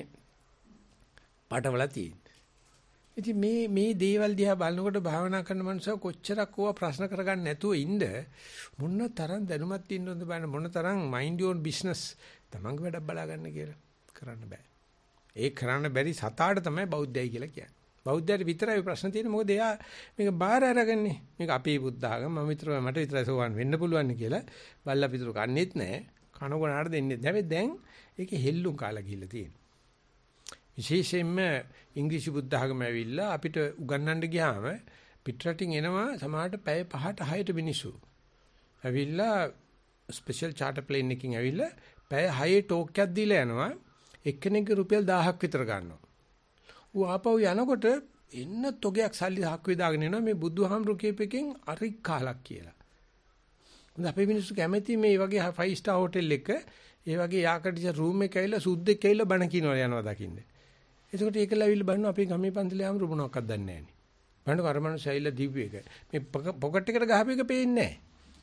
පාඩවල තියෙන්නේ. ඉතින් මේ දේවල් දිහා බලනකොට භාවනා කරන මනුස්සව කොච්චරක් ඕවා ප්‍රශ්න කරගන්න නැතුව ඉන්න මොන තරම් දැනුමක් තියෙනවද බලන්න මොන තරම් මයින්ඩ් යෝන් බිස්නස් තමන්ගේ වැඩක් බලා ගන්න කියලා කරන්න බෑ. ඒ කරන්න බැරි සතාට තමයි බෞද්ධයයි කියලා කියන්නේ. බෞද්ධයට විතරයි ප්‍රශ්න තියෙන්නේ. මොකද එයා මේක බාහිර අරගන්නේ. මේක අපේ බුද්ධ ආගම මම විතර මට විතරයි සෝවන් වෙන්න පුළුවන් කියලා බල්ලා පිටුරු කන්නේත් නැහැ. කනගොනාට දෙන්නේ නැහැ. දැන් ඒකේ හෙල්ලුම් කාලා ගිහිල්ලා තියෙනවා. විශේෂයෙන්ම ඉංග්‍රීසි බුද්ධ ආගම ඇවිල්ලා අපිට උගන්වන්න ගියාම පිටරටින් එනවා සමහරට පැය 5ට 6ට මිනිස්සු. ඇවිල්ලා ස්පෙෂල් චාටර් ප්ලේන් එකකින් ඇවිල්ලා පැය 6 ටෝක් එකක් දීලා යනවා. එක්කෙනෙක්ගේ රුපියල් 1000ක් විතර ගන්නවා. ඌ ආපහු යනකොට එන්න තොගයක් සල්ලි හක් වේදාගෙන එනවා මේ බුදුහාමුදුරු කියපෙකින් අරික් කාලක් කියලා. මොකද අපේ මිනිස්සු කැමති මේ වගේ 5 ස්ටාර් හෝටල් එක ඒ වගේ යාකටිස රූම් එකක ඇවිල්ලා සුද්දෙක් ඇවිල්ලා බණ කියනවා යනවා දකින්න. එතකොට ඒකලා ඇවිල්ලා බලනවා අපේ ගමේ පන්සලේ ආමරු මොනවක්වත් දන්නේ නැහැ නේ. බලන්න කරමනස ඇවිල්ලා දීපු එක. මේ පොකට් එකට ගහපු එක පේන්නේ නැහැ.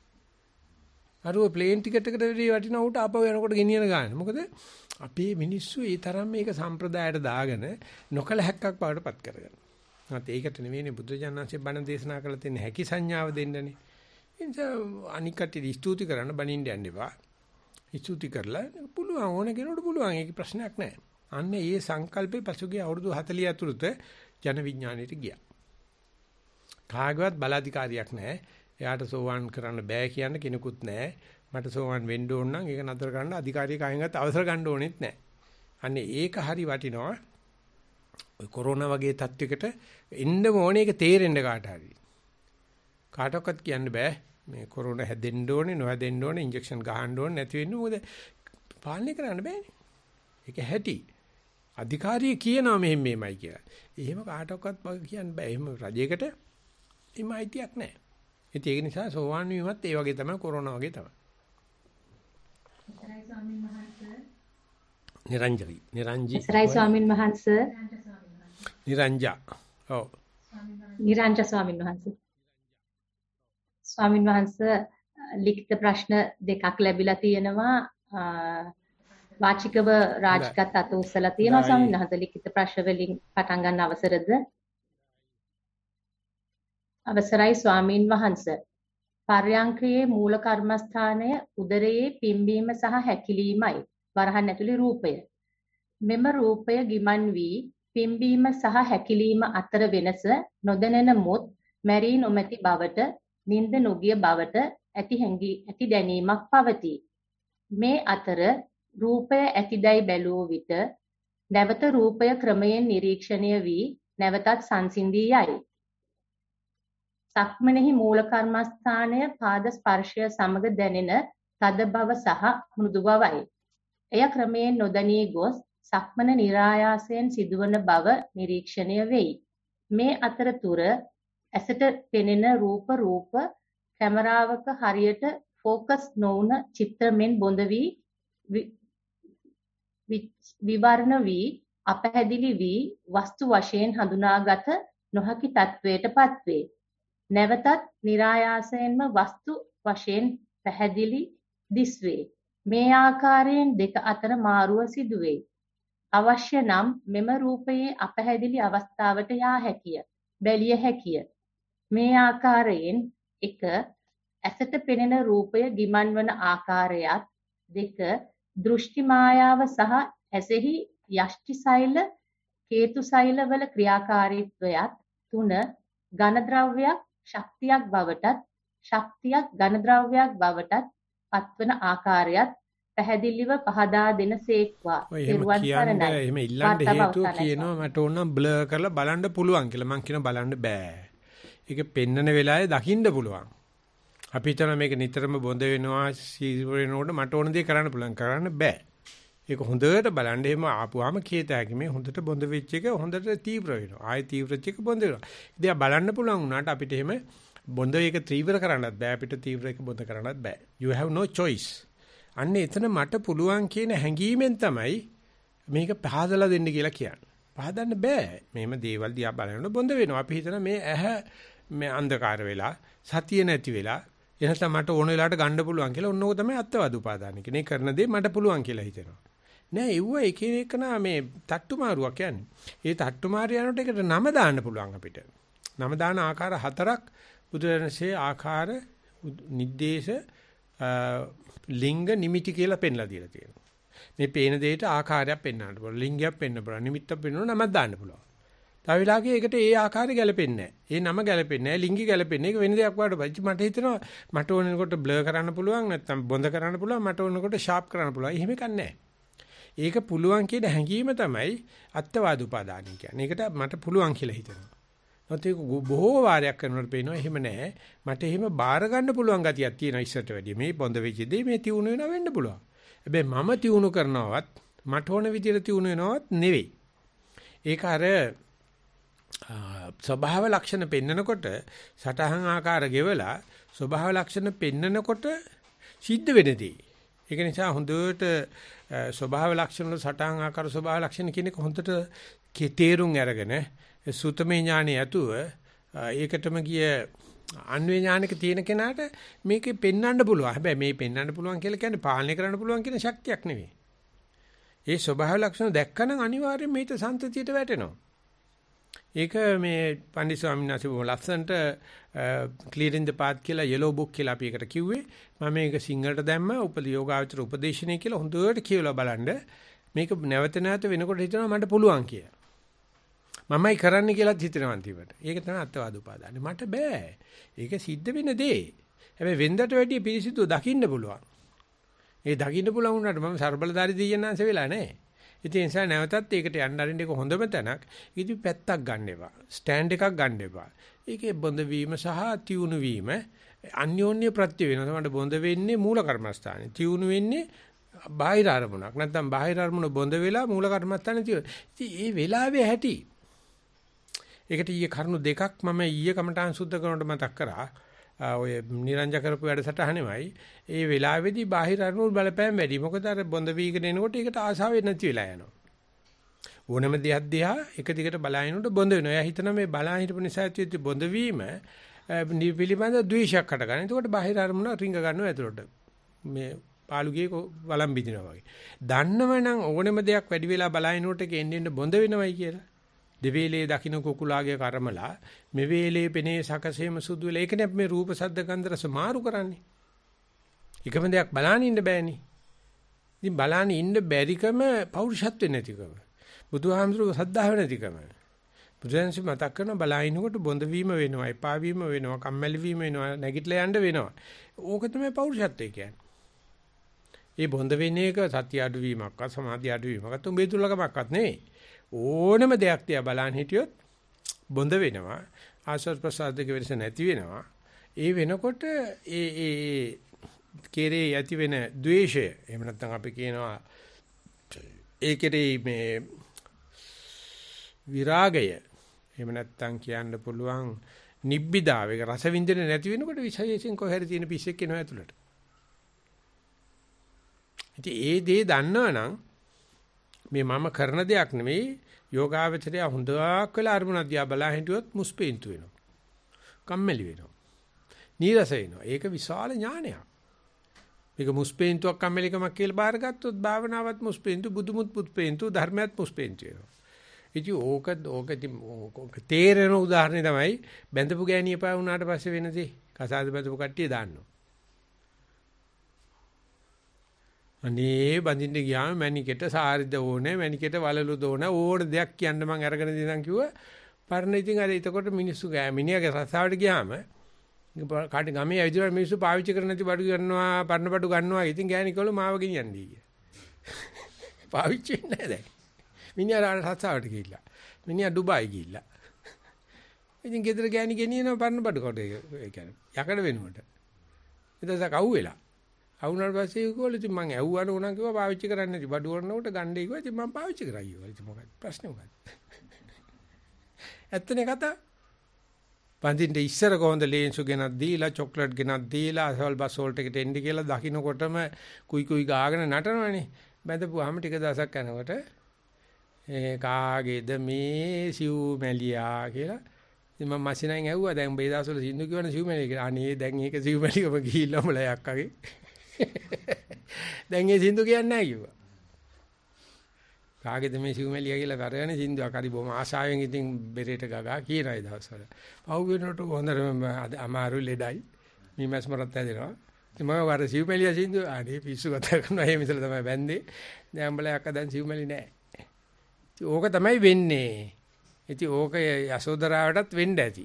අරුව ප්ලේන් ටිකට් එකට වටින උට ආපහු යනකොට ගෙනියන ගාන. මොකද අපේ මිනිස්සු ඒ තරම් මේක සම්ප්‍රදායට දාගෙන නොකල හැක්කක් බවට පත් කරගන්න. නැත්නම් ඒකට නෙවෙයිනේ බුදුජානනාංශයේ බණ දේශනා කරලා තියෙන හැකි සංඥාව දෙන්නනේ. ඒ නිසා අනිකට ස්තුති කරන්න බණින්න යන්න එපා. ස්තුති කරලා පුළුවන් ඕන කෙනෙකුට පුළුවන්. ඒක ප්‍රශ්නයක් නැහැ. අන්න ඒ සංකල්පේ පසුගිය අවුරුදු 40 ඇතුළත ජන විඥාණයට ගියා. කාගවත් බලාධිකාරියක් නැහැ. එයාට සෝවාන් කරන්න බෑ කියන්න කෙනෙකුත් නැහැ. මට සෝවාන් වෙන්න ඕන නම් ඒක නතර කරන්න අධිකාරිය කායින්වත් අවසර ගන්න ඕනෙත් නැහැ. අන්නේ ඒක හරි වටිනවා. ඔය කොරෝනා වගේ තත්යකට එන්න ඕනේ ඒක තේරෙන්න කාට හරි. කාටවත් කියන්න බෑ මේ කොරෝනා හැදෙන්න ඕනේ නොහැදෙන්න ඕනේ ඉන්ජෙක්ෂන් ගහන්න ඕනේ නැති වෙන්න මොකද පාලනය කරන්න බෑනේ. ඒක හැටි. අධිකාරිය කියනවා මෙහෙම මේමයි කියලා. එහෙම කාටවත් කියන්න බෑ. එහෙම රජයකට එහෙම අයිතියක් නැහැ. ඒක නිසා සෝවාන් වීමත් ඒ වගේ තමයි කොරෝනා වගේ තමයි. සරයි ස්වාමීන් වහන්සේ. නිරංජි. සරයි ස්වාමීන් වහන්සේ. නිරංජා. ඔව්. නිරංජා ස්වාමීන් වහන්සේ. ස්වාමීන් වහන්සේ ලිඛිත ප්‍රශ්න දෙකක් ලැබිලා තියෙනවා. වාචිකව රාජිකත් අත උස්සලා තියෙනවා ස්වාමීන් වහන්සේ. ලිඛිත ප්‍රශ්න වලින් පටන් ගන්න අවසරද? අවසරයි ස්වාමීන් වහන්සේ. පර්යංකයේ මූල කර්මස්ථානය උදරයේ පිම්බීම සහ හැකිලීමයි. වරහන් ඇතුලේ රූපය. මෙම රූපය ගිමන් වී පිම්බීම සහ හැකිලීම අතර වෙනස නොදැනෙන මුත් මැරී නොමැති බවට නිින්ද නොගිය බවට ඇති දැනීමක් පවතී. මේ අතර රූපය ඇතිදයි බැලුව විට නැවත රූපය ක්‍රමයෙන් නිරීක්ෂණය වී නැවතත් සංසිඳී යයි. සක්මනෙහි මූල කර්මස්ථානය පාද ස්පර්ශය සමග දැනෙන තද බව සහ මෘදු බවයි. එය ක්‍රමයෙන් නොදැනී ගොස් සක්මන નિરાයාසයෙන් සිදුවන බව නිරීක්ෂණය වෙයි. මේ අතරතුර ඇසට පෙනෙන රූප කැමරාවක හරියට ફોකස් නොවුන චිත්‍රමෙන් බොඳ වී විවරණ වී අපැහැදිලි වී වස්තු වශයෙන් හඳුනාගත නොහැකි තත්වයටපත් වේ. නැවතත් નિરાයාසයෙන්ම වස්තු වශයෙන් පැහැදිලි දිස්වේ. මේ ආකාරයෙන් දෙක අතර මාරුව සිදුවේ. අවශ්‍ය නම් මෙම රූපයේ අපැහැදිලි අවස්ථාවට යා හැකිය. බැලිය හැකිය. මේ ආකාරයෙන් 1 ඇසට පෙනෙන රූපය ගිමන් වන ආකාරයත් 2 දෘෂ්ටි මායාව සහ ඇසෙහි යෂ්ටි සෛල කේතු සෛල වල ක්‍රියාකාරීත්වයත් 3 ඝන ද්‍රව්‍යයක් ශක්තියක් බවටත් ශක්තියක් ඝන ද්‍රව්‍යයක් බවටත් පත්වන ආකාරයත් පැහැදිලිව පහදා දෙනසේක්වා. එහෙම ඉල්ලන්න හේතුව කියනවා මට ඕන නම් බ්ලර් කරලා බලන්න පුළුවන් කියලා. මං කියනවා බලන්න බෑ. ඒක පෙන්නන වෙලාවේ දකින්න පුළුවන්. අපි හිතන මේක නිතරම බොඳ වෙනවා සීවර වෙනකොට මට ඕන දේ කරන්න පුළුවන්. කරන්න බෑ. ඒක හොඳට බලන්න එහෙම ආපුවාම කීත හැකි මේ හොඳට බොඳ වෙච්ච එක හොඳට තීව්‍ර වෙනවා. ආයෙ තීව්‍ර වෙච්ච එක බොඳ වෙනවා. ඉතින් බලන්න පුළුවන් වුණාට අපිට එහෙම බොඳ එක තීව්‍ර කරන්නත් බෑ. අපිට තීව්‍ර එක බොඳ කරන්නත් බෑ. You have no choice. අන්න එතන මට පුළුවන් කියන හැඟීමෙන් තමයි මේක පහදලා දෙන්න කියලා කියන්නේ. පහදන්න බෑ. මේම දේවල් දිහා බලනකොට බොඳ වෙනවා. අපි හිතන මේ ඇහැ මේ අන්ධකාර වෙලා සතිය නැති වෙලා එහෙනම් මට ඕන වෙලාවට ගන්න පුළුවන් කියලා ඔන්නෝක තමයි අත්වාද උපාදාන කියන්නේ. කරන දේ මට පුළුවන් කියලා හිතෙනවා. නෑ ඒව එක එක නා මේ තට්ටු මාරුවක් කියන්නේ. ඒ තට්ටු මාරිය යනකොට ඒකට නම දාන්න පුළුවන් අපිට. නම දාන ආකාර 4ක් බුදුරජාණන්සේ ආකාර නිर्देश ලිංග නිමිති කියලා පෙන්ලා දීලා තියෙනවා. මේ පේන දෙයට ආකාරයක් පෙන්වන්න පුළුවන්. ලිංගයක් පෙන්වන්න පුළුවන්. නිමිත්තක් පෙන්වන්න නමක් දාන්න පුළුවන්. තව වෙලාවක ඒකට ඒ ආකාරය ගැලපෙන්නේ නැහැ. ඒ නම ගැලපෙන්නේ නැහැ. ලිංගي ගැලපෙන්නේ. ඒක වෙන දෙයක් වඩා මට හිතෙනවා මට ඕනෙනකොට බ්ලර් කරන්න පුළුවන් නැත්නම් බොඳ කරන්න පුළුවන්. මට ඕනෙනකොට ෂාප් කරන්න පුළුවන්. එහෙම එකක් නැහැ. ඒක පුළුවන් කියන හැඟීම තමයි අත්වාද උපාදානයි කියන්නේ. ඒකට මට පුළුවන් කියලා හිතෙනවා. නැත්නම් ඒක බොහෝ වාරයක් කරනකොට පේනවා එහෙම නැහැ. මට එහෙම බාර ගන්න පුළුවන් ගතියක් තියෙනවා ඉස්සරට වැඩිය. මේ බොඳ වෙච්ච දේ මේ තියුණු වෙනවා වෙන්න පුළුවන්. හැබැයි මම තියුණු කරනවත් මට ඕන විදිහට තියුණු වෙනවත් නෙවෙයි. ඒක අර ස්වභාව ලක්ෂණ පෙන්නකොට සටහන් ආකාර ගෙවලා ස්වභාව ලක්ෂණ පෙන්නකොට සිද්ධ වෙනදී. ඒක නිසා හොඳට ස්වභාව ලක්ෂණ වල සටහන් ආකාර ස්වභාව ලක්ෂණ කියන එක හොඳට තේරුම් අරගෙන සුතමේ ඥානෙ ඇතුව ඒකටම ගිය අන්වේ ඥානක තියෙන කෙනාට මේකේ පෙන්වන්න පුළුවන්. හැබැයි මේ පෙන්වන්න පුළුවන් කියලා කියන්නේ පාලනය කරන්න පුළුවන් කියන ශක්තියක් නෙවෙයි. ඒ ස්වභාව ලක්ෂණ දැක්කනම් අනිවාර්යයෙන් මේක සම්තතියට වැටෙනවා. ඒක මේ පණ්ඩිත ස්වාමීන් වහන්සේ බොහොම ලස්සනට clearing the path කියලා yellow book කියලා අපි ඒකට කිව්වේ. මම මේක සිංහලට දැම්ම යෝගාචර උපදේශනය කියලා හොඳට කියවලා බලන්න. මේක නැවත නැවත වෙනකොට හිතනවා මට පුළුවන් කියලා. මමයි කරන්න කියලාත් හිතනවා අන්තිමට. ඒක තමයි අත්වාද උපාදානේ. මට බෑ. ඒක සිද්ධ වෙන දේ. හැබැයි වෙන්දට වැඩිය පිරිසිදු දකින්න පුළුවන්. ඒ දකින්න පුළුවන් වුණාට මම ਸਰබලධාරී දෙයයන්ාංශ වෙලා නැහැ. ඉතින් ඒ නිසා නැවතත් ඒකට යන්න අරින්න ඒක හොඳම තැනක්. ඉතින් පැත්තක් ගන්න එපා. ස්ටෑන්ඩ් එකක් ගන්න එපා. ඒකේ බොඳ වීම සහ තියුණු වීම අන්‍යෝන්‍ය ප්‍රත්‍ය වෙනවා. මට බොඳ වෙන්නේ මූල කර්මස්ථානේ. තියුණු වෙන්නේ බාහිර අරමුණක්. නැත්නම් බාහිර අරමුණ බොඳ වෙලා මූල කර්මස්ථානේ තියුණු. ඉතින් ඒ වෙලාවේ ඇති ඒකට ඊයේ කරුණු දෙකක් මම ඊයේ කමටහන් සුද්ධ කරනකොට මතක් කරා. ඔය නිරංජ කරපු වැඩසටහනෙමයි. ඒ වෙලාවේදී බාහිර අරමුණු බලපෑම් වැඩි. මොකද අර බොඳ වීගෙන එනකොට ඒකට ආසාව නැති වෙලා යනවා. ඕනම දෙයක් දිහා එක දිගට බලාගෙනනකොට බොඳ වෙනවා. එයා හිතනවා මේ බලා හිටපු නිසා ඇතිවෙච්ච බොඳ වීම පිළිබඳ ද්වේෂයක් හට ගන්න. එතකොට බාහිර අරමුණ රිංග ගන්නවා ඇතුළට. මේ පාළුගේ වළම් බිඳිනවා වගේ. දන්නවනම් ඕනෙම දෙයක් වැඩි වෙලා බලනකොට ඒක එන්න බොඳ වෙනවයි කියලා. දෙවේලේ දකින්න කුකුලාගේ කර්මලා මේ වේලේ පෙනේ සකසේම සුදු වෙලා ඒකනේ අපි මේ රූප සද්ද ගන්ධ රස මාරු කරන්නේ. එකම දෙයක් බලන්න ඉන්න බෑනේ. ඉතින් බලන්න ඉන්න බැරිකම පෞරුෂත්වෙ නැතිකම. බුදුහාමුදුරුවෝ සද්ධාව නැතිකම. බුදුන්සේ මතක් කරන බලයින්කොට බොඳ වීම වෙනවා, එපා වීම වෙනවා, කම්මැලි වීම වෙනවා, නැගිටලා යන්න වෙනවා. ඕක තමයි පෞරුෂත්වය කියන්නේ. ඒ බොඳ වෙන එක සත්‍ය අඩු වීමක්වත් සමාධි අඩු වීමක්වත් උඹේ දුර්ලභමක්වත් නෙවෙයි. ඕනම දෙයක් තියා බලන් හිටියොත් බොඳ වෙනවා. ආශ්වාස ප්‍රශ්වාසයක වෙනස නැති වෙනවා. ඒ වෙනකොට ඒ කෙරේ ඇති වෙන ද්වේෂය එහෙම නැත්නම් අපි කියනවා ඒ කෙරේ මේ විරාගය එහෙම නැත්නම් කියන්න පුළුවන් නිබ්බිදාව ඒක රස විඳින්නේ නැති වෙනකොට විශේෂයෙන් කොහෙද තියෙන පිස්සෙක් එනවා ඇතුළට. ඉතින් ඒ දේ දන්නවනම් මේ මම කරන දෙයක් නෙමෙයි යෝගාවචරය හොඳක් වෙලා අරමුණ දිහා බලා හිටියොත් මුස්පේන්තු වෙනවා. කම්මැලි වෙනවා. නීරස වෙනවා. ඒක විශාල ඥානයක්. මේක මුස්පේන්තුවක් කම්මැලිකමක් කියලා බාරගත්තොත් භාවනාවත් මුස්පේන්තු බුදුමුත් පුත්පේන්තු ධර්මයක් මුස්පේන්තු වෙනවා. ඉතින් ඕක තේරෙන උදාහරණේ තමයි බැඳපු ගෑණිය පා වුණාට පස්සේ වෙනදී කසාද බැඳපු කට්ටිය දාන්නවා. අනේ බඳින්න ගියාම මැනිකෙට සාරිද ඕනේ මැනිකෙට වලලුද ඕන දෙයක් කියන්න මම අරගෙන දිනන් කිව්වා. පරණ ඉතින් අර එතකොට මිනිස්සු මිනිහාගේ රස්සාවට ගියාම කාට ගමේ ඇවිදලා මිනිස්සු පාවිච්චි කරන නැති බඩු ගන්නවා පරණ බඩු ගන්නවා. ඉතින් ගෑණි කළු මාව ගෙනියන්නේ කිය. පාවිච්චි වෙන්නේ නැහැ දැන්. මිනිහා රස්සාවට ගිහිල්ලා. මිනිහා ඩුබායි ගිහිල්ලා. ඉතින් ගෙදර ගෑණි ගෙනියනවා පරණ බඩු කොට ඒ කියන්නේ යකඩ වෙනුවට. ඊට කව් වෙලා. අවුනාට පස්සේ කිව්වලු ඉතින් මං ඇව්වන උනා කිව්වා පාවිච්චි කරන්නේ නැති බඩු වරනකොට ගන්නේ කිව්වා. ඉතින් මං පාවිච්චි කරා කිව්වා. ඉතින් මොකක්ද ප්‍රශ්නේ මොකක්ද? ඇත්තනේ කතා. පන්දින්න ඉස්සර කොහොඳ ලේන්සු ගෙනත් දීලා චොක්ලට් ගෙනත් දීලා අසවල් බස් වලට එකට එන්න කියලා දකින්නකොටම කුයි කුයි ගාගෙන නටනවනේ. බැඳපුවාම ටික දවසක් යනකොට ඒ කාගේද මේ සිව් මැලියා කියලා. ඉතින් මම මැෂිනෙන් ඇහුවා දැන් මේ දවස්වල සින්දු කියවන සිව් මැලිය කියලා. අනේ දැන් ඒක සිව් මැලියම ගිහිල්ලා මොලයක් අගේ. දැන් ඒ සින්දු කියන්නේ නැහැ කිව්වා. කාගේද මේ සිව්මැලියා කියලා කරගෙන සින්දුවක් හරි බොහොම ආශාවෙන් ඉතින් බෙරේට ගගා කියන ඒ දවස්වල. පහු වෙනකොට හොඳටම අමාරු ලෙඩයි. මීමැස් මරත් ඇදෙනවා. ඉතින් මම වර සිව්මැලියා සින්දු අනේ පිස්සු කතා කරනවා. එහෙම ඉතල තමයි බැන්දේ. දැන් අම්බලයක් අදන් සිව්මැලි නැහැ. ඉතින් ඕක තමයි වෙන්නේ. ඉතින් ඕක යසෝදරාවටත් වෙන්න ඇති.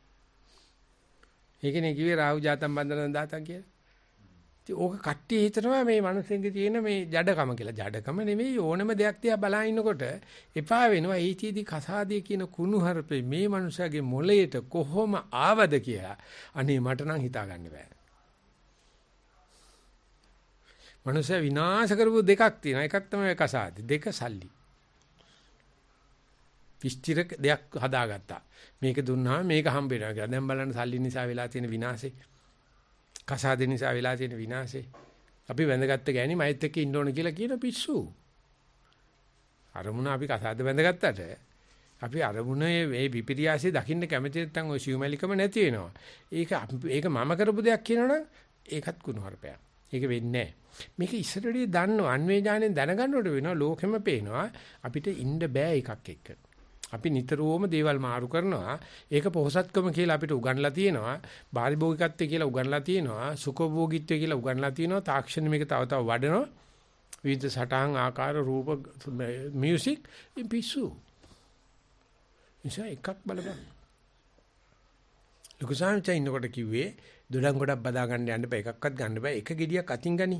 ඒකනේ කිව්වේ රාහු ජාතම් බන්ධන දාතන් කියලා. ඕක කට්ටිය හිතනවා මේ මිනිස්සුන්ගේ තියෙන මේ ජඩකම කියලා. ජඩකම නෙමෙයි ඕනම දෙයක් තියා බලා ඉන්නකොට එපා වෙනවා. ඊචීදි කසාදී කියන කුණුහරුපේ මේ මිනිස්සගේ මොළයට කොහොම ආවද කියලා. අනේ මට නම් හිතා ගන්න බෑ. මිනිස්සු විනාශ කරපු දෙකක් තියෙනවා. එකක් තමයි කසාදී. දෙක සල්ලි. විස්තර දෙයක් හදාගත්තා. මේක දුන්නාම මේක හම්බ වෙනවා කියලා. දැන් බලන්න සල්ලි නිසා වෙලා තියෙන විනාශේ. කසාද නිසා වෙලා තියෙන විනාශේ. අපි වැඳගත්ත ගෑණි මයිත් එක්ක ඉන්න ඕන කියලා කියන පිස්සු. අරමුණ අපි කසාද වැඳගත්තට අපි අරමුණේ මේ විපිරියාසය දකින්න කැමති නැත්නම් ওই සිව්මැලිකම නැති වෙනවා. ඒක මම කරපු දෙයක් කියනවනම් ඒකත් කුණුහරුපයක්. ඒක වෙන්නේ නැහැ. මේක ඉස්සරදී දන්නව අන්වේ ඥාණයෙන් දැනගන්නකොට වෙනවා ලෝකෙම පේනවා අපිට ඉන්න බෑ එකක් එක්ක. අපි නිතරම දේවල් මාරු කරනවා. ඒක පොහසත්කම කියලා අපිට උගන්ලා තියෙනවා. පාරිභෝගිකත්වය කියලා උගන්ලා තියෙනවා. සුඛභෝගීත්වය කියලා උගන්ලා තියෙනවා. තාක්ෂණ මේක තව තව වඩනවා. විවිධ සටහන් ආකාර රූප මියුසික් පිස්සු. එකක් බලපන්. ලොකු සාමිචා ඉන්නකොට කිව්වේ දොඩම් ගොඩක් බදා ගන්න යන්න බෑ. එකක්වත් ගන්න බෑ. එක ගෙඩියක් අතින් ගනි.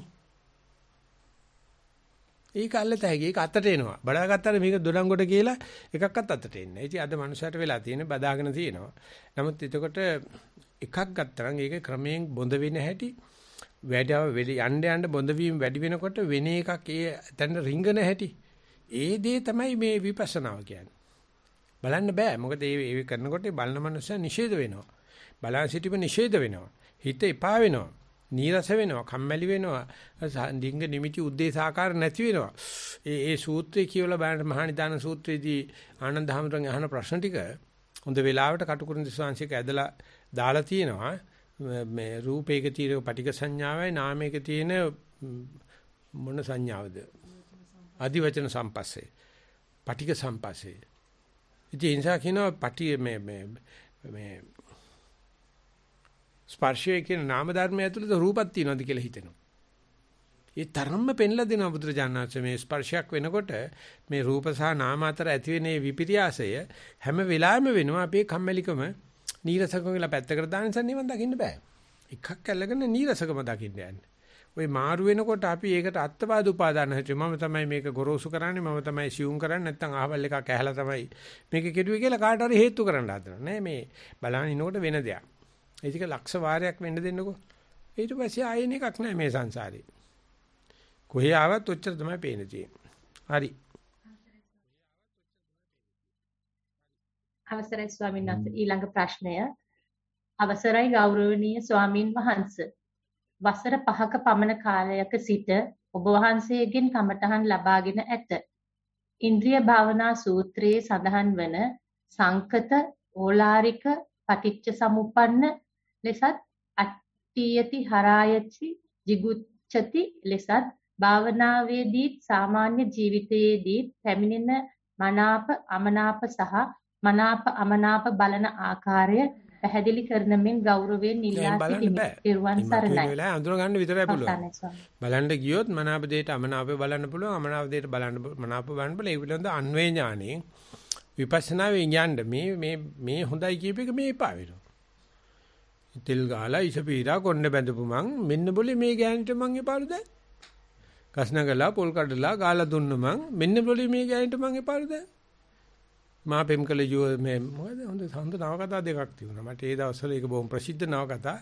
ඒක අල්ලත හැකි. ඒක අතට එනවා. බඩගත්තාට මේක දොඩම් කොට කියලා එකක්වත් අතට එන්නේ නැහැ. ඉතින් අද මනුස්සයට වෙලා තියෙන බදාගෙන තියෙනවා. නමුත් එතකොට එකක් ගත්තා නම් ඒක ක්‍රමයෙන් බොඳ වෙන හැටි යන්න බොඳ වීම වැඩි වෙනකොට වෙන එකක් ඒ තැන රිංගන හැටි. ඒ දේ තමයි මේ විපස්සනාව කියන්නේ. බලන්න බෑ. මොකද ඒ කරනකොට බලන මනුස්සයා නිෂේධ වෙනවා. බලන් සිටීම නිෂේධ වෙනවා. හිත එපා වෙනවා. නීරස වෙනවා, කම්මැලි වෙනවා, ඩිංග නිමිති උද්දේශාකාර නැති වෙනවා. ඒ සූත්‍රය කියවලා බලන්න මහානිදාන සූත්‍රයේදී ආනන්ද හැමතුන් අහන ප්‍රශ්න ටික හොඳ වෙලාවට කටුකුරුන් දිස්වාංශික ඇදලා දාලා තියෙනවා මේ රූපයක තියෙන පටික සංඥාවයි නාමයක තියෙන මොන සංඥාවද? අදිවචන සම්පස්සේ. පටික සම්පස්සේ. ඉතින් ඒ නිසා කියනවා පටි මේ ස්පර්ශයේ කියන නාම ධර්මය ඇතුළත රූපක් තියෙනවද කියලා හිතෙනවා. ඒ තරම්ම පෙන්ලා දෙනවා බුදුරජාණන් වහන්සේ මේ ස්පර්ශයක් වෙනකොට මේ රූප සහ නාම අතර ඇති වෙන මේ විපිරියාසය හැම වෙලාවෙම වෙනවා. අපේ කම්මැලිකම නීරසකම කියලා පැත්තකට දාන නිසා නිවන් දකින්න බෑ. එකක් අල්ලගෙන නීරසකම දකින්න යන්නේ. ওই මාරු වෙනකොට අපි ඒකට අත්පාද උපාදාන හිතුවේ මම තමයි මේක ගොරෝසු කරන්නේ මම තමයි සියුම් කරන්නේ නැත්නම් අහවල් එකක් ඇහැලා තමයි මේක කෙරුවේ කියලා කාට හරි හේතු කරන්න හදනවා නෑ මේ බලන්න ඉනකොට වෙන දෙයක්. ඒක ලක්ෂ වාරයක් වෙන්න දෙන්නකෝ. ඊට පස්සේ ආයෙන එකක් නෑ මේ සංසාරේ. කොහේ ආවත් ඔච්චර තමයි පේන්නේ තියෙන්නේ. හරි. අවසරයි ස්වාමීන් වහන්සේ ඊළඟ ප්‍රශ්නය අවසරයි ගෞරවනීය ස්වාමින් වහන්සේ වසර 5ක පමණ කාලයක සිට ඔබ වහන්සේගෙන් කමඨහන් ලබාගෙන ඇත. ඉන්ද්‍රිය භාවනා සූත්‍රයේ සඳහන් වන සංකත ඕලාරික පටිච්ච සමුප්පන්න ලෙසත් අට්ඨියති හරායති jigucchati ලෙසත් භාවනාවේදී සාමාන්‍ය ජීවිතයේදී පැමිණෙන මනාප අමනාප සහ මනාප අමනාප බලන ආකාරය පැහැදිලි කරන මෙන් ගෞරවයෙන් ඉල්ලා සිටිමි. ත්වන් සරණයි. මේ වෙලාවේ අඳුර ගන්න විතරයි පුළුවන්. බලන්න ගියොත් මනාප දෙයට අමනාපය බලන්න පුළුවන්. අමනාප දෙයට බලන්න මනාප බලන්න බල ඒ පිළිබඳ අන්වේ ඥාණයෙන් විපස්සනාවේ යන්න මේ හොඳයි කියප එක මේ එපා වෙනවා. තෙල් ගාලා ඉසපීරා කොණ්ඩ බැඳපු මං මෙන්න બોලේ මේ ගෑනිට මං එපාලු දැන්. කස්නගලා පොල් කඩලා ගාලා දුන්න මං මෙන්න બોලේ මේ ගෑනිට මං එපාලු දැන්. මා පෙම්කල යෝ මේ මොකද හොඳ නවකතා දෙකක් තිබුණා. මට ඒ දවස්වල ඒක බොහොම ප්‍රසිද්ධ නවකතා.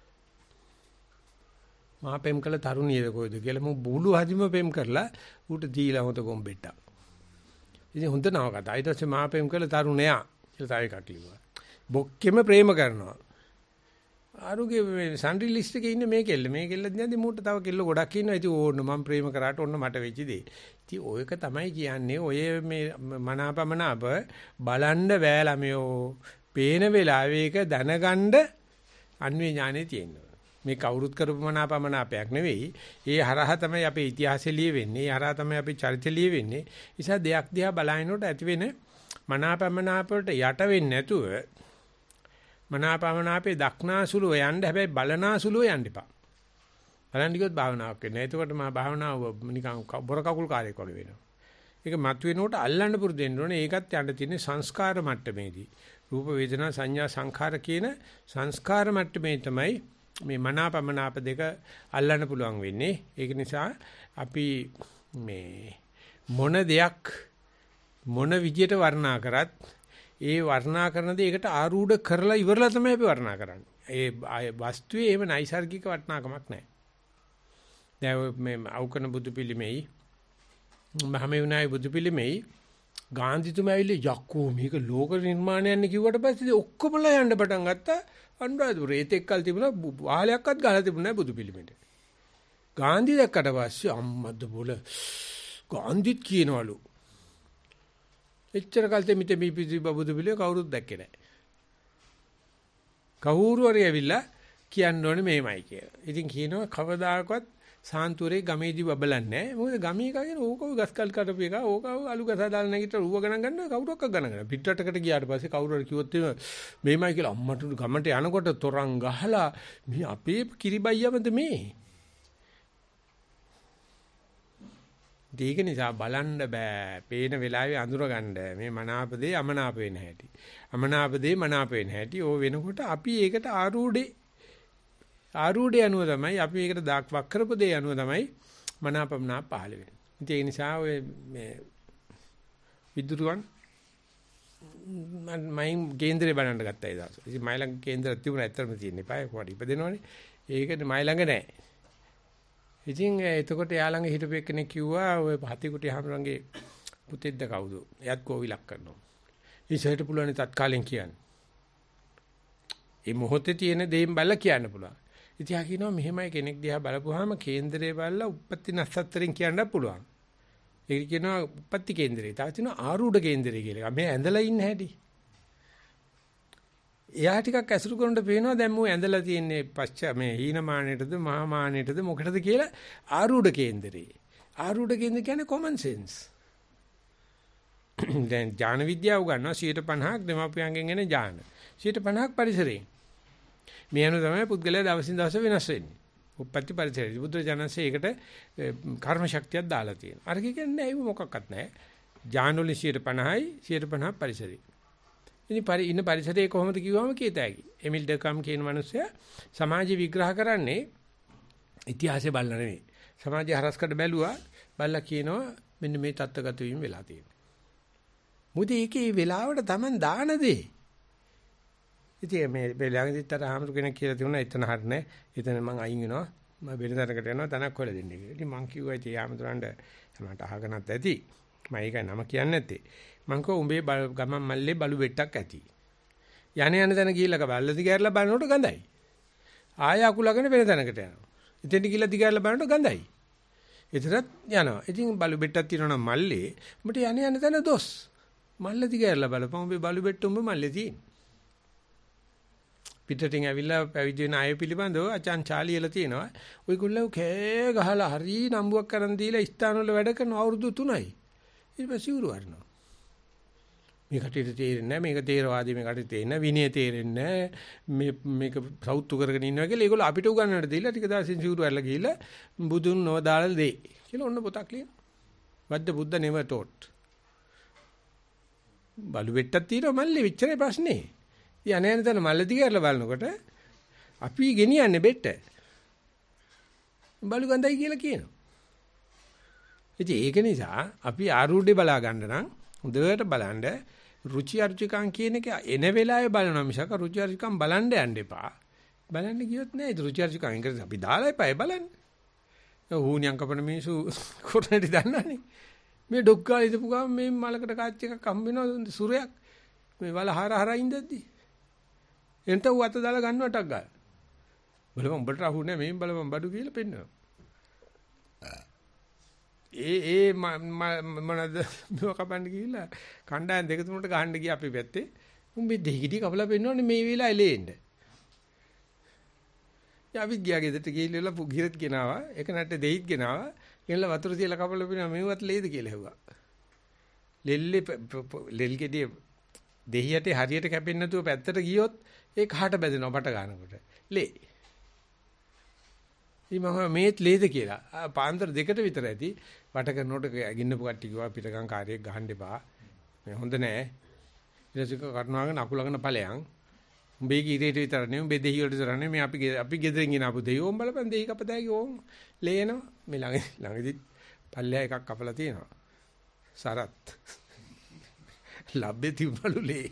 මා පෙම්කල තරුණියද කොයිද කියලා මම බුළු හදිම පෙම් කරලා ඌට දීලා හොත ගොම්බෙට්ටක්. ඉතින් හොඳ නවකතා. ඊට පස්සේ මා පෙම්කල තරුණයා කියලා තව එකක් ලිව්වා. බොක්කෙම ප්‍රේම කරනවා. ආරුගේ මේ සන්ඩි ලිස්ට් එකේ ඉන්නේ මේ කෙල්ල. මේ කෙල්ල දැන් මූට තව කෙල්ල ගොඩක් ඉන්නවා. ඉතින් ඕන්න මම ප්‍රේම කරාට ඕන්න මට වෙච්ච දේ. ඉතින් ඔයක තමයි කියන්නේ ඔය මේ මනාපමනාප බලන්න බෑ ළමයෝ. පේන වෙලාවේ ඒක දැනගන්න අන්වේ ඥානෙ තියෙනවා. මේ කවුරුත් කරපු මනාපමනාපයක් නෙවෙයි. ඒ හරහා තමයි අපේ ඉතිහාසෙ ලියෙන්නේ. ඒ හරහා තමයි අපේ චරිතය ලියෙන්නේ. නිසා දෙයක් දිහා බලනකොට ඇති වෙන මනාපමනාප වලට යට වෙන්නේ නැතුව මනාපමනාපේ දක්නාසුලව යන්න හැබැයි බලනාසුලව යන්න එපා. බලන්න ගියොත් භාවනාවක් වෙන්නේ නැහැ. එතකොට මා භාවනාව නිකන් බොර කකුල් කාර්යයක් වගේ වෙනවා. ඒක මතුවෙනකොට අල්ලන්න පුරුදු වෙන්න ඕනේ. ඒකත් යන්න තියෙන්නේ සංස්කාර මට්ටමේදී. රූප වේදනා සංඥා සංඛාර කියන සංස්කාර මට්ටමේ තමයි මේ මනාපමනාප දෙක අල්ලන්න පුළුවන් වෙන්නේ. ඒක නිසා අපි මේ මොන දෙයක් මොන විදියට වර්ණනා කරත් ඒ වර්ණනා කරන දේ ඒකට ආරූඪ කරලා ඉවරලා තමයි අපි වර්ණනා කරන්නේ. ඒ වස්තුවේ එහෙම නයිසර්ගික වටිනාකමක් නැහැ. දැන් මේ අවකන බුදු පිළිමෙයි මහමෙවුනායි බුදු පිළිමෙයි ගාන්ධිතුමා ඇවිල්ලා යක්කෝ මේක ලෝක නිර්මාණයක්නේ කිව්වට පස්සේ ඔක්කොමලා යන්න පටන් ගත්තා. අනුරාධපුරේ ඒතෙක්කල් තිබුණා වාලයක්වත් ගහලා තිබුණේ නැහැ බුදු පිළිමෙට. ගාන්ධි දැක්කට පස්සේ අම්මද්ද බෝල ගාන්ධිත් කියනවලු එච්චර කල් තෙමිට මේ බුදු පිළිම කවුරුත් දැක්කේ නැහැ. කවුරු හරි ඇවිල්ලා කියන්න ඕනේ මේමයි කියලා. ඉතින් කියනවා කවදාකවත් සාන්තුරේ ගමේදී බබලන්නේ නැහැ. මොකද ගමේ කගෙන ඕකව ගස්කල් කටපු එක ඕකව අලු ගසා දාලා නැගිට රුව ගණන් ගන්නවා කවුරක්වත් ගණන් ගන්න. පිටරටකට ගියාට පස්සේ කවුරු හරි කිව්වොත් මේමයි කියලා අම්මට ගමට යනකොට තොරන් ගහලා මේ අපේ කිරිබයියමද මේ. ඒක නිසා බලන්න බෑ. පේන වෙලාවේ අඳුර ගන්න. මේ මනාපදේ අමනාප වෙන හැටි. අමනාපදේ මනාප වෙන හැටි. ඕ වෙනකොට අපි ඒකට ආරූඪය අනුව තමයි අපි ඒකට වක් කරපු දේ අනුව තමයි මනාපමනාප පහළ වෙන්නේ. ඉතින් ඒ නිසා ඔය මේ විදුරුවන් මම කේන්දරේ බලන්න ගත්තා ඒ දවස්. ඉතින් මයි ළඟ කේන්දරයක් තිබුණා ඇත්තටම තියෙන්නේ. පාය කොහොමද ඉපදෙනවනේ. ඒකට මයි ළඟ නැහැ. ඉතින් එතකොට එයා ළඟ හිටපු එක්කෙනෙක් කිව්වා ඔය හතිකුටි හැමරංගේ පුතෙක්ද කවුද? එයාත් කෝවිලක් කරනවා. ඉතින් පුළුවන් තත්කාලෙන් කියන්න. මේ මොහොතේ තියෙන දේම් බලලා කියන්න පුළුවන්. ඉතින් ආ කියනවා මෙහෙමයි කෙනෙක් දිහා බලපුවාම කේන්දරේ බලලා උප්පත්ති නස්සත්තරෙන් කියන්න පුළුවන්. ඒක කියනවා උප්පත්ති කේන්දරේ. තව තියෙනවා ආරූඪ කේන්දරේ කියලා. මේ ඇඳලා ඉන්න හැටි. එයා ටිකක් ඇසුරු කරනකොට පේනවා දැන් මෝ ඇඳලා තියෙන්නේ මේ හීනමානෙටද මහාමානෙටද මොකටද කියලා ආරූඪ කේන්දරේ. ආරූඪ කේන්දර කියන්නේ common sense. දැන් ඥාන විද්‍යාව උගන්වනවා 50% දෙමාපියන්ගෙන් එන ඥාන. 50% පරිසරයෙන්. මේ අනුව තමයි පුද්ගලයා දවසින් දවස වෙනස් වෙන්නේ. උපපත්ති පරිසරය. බුදුරජාණන්සේ ඒකට කර්ම ශක්තියක් දාලා තියෙනවා. අර කියන්නේ ඒක මොකක්වත් නැහැ. ඥාන වලින් 50%යි 50% පරිසරය. ඉතින් ඉන්න පරිසරයේ කොහොමද කිව්වම කීතෑගි. එමිල් ඩකම් කියන මිනිස්සයා සමාජ විග්‍රහ කරන්නේ ඉතිහාසය බලලා නෙවෙයි. සමාජය හරස්කඩ බැලුවා බලලා කියනවා මෙන්න මේ தත්ත්වගත වීම වෙලා තියෙනවා. මොකද ඒකේ වෙලාවට Taman දාන දේ. ඉතින් මේ ළඟදිත්තර ආමතු කෙනෙක් කියලා තියුණා එතන හරිනේ. එතන මං අයින් වෙනවා. මම වෙන තැනකට යනවා තනක් හොයලා දෙන්න කියලා. ඉතින් මං කිව්වා ඉතින් ආමතුරන්ට මට අහගෙනත් ඇති. මම ඒකයි නම කියන්නේ නැත්තේ. මං කෝ උඹේ ගමන් මල්ලේ බලු බෙට්ටක් ඇති. යන්නේ යන තැන ගිහිල්ලා බල්ල දිගහැරලා බලනකොට ගඳයි. ආය අකුලගෙන වෙන තැනකට යනවා. ඉතින් ගිහිල්ලා දිගහැරලා බලනකොට ගඳයි. එතරම් යනවා. ඉතින් බලු බෙට්ටක් තියෙනවා නම් මල්ලේ උඹට යන්නේ යන තැන දොස්. මල්ල දිගහැරලා බලපන් උඹේ බලු බෙට්ට උඹ මල්ලේ තියෙන. පිටටින් ඇවිල්ලා පැවිදි වෙන අය පිළිබඳව අචාන් චාලියලා තියෙනවා. ඔයගොල්ලෝ කෑ ගහලා හරි නම්බුවක් කරන් දීලා ස්ථාන වල වැඩ කරන අවුරුදු 3යි. ඊට පස්සේ උරු වරනවා. මේකට තේරෙන්නේ නැහැ මේක තේරවාදී මේකට තේරෙන්නේ විනය තේරෙන්නේ මේක සෞතු කරගෙන ඉන්නවා කියලා ඒගොල්ලෝ අපිට උගන්වන්නට දීලා ටික දවසින් සිවුරු ඇරලා ගිහිල්ලා බුදුන් නොදාලා දෙයි කියලා ඔන්න පොතක් ලියනවා. වද්ද බුද්ධ never taught. බලු වෙට්ටක් තියෙනවා මල්ලේ විචරේ ප්‍රශ්නේ. යන යන තැන මල්ල දිගහැරලා බලනකොට අපි ගෙනියන්නේ බෙට්ට. බලු ගඳයි කියලා කියනවා. ඉතින් ඒක නිසා අපි ආරූඪේ බලා ගන්න නම් හොඳට බලන්න රුචි අරුචිකම් කියන එක එන වෙලාවේ බලනවා මිසක රුචි අරුචිකම් බලන්න යන්න එපා. බලන්න ගියොත් නෑ රුචි අරුචිකම් ඉංග්‍රීසි අපි දාලා එපා බලන්න. හුණියන් කපන මිනිස්සු කොරණටි දන්නනේ. මේ ඩොක්කා ඉදපු ගමන් මේ මලකට කාච් එකක් හම්බ වෙනවා සුරයක්. මේ වල හර ඉඳද්දි. එන්ට උවත දාලා ගන්නවටක් ගාලා. බලපන් උඹට අහුනේ මේ බලපන් බඩු කියලා පෙන්නනවා. ඒ මොනද මෙව කපන්න ගිහිල්ලා කණ්ඩායම් දෙක තුනකට ගහන්න ගියා අපි පැත්තේ. උඹේ දෙහිගිටි කපලා පෙන්නවනේ මේ වෙලාවේ එලෙන්න. අපි ගියා ගෙදරට ගිහිල්ලා පුගිරත් ගෙනාවා. එක නැට්ටේ දෙහිත් ගෙනාවා. ගෙනලා වතුර තියලා කපලා පෙන්නනවා මේවත් ලේද කියලා ඇහුවා. ලෙල් ගෙඩිය දෙහියට හරියට කැපෙන්නේ නැතුව පැත්තට ගියොත් ඒ කහට බැදෙනවා බට ගන්නකොට. ලේ. මම මේත් ලේද කියලා. පාන්දර දෙකට විතර ඇති. වට කරනකොට ගින්නපු කට්ටිය කිව්වා පිටගම් කාර්යයක් ගහන්න එපා. මේ හොඳ නෑ. ඊටසික කරනවාගෙන අකුලගෙන ඵලයන්. උඹේ කීරේට විතර නෙමෙයි උඹේ දෙහි වලට විතර නෙමෙයි අපි ගෙදරින් ගෙන ආපු දෙහි ඕම් බලපන් දෙහි කපතයි ඕම් ලේනවා. මේ ළඟදී පල්ලෙහා එකක් කපලා තියෙනවා. සරත්. ලැබෙ තිබ්බලු ලේ.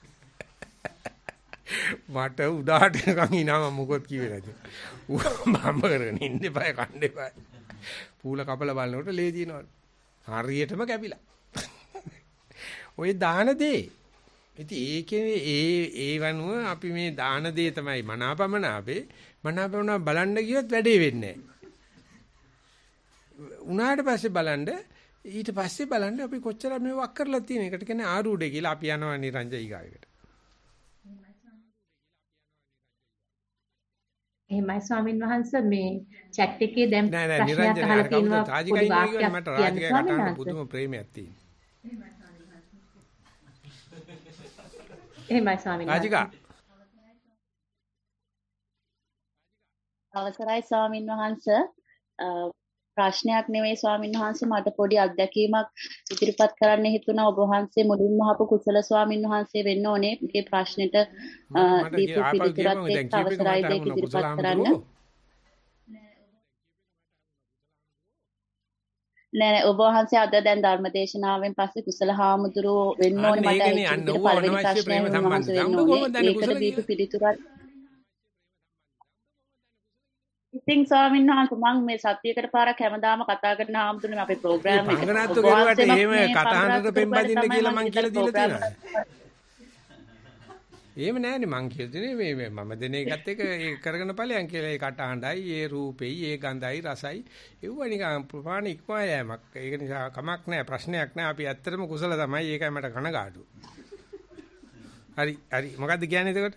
මට උඩාට නිකන් ඉනාම මොකොත් කිව්වේ නැති. මම කරගෙන ඉන්න එපා කන්න එපා. පූල කපලා බලනකොට ලේ දිනවලු. හරියටම කැපිලා. ඔය දාන දේ. ඉතින් ඒකේ ඒ වනුව අපි මේ දාන දේ තමයි මනාපමනාපේ. මනාපමනා බලන්න ගියොත් වැඩේ වෙන්නේ නැහැ. උනාට පස්සේ බලන්න ඊට පස්සේ බලන්න අපි කොච්චර මේ වක් කරලා තියෙන එකට කියන්නේ ආරූඪය කියලා අපි යනවා නිරංජය ඊගායකට. එහෙමයි ස්වාමින් වහන්සේ මේ chat එකේ දැන් ප්‍රශ්නයක් අහලා තියෙනවා පොඩි වාක්‍යයක් මට රාජිකය කතාවට පුදුම ප්‍රේමයක් තියෙනවා. එහෙමයි ස්වාමින් වහන්සේ. රාජිකා අවසරයි ස්වාමින් වහන්සේ ප්‍රශ්නයක් නෙවෙයි ස්වාමින් වහන්සේ මට පොඩි අත්දැකීමක් ඉදිරිපත් කරන්න හිතුණා ඔබ වහන්සේ මුලින්ම අහපු කුසල ස්වාමින් වහන්සේ වෙන්න ඕනේ මේ ප්‍රශ්නෙට දීපු පිළිතුරත් එක්ක අවසරයි දෙක ඉදිරිපත් කරන්න නෑ ඔබ වහන්සේ අද දැන් ධර්මදේශනාවෙන් පස්සේ කුසල හාමුදුරුවෝ වෙන්න ඕනේ මට පළවෙනි ප්‍රශ්නේ වෙන්න ඕනේ ඒකට දීපු පිළිතුරත් ඉතින් ස්වාමීන් වහන්සේ මම මේ සත්‍යයකට පාරක් හැමදාම කතා කරන ආම්තුනේ අපේ ප්‍රෝග්‍රෑම් එක පංගනාත්තු කරුවට එහෙම කතාහඬට පෙම්බදින්න කියලා මං කියලා දීලා තියෙනවා. එහෙම නෑනේ මං කියලා දෙන්නේ මේ මම දෙන එකත් එක ඒ කරගෙන ඵලයන් කියලා ඒ කටහඬයි ඒ රූපෙයි ඒ ගඳයි රසයි ඒව නිකන් ප්‍රපාණ ඉක්මවා යෑමක්. ඒක නිසා කමක් නෑ ප්‍රශ්නයක් නෑ අපි ඇත්තටම කුසල තමයි ඒකයි මට කනගාටු. හරි මොකද්ද කියන්නේ එතකොට?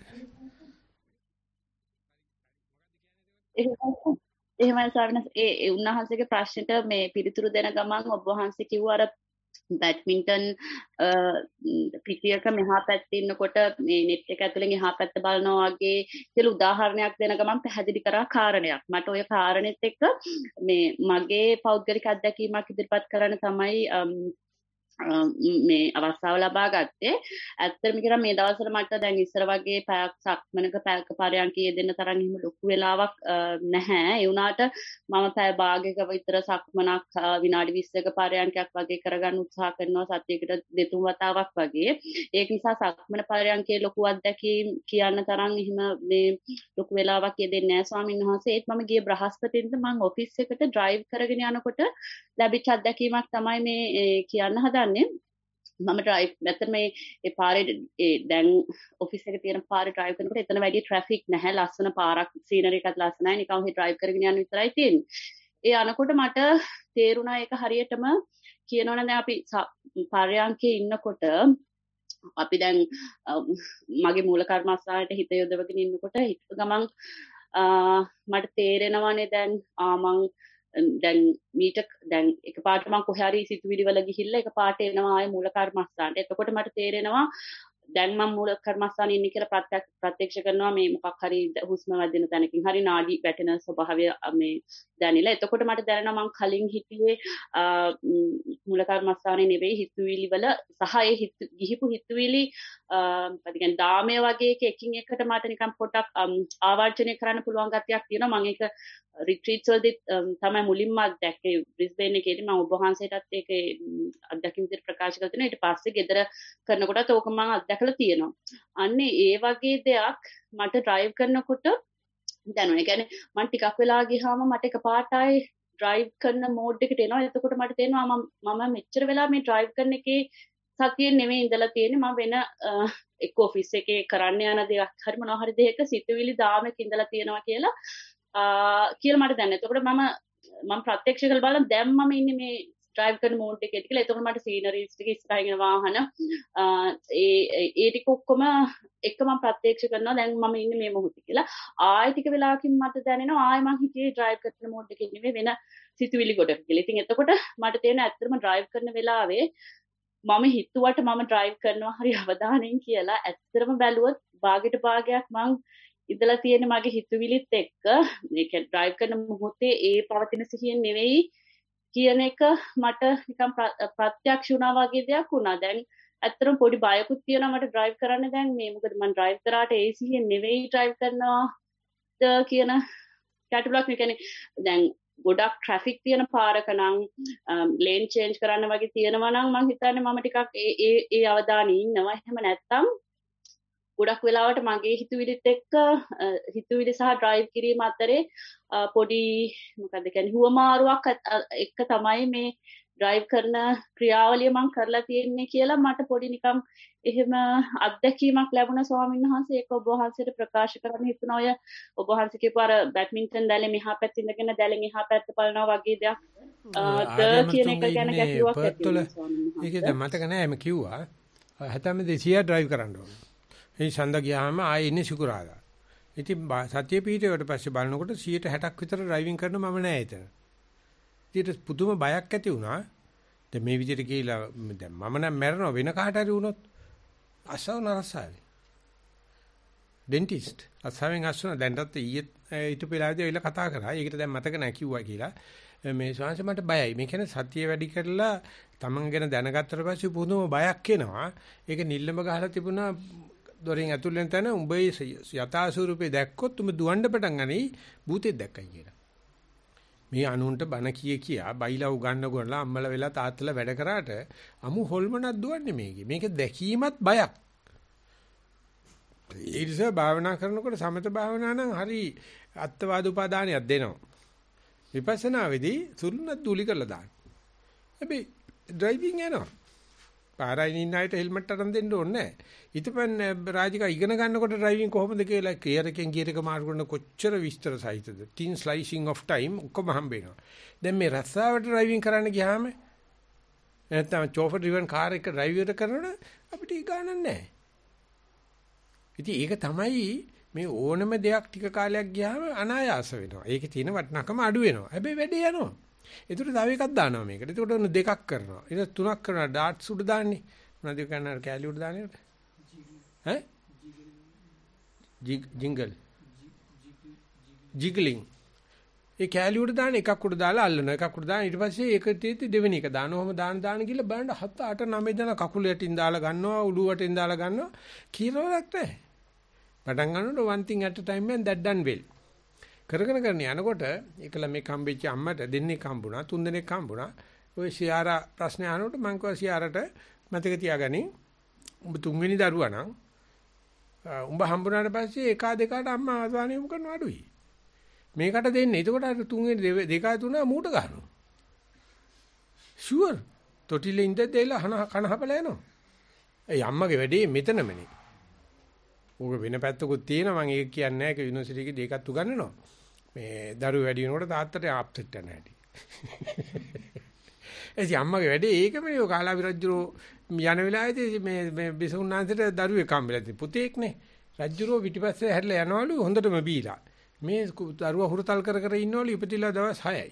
එහෙමයි ස්වාමීන් වහන්සේ ඒ උන්වහන්සේගේ ප්‍රශ්නෙට මේ පිළිතුරු දෙන ගමන් ඔබ වහන්සේ කිව්ව අර බැඩ්මින්ටන් පිටියක මෙහා පැත්තේ ඉන්නකොට මේ net එක ඇතුලෙන් එහා පැත්ත බලනවා වගේ කියලා උදාහරණයක් දෙන ගමන් පැහැදිලි කරා කාරණයක්. මට ওই කාරණෙත් එක්ක මේ මගේ පෞද්ගලික අත්දැකීමක් ඉදිරිපත් කරන්න තමයි මේ අවස්ථාව ලබා ගත්තේ. ඇත්තටම කියනවා මේ දවස්වල මට දැන් ඉස්සර වගේ පැයක් සක්මනක පැයක පරයන්කයේ දෙන්න තරම් එහෙම ලොකු වෙලාවක් නැහැ. ඒ වුණාට මම පැය භාගයක විතර සක්මනක් විනාඩි 20ක පරයන්කයක් වගේ කරගන්න උත්සාහ කරනවා සතියකට 2-3 වතාවක් වගේ. ඒක නිසා සක්මන පරයන්කයේ ලොකු අත්දැකීම් කියන්න තරම් එහෙම මේ ලොකු වෙලාවක් යෙදෙන්නේ නැහැ ස්වාමීන් වහන්සේ. ඒත් මම ගිය බ්‍රහස්පතින්ද මම ඔෆිස් එකට ඩ්‍රයිව් කරගෙන යනකොට ලැබිච්ච අත්දැකීමක් තමයි මේ කියන්න හදන්නේ. මම ඩ්‍රයිව් නැත්නම් මේ පාරේ දැන් ඔෆිස් එකේ තියෙන පාරේ ඩ්‍රයිව් කරනකොට එතන වැඩි ට්‍රැෆික් නැහැ. ලස්සන පාරක් සීනරි එකත් ලස්සනයි. නිකන් ඔහි ඩ්‍රයිව් කරගෙන යන්න විතරයි තියෙන්නේ. ඒ අනකොට මට තේරුණා ඒක හරියටම කියනවනේ දැන් අපි පරයන්කේ ඉන්නකොට අපි දැන් මගේ මූල කර්මස්ථානයට හිත යොදවගෙන ඉන්නකොට හිත ගමන් මට තේරෙනවානේ දැන් මං දැන් මීට දැන් එකපාරට මම කොහේ හරි සිතුවිලි වල ගිහිල්ලා එකපාරට එනවා ආයේ මූල කර්මස්ථානට. එතකොට මට තේරෙනවා දැන් මම මූල කර්මස්ථානේ ඉන්නේ කියලා ප්‍රත්‍යක්ෂ කරනවා මේ මොකක් හරි හුස්ම වැදෙන තැනකින් හරි නාඩි වැටෙන ස්වභාවය මේ දැනෙලා. එතකොට මට දැනෙනවා මම කලින් හිතුවේ මූල කර්මස්ථානේ නෙවෙයි හිතුවිලි වල සහ ඒ ගිහිපු හිතුවිලි මොකද කියන්නේ දාමය වගේ එකින් එකට මට නිකන් පොඩක් ආවර්ජනය කරන්න පුළුවන් ගතියක් තියෙනවා. මම ඒක රිට්‍රීට්ස් වලදී තමයි මුලින්ම දැක්කේ බ්‍රිස්බේන් එකේදී මම ඔබ වහන්සේටත් ඒක අත්දැකීම් විදිහට ප්‍රකාශ කරලා තිනවා. ඊට පස්සේ ගෙදර කරනකොටත් ඕක මම අත්දැකලා තියෙනවා. අන්නේ ඒ වගේ දෙයක් මට ඩ්‍රයිව් කරනකොට දැනුනේ. ඒ කියන්නේ මම ටිකක් වෙලා ගියාම මට එකපාරට ආයේ ඩ්‍රයිව් කරන මෝඩ් එකට එනවා. එතකොට මට තේරෙනවා මම මෙච්චර වෙලා මේ ඩ්‍රයිව් කරන එකේ සතියෙන් නෙමෙයි ඉඳලා තියෙන්නේ. මම වෙන එක්ක ඔෆිස් එකේ කරන්න යන දෙයක් හරි මොනවා හරි දෙයක සිතුවිලි දාමක ඉඳලා තියෙනවා කියලා මට දැනෙනවා. එතකොට මම ප්‍රත්‍යක්ෂ කරලා බලන දැන් මම ඉන්නේ මේ ඩ්‍රයිව් කරන මෝඩ් එකේ කියලා. එතකොට මට සීනරිස් ටික ඉස්සරහින් වාහන ඒ ටික ඔක්කොම එක මම ප්‍රත්‍යක්ෂ කරනවා දැන් මම ඉන්නේ මේ මොහොතේ කියලා. ආයෙ ටික වෙලාවකින් මට දැනෙනවා ආයෙ මං හිතේ ඩ්‍රයිව් කරන මෝඩ් එකේ නෙමෙයි වෙන සිතුවිලි ගොඩක් කියලා. ඉතින් එතකොට මට තේරෙන ඇත්තටම ඩ්‍රයිව් කරන වෙලාවේ මම හිතුවට මම ඩ්‍රයිව් කරනවා හරි අවධානයෙන් කියලා. ඇත්තටම බැලුවොත් භාගයට භාගයක් මං ඉඳලා තියෙන මගේ හිතුවිලිත් එක්ක මේක ඩ්‍රයිව් කරන මොහොතේ ඒ පවතින සිහියෙන් නෙවෙයි කියන එක මට නිකන් ප්‍රත්‍යක්ෂ වුණා වගේ දෙයක් වුණා. දැන් ඇත්තටම පොඩි බයකුත් තියෙනවා මට ඩ්‍රයිව් කරන්න දැන් මේ මොකද මම ඩ්‍රයිව් කරාට ඒ සිහියෙන් නෙවෙයි ඩ්‍රයිව් කරනවාද කියන කැටබලක්. මේ කියන්නේ දැන් ගොඩක් ට්‍රැෆික් තියෙන පාරක නම් ලේන් චේන්ජ් කරන්න වගේ තියෙනවා නම් මම හිතන්නේ මම ටිකක් ඒ අවධානයේ ඉන්නවා. එහෙම නැත්තම් ගොඩක් වෙලාවට මගේ හිතුවිලිත් එක්ක හිතුවිලි සහ ඩ්‍රයිව් කිරීම අතරේ පොඩි මොකක්ද කියන්නේ හුවමාරුවක් එක්ක තමයි මේ ඩ්‍රයිව් කරන ක්‍රියාවලිය මම කරලා තියෙන්නේ කියලා මට පොඩි නිකම් එහෙම අත්දැකීමක් ලැබුණා ස්වාමීන් වහන්සේ. ඒක ඔබ වහන්සේට ප්‍රකාශ කරන්න හිතුණා. ඔය ඔබ වහන්සේ කියපු අර බැඩ්මින්ටන් දැලේ මෙහා පැත්තේ ඉඳගෙන දැලෙන් එහා පැත්ත බලනවා වගේ දෙයක් කියන එක ගැන ගැටලුවක් ඇති වෙනවා ස්වාමීන් වහන්සේ. ඒක දැන් මතක නෑ එම කිව්වා. හැතැම්ම 200 ඩ්‍රයිව් කරන්න ඕනේ. ඒ සඳ ගියාම ආයේ ඉන්නේ සිකුරාදා. ඉතින් සතිය පිටේකට පස්සේ බලනකොට 60ක් විතර ඩ්‍රයිවිං කරන මම නෑ එතන. ඊට පුදුම බයක් ඇති වුණා. දැන් මේ විදිහට කියලා දැන් මම නම් මැරෙනවා වෙන කාට හරි වුණොත් අසවන රසාවේ. ඩෙන්ටිස්ට් අසවෙන් අසුන දැන්වත් ඊයේ ඊට පෙරාදී ඇවිල්ලා කතා කරා. ඒකට දැන් මතක නැහැ කිව්වා කියලා. මේ ශාංශ මට බයයි. මේ කියන්නේ සතිය වැඩි කරලා තමන් ගැන දැනගත්තට පස්සේ පුදුම බයක් එනවා. ඒක නිල්ලම ගහලා තිබුණා දොරෙන් ඇතුල් වෙන තැන උඹේ යථා ස්වරූපේ දැක්කොත් උඹ දුවන්න පටන් ගනී භූතෙක් දැක්කයි කියලා. මේ අනුන්ට බන කියා බයිලා උගන්න ගොනලා අම්මලා වෙලා තාත්තලා වැඩ කරාට අමු හොල්මනක් දුවන්නේ මේකේ. මේක දැකීමත් බයක්. ඒ නිසා භාවනා කරනකොට සමත භාවනා නම් හරි අත්වාද උපාදානියක් දෙනවා. විපස්සනා වෙදී සුළුනක් දූලි කරලා දාන්න. හැබැයි ඩ්‍රයිවිං යනවා. පාරයින් ඉන්න අයට හෙල්මට් අරන් දෙන්න ඕනේ නැහැ. ඊටපන් රාජිකා ඉගෙන ගන්නකොට ඩ්‍රයිවිං කොහොමද කියලා ගියර් එකෙන් ගියර් එක මාරු කරන කොච්චර විස්තර සහිතද? thin slicing of time ඔක්කොම හම්බ වෙනවා. දැන් මේ රස්සාවට ඩ්‍රයිවිං කරන්න ගියාම නැත්නම් චෝෆර් ඩ්‍රිවන් කාර් එක ඩ්‍රයිවර් කරනකොට අපිට ගානක් නැහැ. ඉතින් ඒක තමයි මේ ඕනම දෙයක් ටික කාලයක් ගියාම අනායාස වෙනවා. ඒකේ තියෙන වටිනාකම අඩු වෙනවා. හැබැයි වැඩේ යනවා. ඒකට තව එකක් දානවා මේකට. ඒකට ඔන්න දෙකක් කරනවා. ඊට තුනක් කරනවා. ඩාට්ස් උඩ දාන්නේ. මොනවද කරන්නේ? කැලි උඩ දාන්නේ. ඈ? ජිංගල්. ජිග්ලින්. ඒ කැලි උඩ දාන එකක් උඩ දාලා අල්ලනවා. එකක් උඩ දාන ඊට පස්සේ ඒක තීති දෙවෙනි එක දානවා. ඔහම දාන ගිහලා බලන්න 7 8 9 දෙනා කකුල යටින් දාලා ගන්නවා. උඩු වටින් දාලා ගන්නවා. කීරවලක් නැහැ. පටන් ගන්නකොට one thing at a time and that done well. කරගෙන යනකොට ඒකල මේ කම්බෙච්ච අම්මට දෙන්නෙක් හම්බුණා, තුන් දෙනෙක් හම්බුණා. ඔය සියාරා ප්‍රශ්නේ අහනකොට මං කිව්වා සියාරට මතක තියාගනි. උඹ තුන්වෙනි දරුවා නම් උඹ හම්බුනාට පස්සේ එක දෙකට අම්මා ආසානියම කරන අඩුයි. මේකට දෙන්නේ. එතකොට අර තුන්වෙනි දෙක තුන මූට ගන්නවා. ෂුවර්. තොටිලේ ඉඳලා කන හපලා යනවා. ඒ අම්මගේ වැඩේ මෙතනමනේ. ඕක වෙන පැත්තකුත් තියෙනවා මම ඒක කියන්නේ නැහැ. ඒක යුනිවර්සිටි එකේ දෙකක් උගන්වනවා. මේ දරුවෝ වැඩි වෙනකොට තාත්තට ආප්සෙට් යන හැටි. ඒ අම්මගේ වැඩේ ඒකමනේ. ඔය කාලාවි රජුරෝ යන වෙලාවේදී මේ බිසුණාන්සේට දරුවෙක් හම්බෙලා තිබු පුතේක්නේ. රජුරෝ පිටිපස්සේ හැරිලා යනවලු හොඳටම බීලා. මේ දරුවා හුරතල් කර ඉන්නවලු ඉපතිලා දවස් 6යි.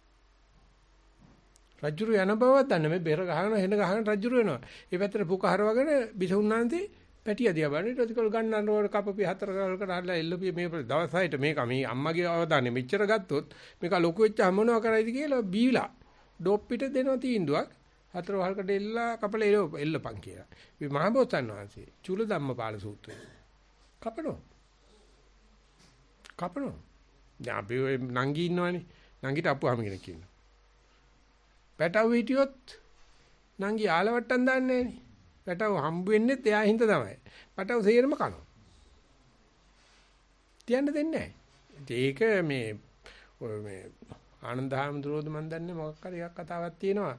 රජුරෝ යන බවවත් දන්නේ මේ බෙර ගහන හෙන ගහන රජුරෝ එනවා. ඒ පැත්තට පුක හරවගෙන බිසුණාන්සේ පැටිය දිහා බලන ඊට පස්සේ ගන්නනකොට කපපි 4 කලකට හරලා එල්ලපිය මේ දවස් 6ට මේක මේ අම්මගේ අවදානෙ මෙච්චර ගත්තොත් මේක ලොකු වෙච්ච මොනවා කරයිද කියලා බීලා ඩොප් පිට දෙනවා තීන්දුවක් 4 වහල්කට එල්ලා කපලා එල්ලපන් කියලා. මේ මහබෝසත්න් වහන්සේ චූල ධම්මපාල සූත්‍රය කපනවා. දැන් අපි ඔය නංගි ඉන්නවනේ. නංගිට අපුවාම කෙනෙක් කියනවා. පැටව හිටියොත් නංගි ආලවට්ටම් දාන්නේ නෑනේ. පැටව හම්බ වෙන්නේ එයා හින්දා තමයි. පැටව සේරම කනවා. තියන්න දෙන්නේ නැහැ. ඒක මේ ආනන්ද හැමදෙරෝද මන් දන්නේ මොකක් හරි එකක් කතාවක් තියෙනවා.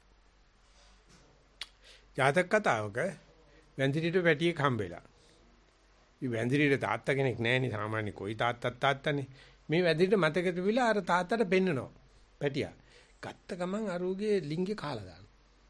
ජාතක කතාවක වැන්දිරිට පැටියෙක් හම්බෙලා. මේ වැන්දිරිට තාත්තා කෙනෙක් නැහැනේ සාමාන්‍ය කොයි තාත්තනේ. මේ වැන්දිරිට මතක තිබිලා අර තාත්තට පෙන්නනවා. පැටියා. ගත්ත ගමන් අරුගේ ලිංගේ කාලා දානවා.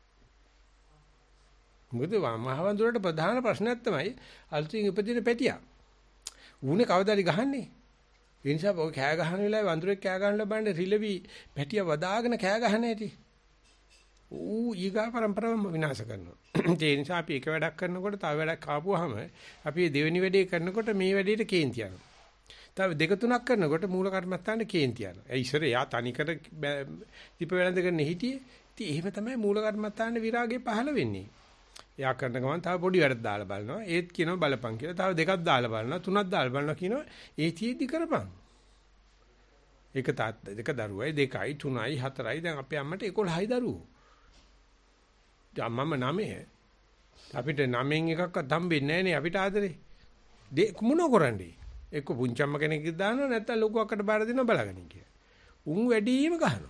මොකද මහවඳුරට ප්‍රධාන ප්‍රශ්නයක් තමයි අලුතින් ඉපදින පැටියා. ඌනේ කවදාද ගහන්නේ? ඒ නිසා ඔය කෑ ගහන වෙලාවේ වඳුරෙක් කෑ ගහන ලබන්නේ රිලවි පැටියා වදාගෙන කෑ ගහන හැටි. ඌ ඊගා પરම්පරාවම විනාශ කරනවා. ඒ නිසා අපි එක වැඩක් කරනකොට තව වැඩක් ආපුවාම අපි දෙවෙනි වැඩේ කරනකොට මේ වැඩේට කේන්ති යනවා. තව දෙක තුනක් කරනකොට මූල කර්මස්ථානේ කේන්ති යනවා. ඒ ඉස්සර යා තනිකර දීප වෙලඳගෙන හිටියේ. ඉතින් එහෙම තමයි මූල කර්මස්ථානේ විරාගේ පහළ වෙන්නේ. එයා කරන ගමන් තව පොඩි වැඩක් දාලා බලනවා. ඒත් කියනවා බලපන් කියලා. තව දෙකක් දාලා බලනවා. තුනක් දාලා බලනවා කියනවා. ඒ තීදි කරපන්. එක තාත්තා දෙක දරුවයි 2යි 3යි 4යි දැන් අපේ අම්මට 11යි දරුවෝ. අම්මම 9. අපිට 9න් එකක්වත් හම්බෙන්නේ නැහැ නේ අපිට ආදරේ. මොන කරන්නේ? එක්ක පුංචම්ම කෙනෙක් දානවා නැත්නම් ලොකු අක්කට බාර දෙනවා බලගනින් කියලා. උන් වැඩිම ගහනවා.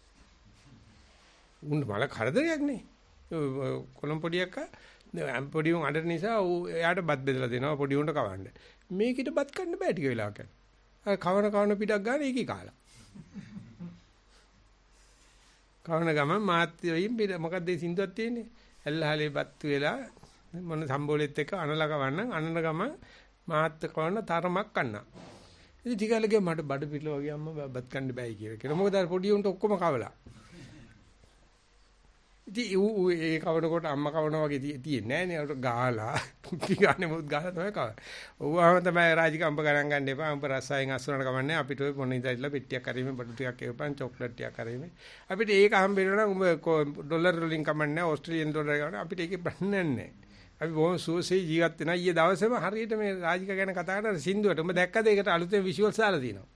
උන් මල කරදරයක් නේ. කොළඹ පොඩියක් පොඩි උන් අඬන නිසා එයාට බත් බෙදලා දෙනවා පොඩි උන්ට කවන්න. මේකිට බත් කන්න බෑ ටික වෙලාවක් යන. අර කවන පිටක් ගන්න ඒකී කාලා. කවන ගමන් මාත්‍යයෙන් මොකක්ද මේ සින්දුවක් තියෙන්නේ? ඇල්ලහලේ බත් වෙලා මොන සම්බෝලෙත් එක්ක අනලා කවන්න අනන ගමන් මාත් කවන්න තරමක් කන්නා. ඉතින් ටිකලගේ මට බඩ පිටල වගේ අම්මා බත් කන්න බෑයි කියලා. කියලා මොකද අර පොඩි උන්ට ඔක්කොම කවලා. ඉතින් ඒ කවනකොට අම්මා කවනවා වගේ තියෙන්නේ නැහැ නේ. අර ගාලා පුටි ගානේ මොකද ගාලා තමයි කව. ඔව්වම තමයි රාජික අම්බ ගණන් ගන්න එපා. අම්බ රසයෙන් අස්සුනට කමන්නේ. අපිට ඔය මොන ඉඳලා පෙට්ටියක් කරීමේ බඩු ටිකක් එවපන් චොක්ලට් ටිකක් කරීමේ. අපිට ඒක හම්බෙන්න නම් උඹ ඩොලර් වලින් කමන්නේ ඕස්ට්‍රේලියන් ඩොලර් ගන්න. අපිට ඒකේ ප්‍රශ්න නැහැ. අපි බොහොම සුවසේ ජීවත් වෙනා. ඊයේ දවසේම හරියට මේ රාජික ගැන කතා කරන සින්දුවට උඹ දැක්කද ඒකට අලුතෙන් විෂුවල්ස් දාලා තියෙනවා.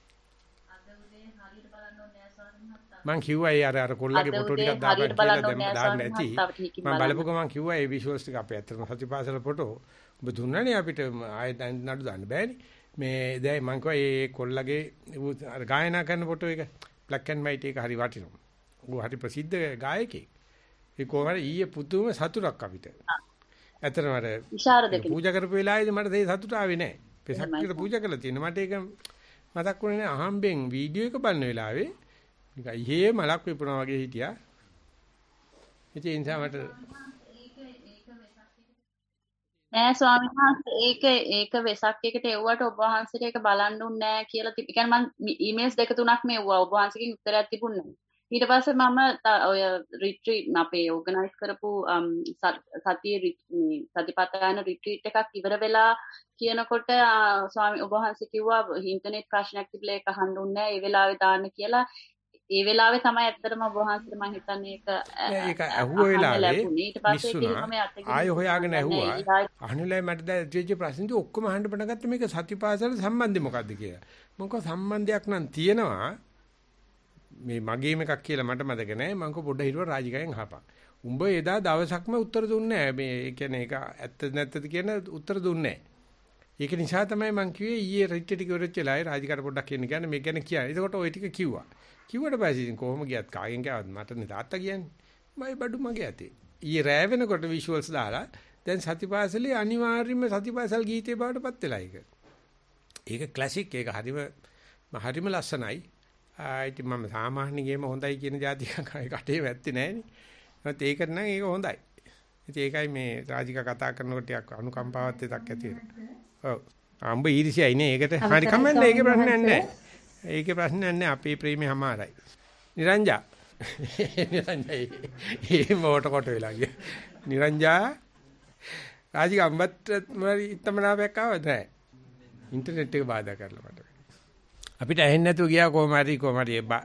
මං කිව්වා ඒ අර කොල්ලගේ ෆොටෝ ටිකක් දාපන් කියලා දැන් දාන්න නැති. මම බලපුව ගමන් කිව්වා ඒ විෂුවල්ස් ටික අපේ අතරම සතිපාසල ෆොටෝ ඔබ දුන්නානේ අපිට ආයෙ නඩු දාන්න බෑනේ. මේ දැන් මං කිව්වා ඒ කොල්ලගේ අර ගායනා කරන ෆොටෝ එක බ්ලැක් ඇන්ඩ් වයිට් එක හරි වටිනවා. ඌ හරි ප්‍රසිද්ධ ගායකයෙක්. ඒ කොහොමද ඊයේ පුදුම සතුටක් අපිට. ඇත්තටම අර පූජා කරපු වෙලාවේදී මට ඒ සතුට ආවේ නැහැ. පෙසක් කියලා පූජා කළා තියෙන මට ඒක මතක් වුණේ නැහැ. අහම්බෙන් වීඩියෝ එක බලන වෙලාවේ නිකන් ඉහේ මලක් විපුණා වගේ හිටියා. ඉතින් ඒ නිසා මට නෑ ස්වාමීන් වහන්සේ ඒක වෙසක් එකට එව්වට ඔබ වහන්සේට ඒක බලන්න උන්නේ නෑ කියලා තිබ්බ. ඒ කියන්නේ මම ඊමේල්ස් දෙක තුනක් මෙව්වා ඔබ වහන්සේගෙන් උත්තරයක් තිබුණේ නෑ. ඊට පස්සේ මම ඔය රිට්‍රීට් අපේ ඕගනයිස් කරපු සතිපට්ඨාන රිට්‍රීට් එකක් ඉවර වෙලා කියනකොට ස්වාමී ඔබ වහන්සේ කිව්වා ඉන්ටර්නෙට් ප්‍රශ්නයක් තිබිලා ඒක අහන්න උන්නේ නෑ ඒ වෙලාවේ දාන්න කියලා. ඒ වෙලාවේ තමයි ඇත්තටම ඔබ වහන්සේට මම හිතන්නේ ඒක ඇහුව වෙලාවේ මිස්සුනා ආයෙ හොයාගෙන ඇහුවා අහන්නලයි මට දැන් ප්‍රශ්නදී ඔක්කොම අහන්න පටන් ගත්තා මේක සතිපාසල සම්බන්ධය මොකද්ද කියලා. මොකක් සම්බන්ධයක් නම් තියෙනවා මේ මගේම එකක් කියලා මට මතක නැහැ. මම පොඩ්ඩ හිරුවා රාජිකයෙන් අහපන්. උඹ එදා දවසක්ම උත්තර දුන්නේ නැහැ. මේ ඒ කියන්නේ ඒක ඇත්ත නැත්තද කියන උත්තර දුන්නේ නැහැ. ඒක නිසා තමයි මම කිව්වේ ඊයේ රිට්‍රීට් එක ඉවරච්ච වෙලාවේ රාජිකට පොඩ්ඩක් කියන්න කියන්නේ මේ ගැන කියන්නේ. ඒකට ওই ටික කිව්වා. කිව්වට පස්සේ ඉතින් කොහොම ගියත් කාගෙන් ගාවත් මටනේ තාත්තා කියන්නේ. මයි බඩු මගේ ඇතේ. ඊයේ රෑ වෙනකොට විෂුවල්ස් දාලා දැන් සතිපාසලේ අනිවාර්යයෙන්ම සතිපාසල් ගීතේ බවටපත් වෙලා ඒක. ඒක ක්ලාසික් ඒක හරිම ලස්සනයි. ඉතින් මම සාමාන්‍ය ගේම හොඳයි කියන જાතියක් කටේ වැත්තේ නෑනේ. ඒත් ඒකට නම් ඒක හොඳයි. ඉතින් ඒකයි මේ රාජිකා කතා කරනකොට ටිකක් අනුකම්පාවත් එකක් ඇති වෙනවා. ඔව්. අම්බ ඊර්ෂ්‍යයි නේ ඒකට හරි කමන්නේ ඒකේ ප්‍රශ්නයක් නෑ. ඒකේ ප්‍රශ්නයක් නෑ අපේ ප්‍රේමේ හැමාරයි. නිරංජා. ඒ මොකට කොට වෙලා ගියා. නිරංජා රාජිකා අම්බත් මොනවාරි ඉත්තමනාපයක් ආවද නෑ. ඉන්ටර්නෙට් එක බාධා කරලා මට. අපිට ඇහෙන්නේ නැතුව ගියා කොහොම හරි එබ්බා.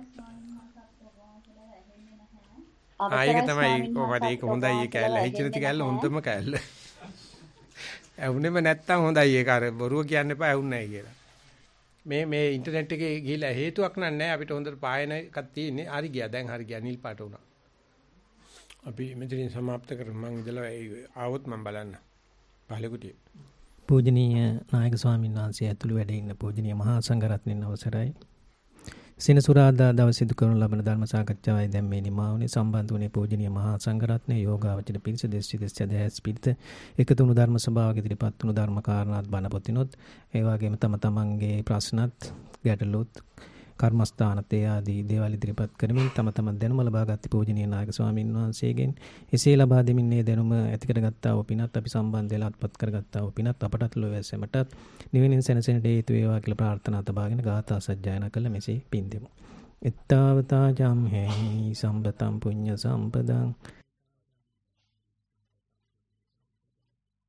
ඒක තමයි කොහොමද ඒක හොඳයි ඒ කැලල හිචිනති කැලල හොඳම කැලල. ඇහුනේම නැත්තම් හොඳයි ඒක අර බොරුව කියන්න එපා ඇහුන්නේ නැහැ කියලා. මේ ඉන්ටර්නෙට් එකේ ගිහිලා හේතුවක් නැහැ අපිට හොඳට පායන එකක් තියෙන්නේ. හරි ගියා දැන් හරි ගියා නිල් පාට උනා. අපි මෙතනින් සමාප්ත කරමු මං ඉඳලා ආවොත් මං බලන්න. පහලකුටියේ පූජනීය නායක ස්වාමීන් වහන්සේ ඇතුළු වැඩ ඉන්න පූජනීය මහා සංඝරත්නයන් අවසරයි. සෙනසුරාදා දවසේ සිදු කරන ලබන ධර්ම සාකච්ඡාවයි දැන් මේ නිමාවනේ සම්බන්ධ වුණේ පූජනීය මහා සංඝරත්නය යෝගාවචර පිරිස දෙස් දැස් පිරිත එකතු වුණු ධර්ම සභාවක ඉදිරිපත් වුණු ධර්ම කාරණාත් බණ පොතිනොත් ඒ වගේම තමන්ගේ ප්‍රශ්නත් ගැටලුත් කර්මස්ථානත් ආදී දේවල් ඉදිරිපත් කරමින් තම දැනුම ලබාගත් පූජනීය නායක ස්වාමීන් වහන්සේගෙන් එසේ ලබා දෙමින් මේ දැනුම ඇති කරගත්තා වූ පිනත් අපි සම්බන්ධ වෙලා අත්පත් කරගත්තා වූ පිනත් අපටත් ලොවැසෙමටත් නිවෙනින් සැනසෙන්නට හේතු වේවා කියලා ප්‍රාර්ථනා තබාගෙන ගාථා සජ්ජායනා කළ මෙසේ පින් දෙමු. එත්තාවතා ජම්හෙහි සම්පතම් පුඤ්ඤ සම්පදං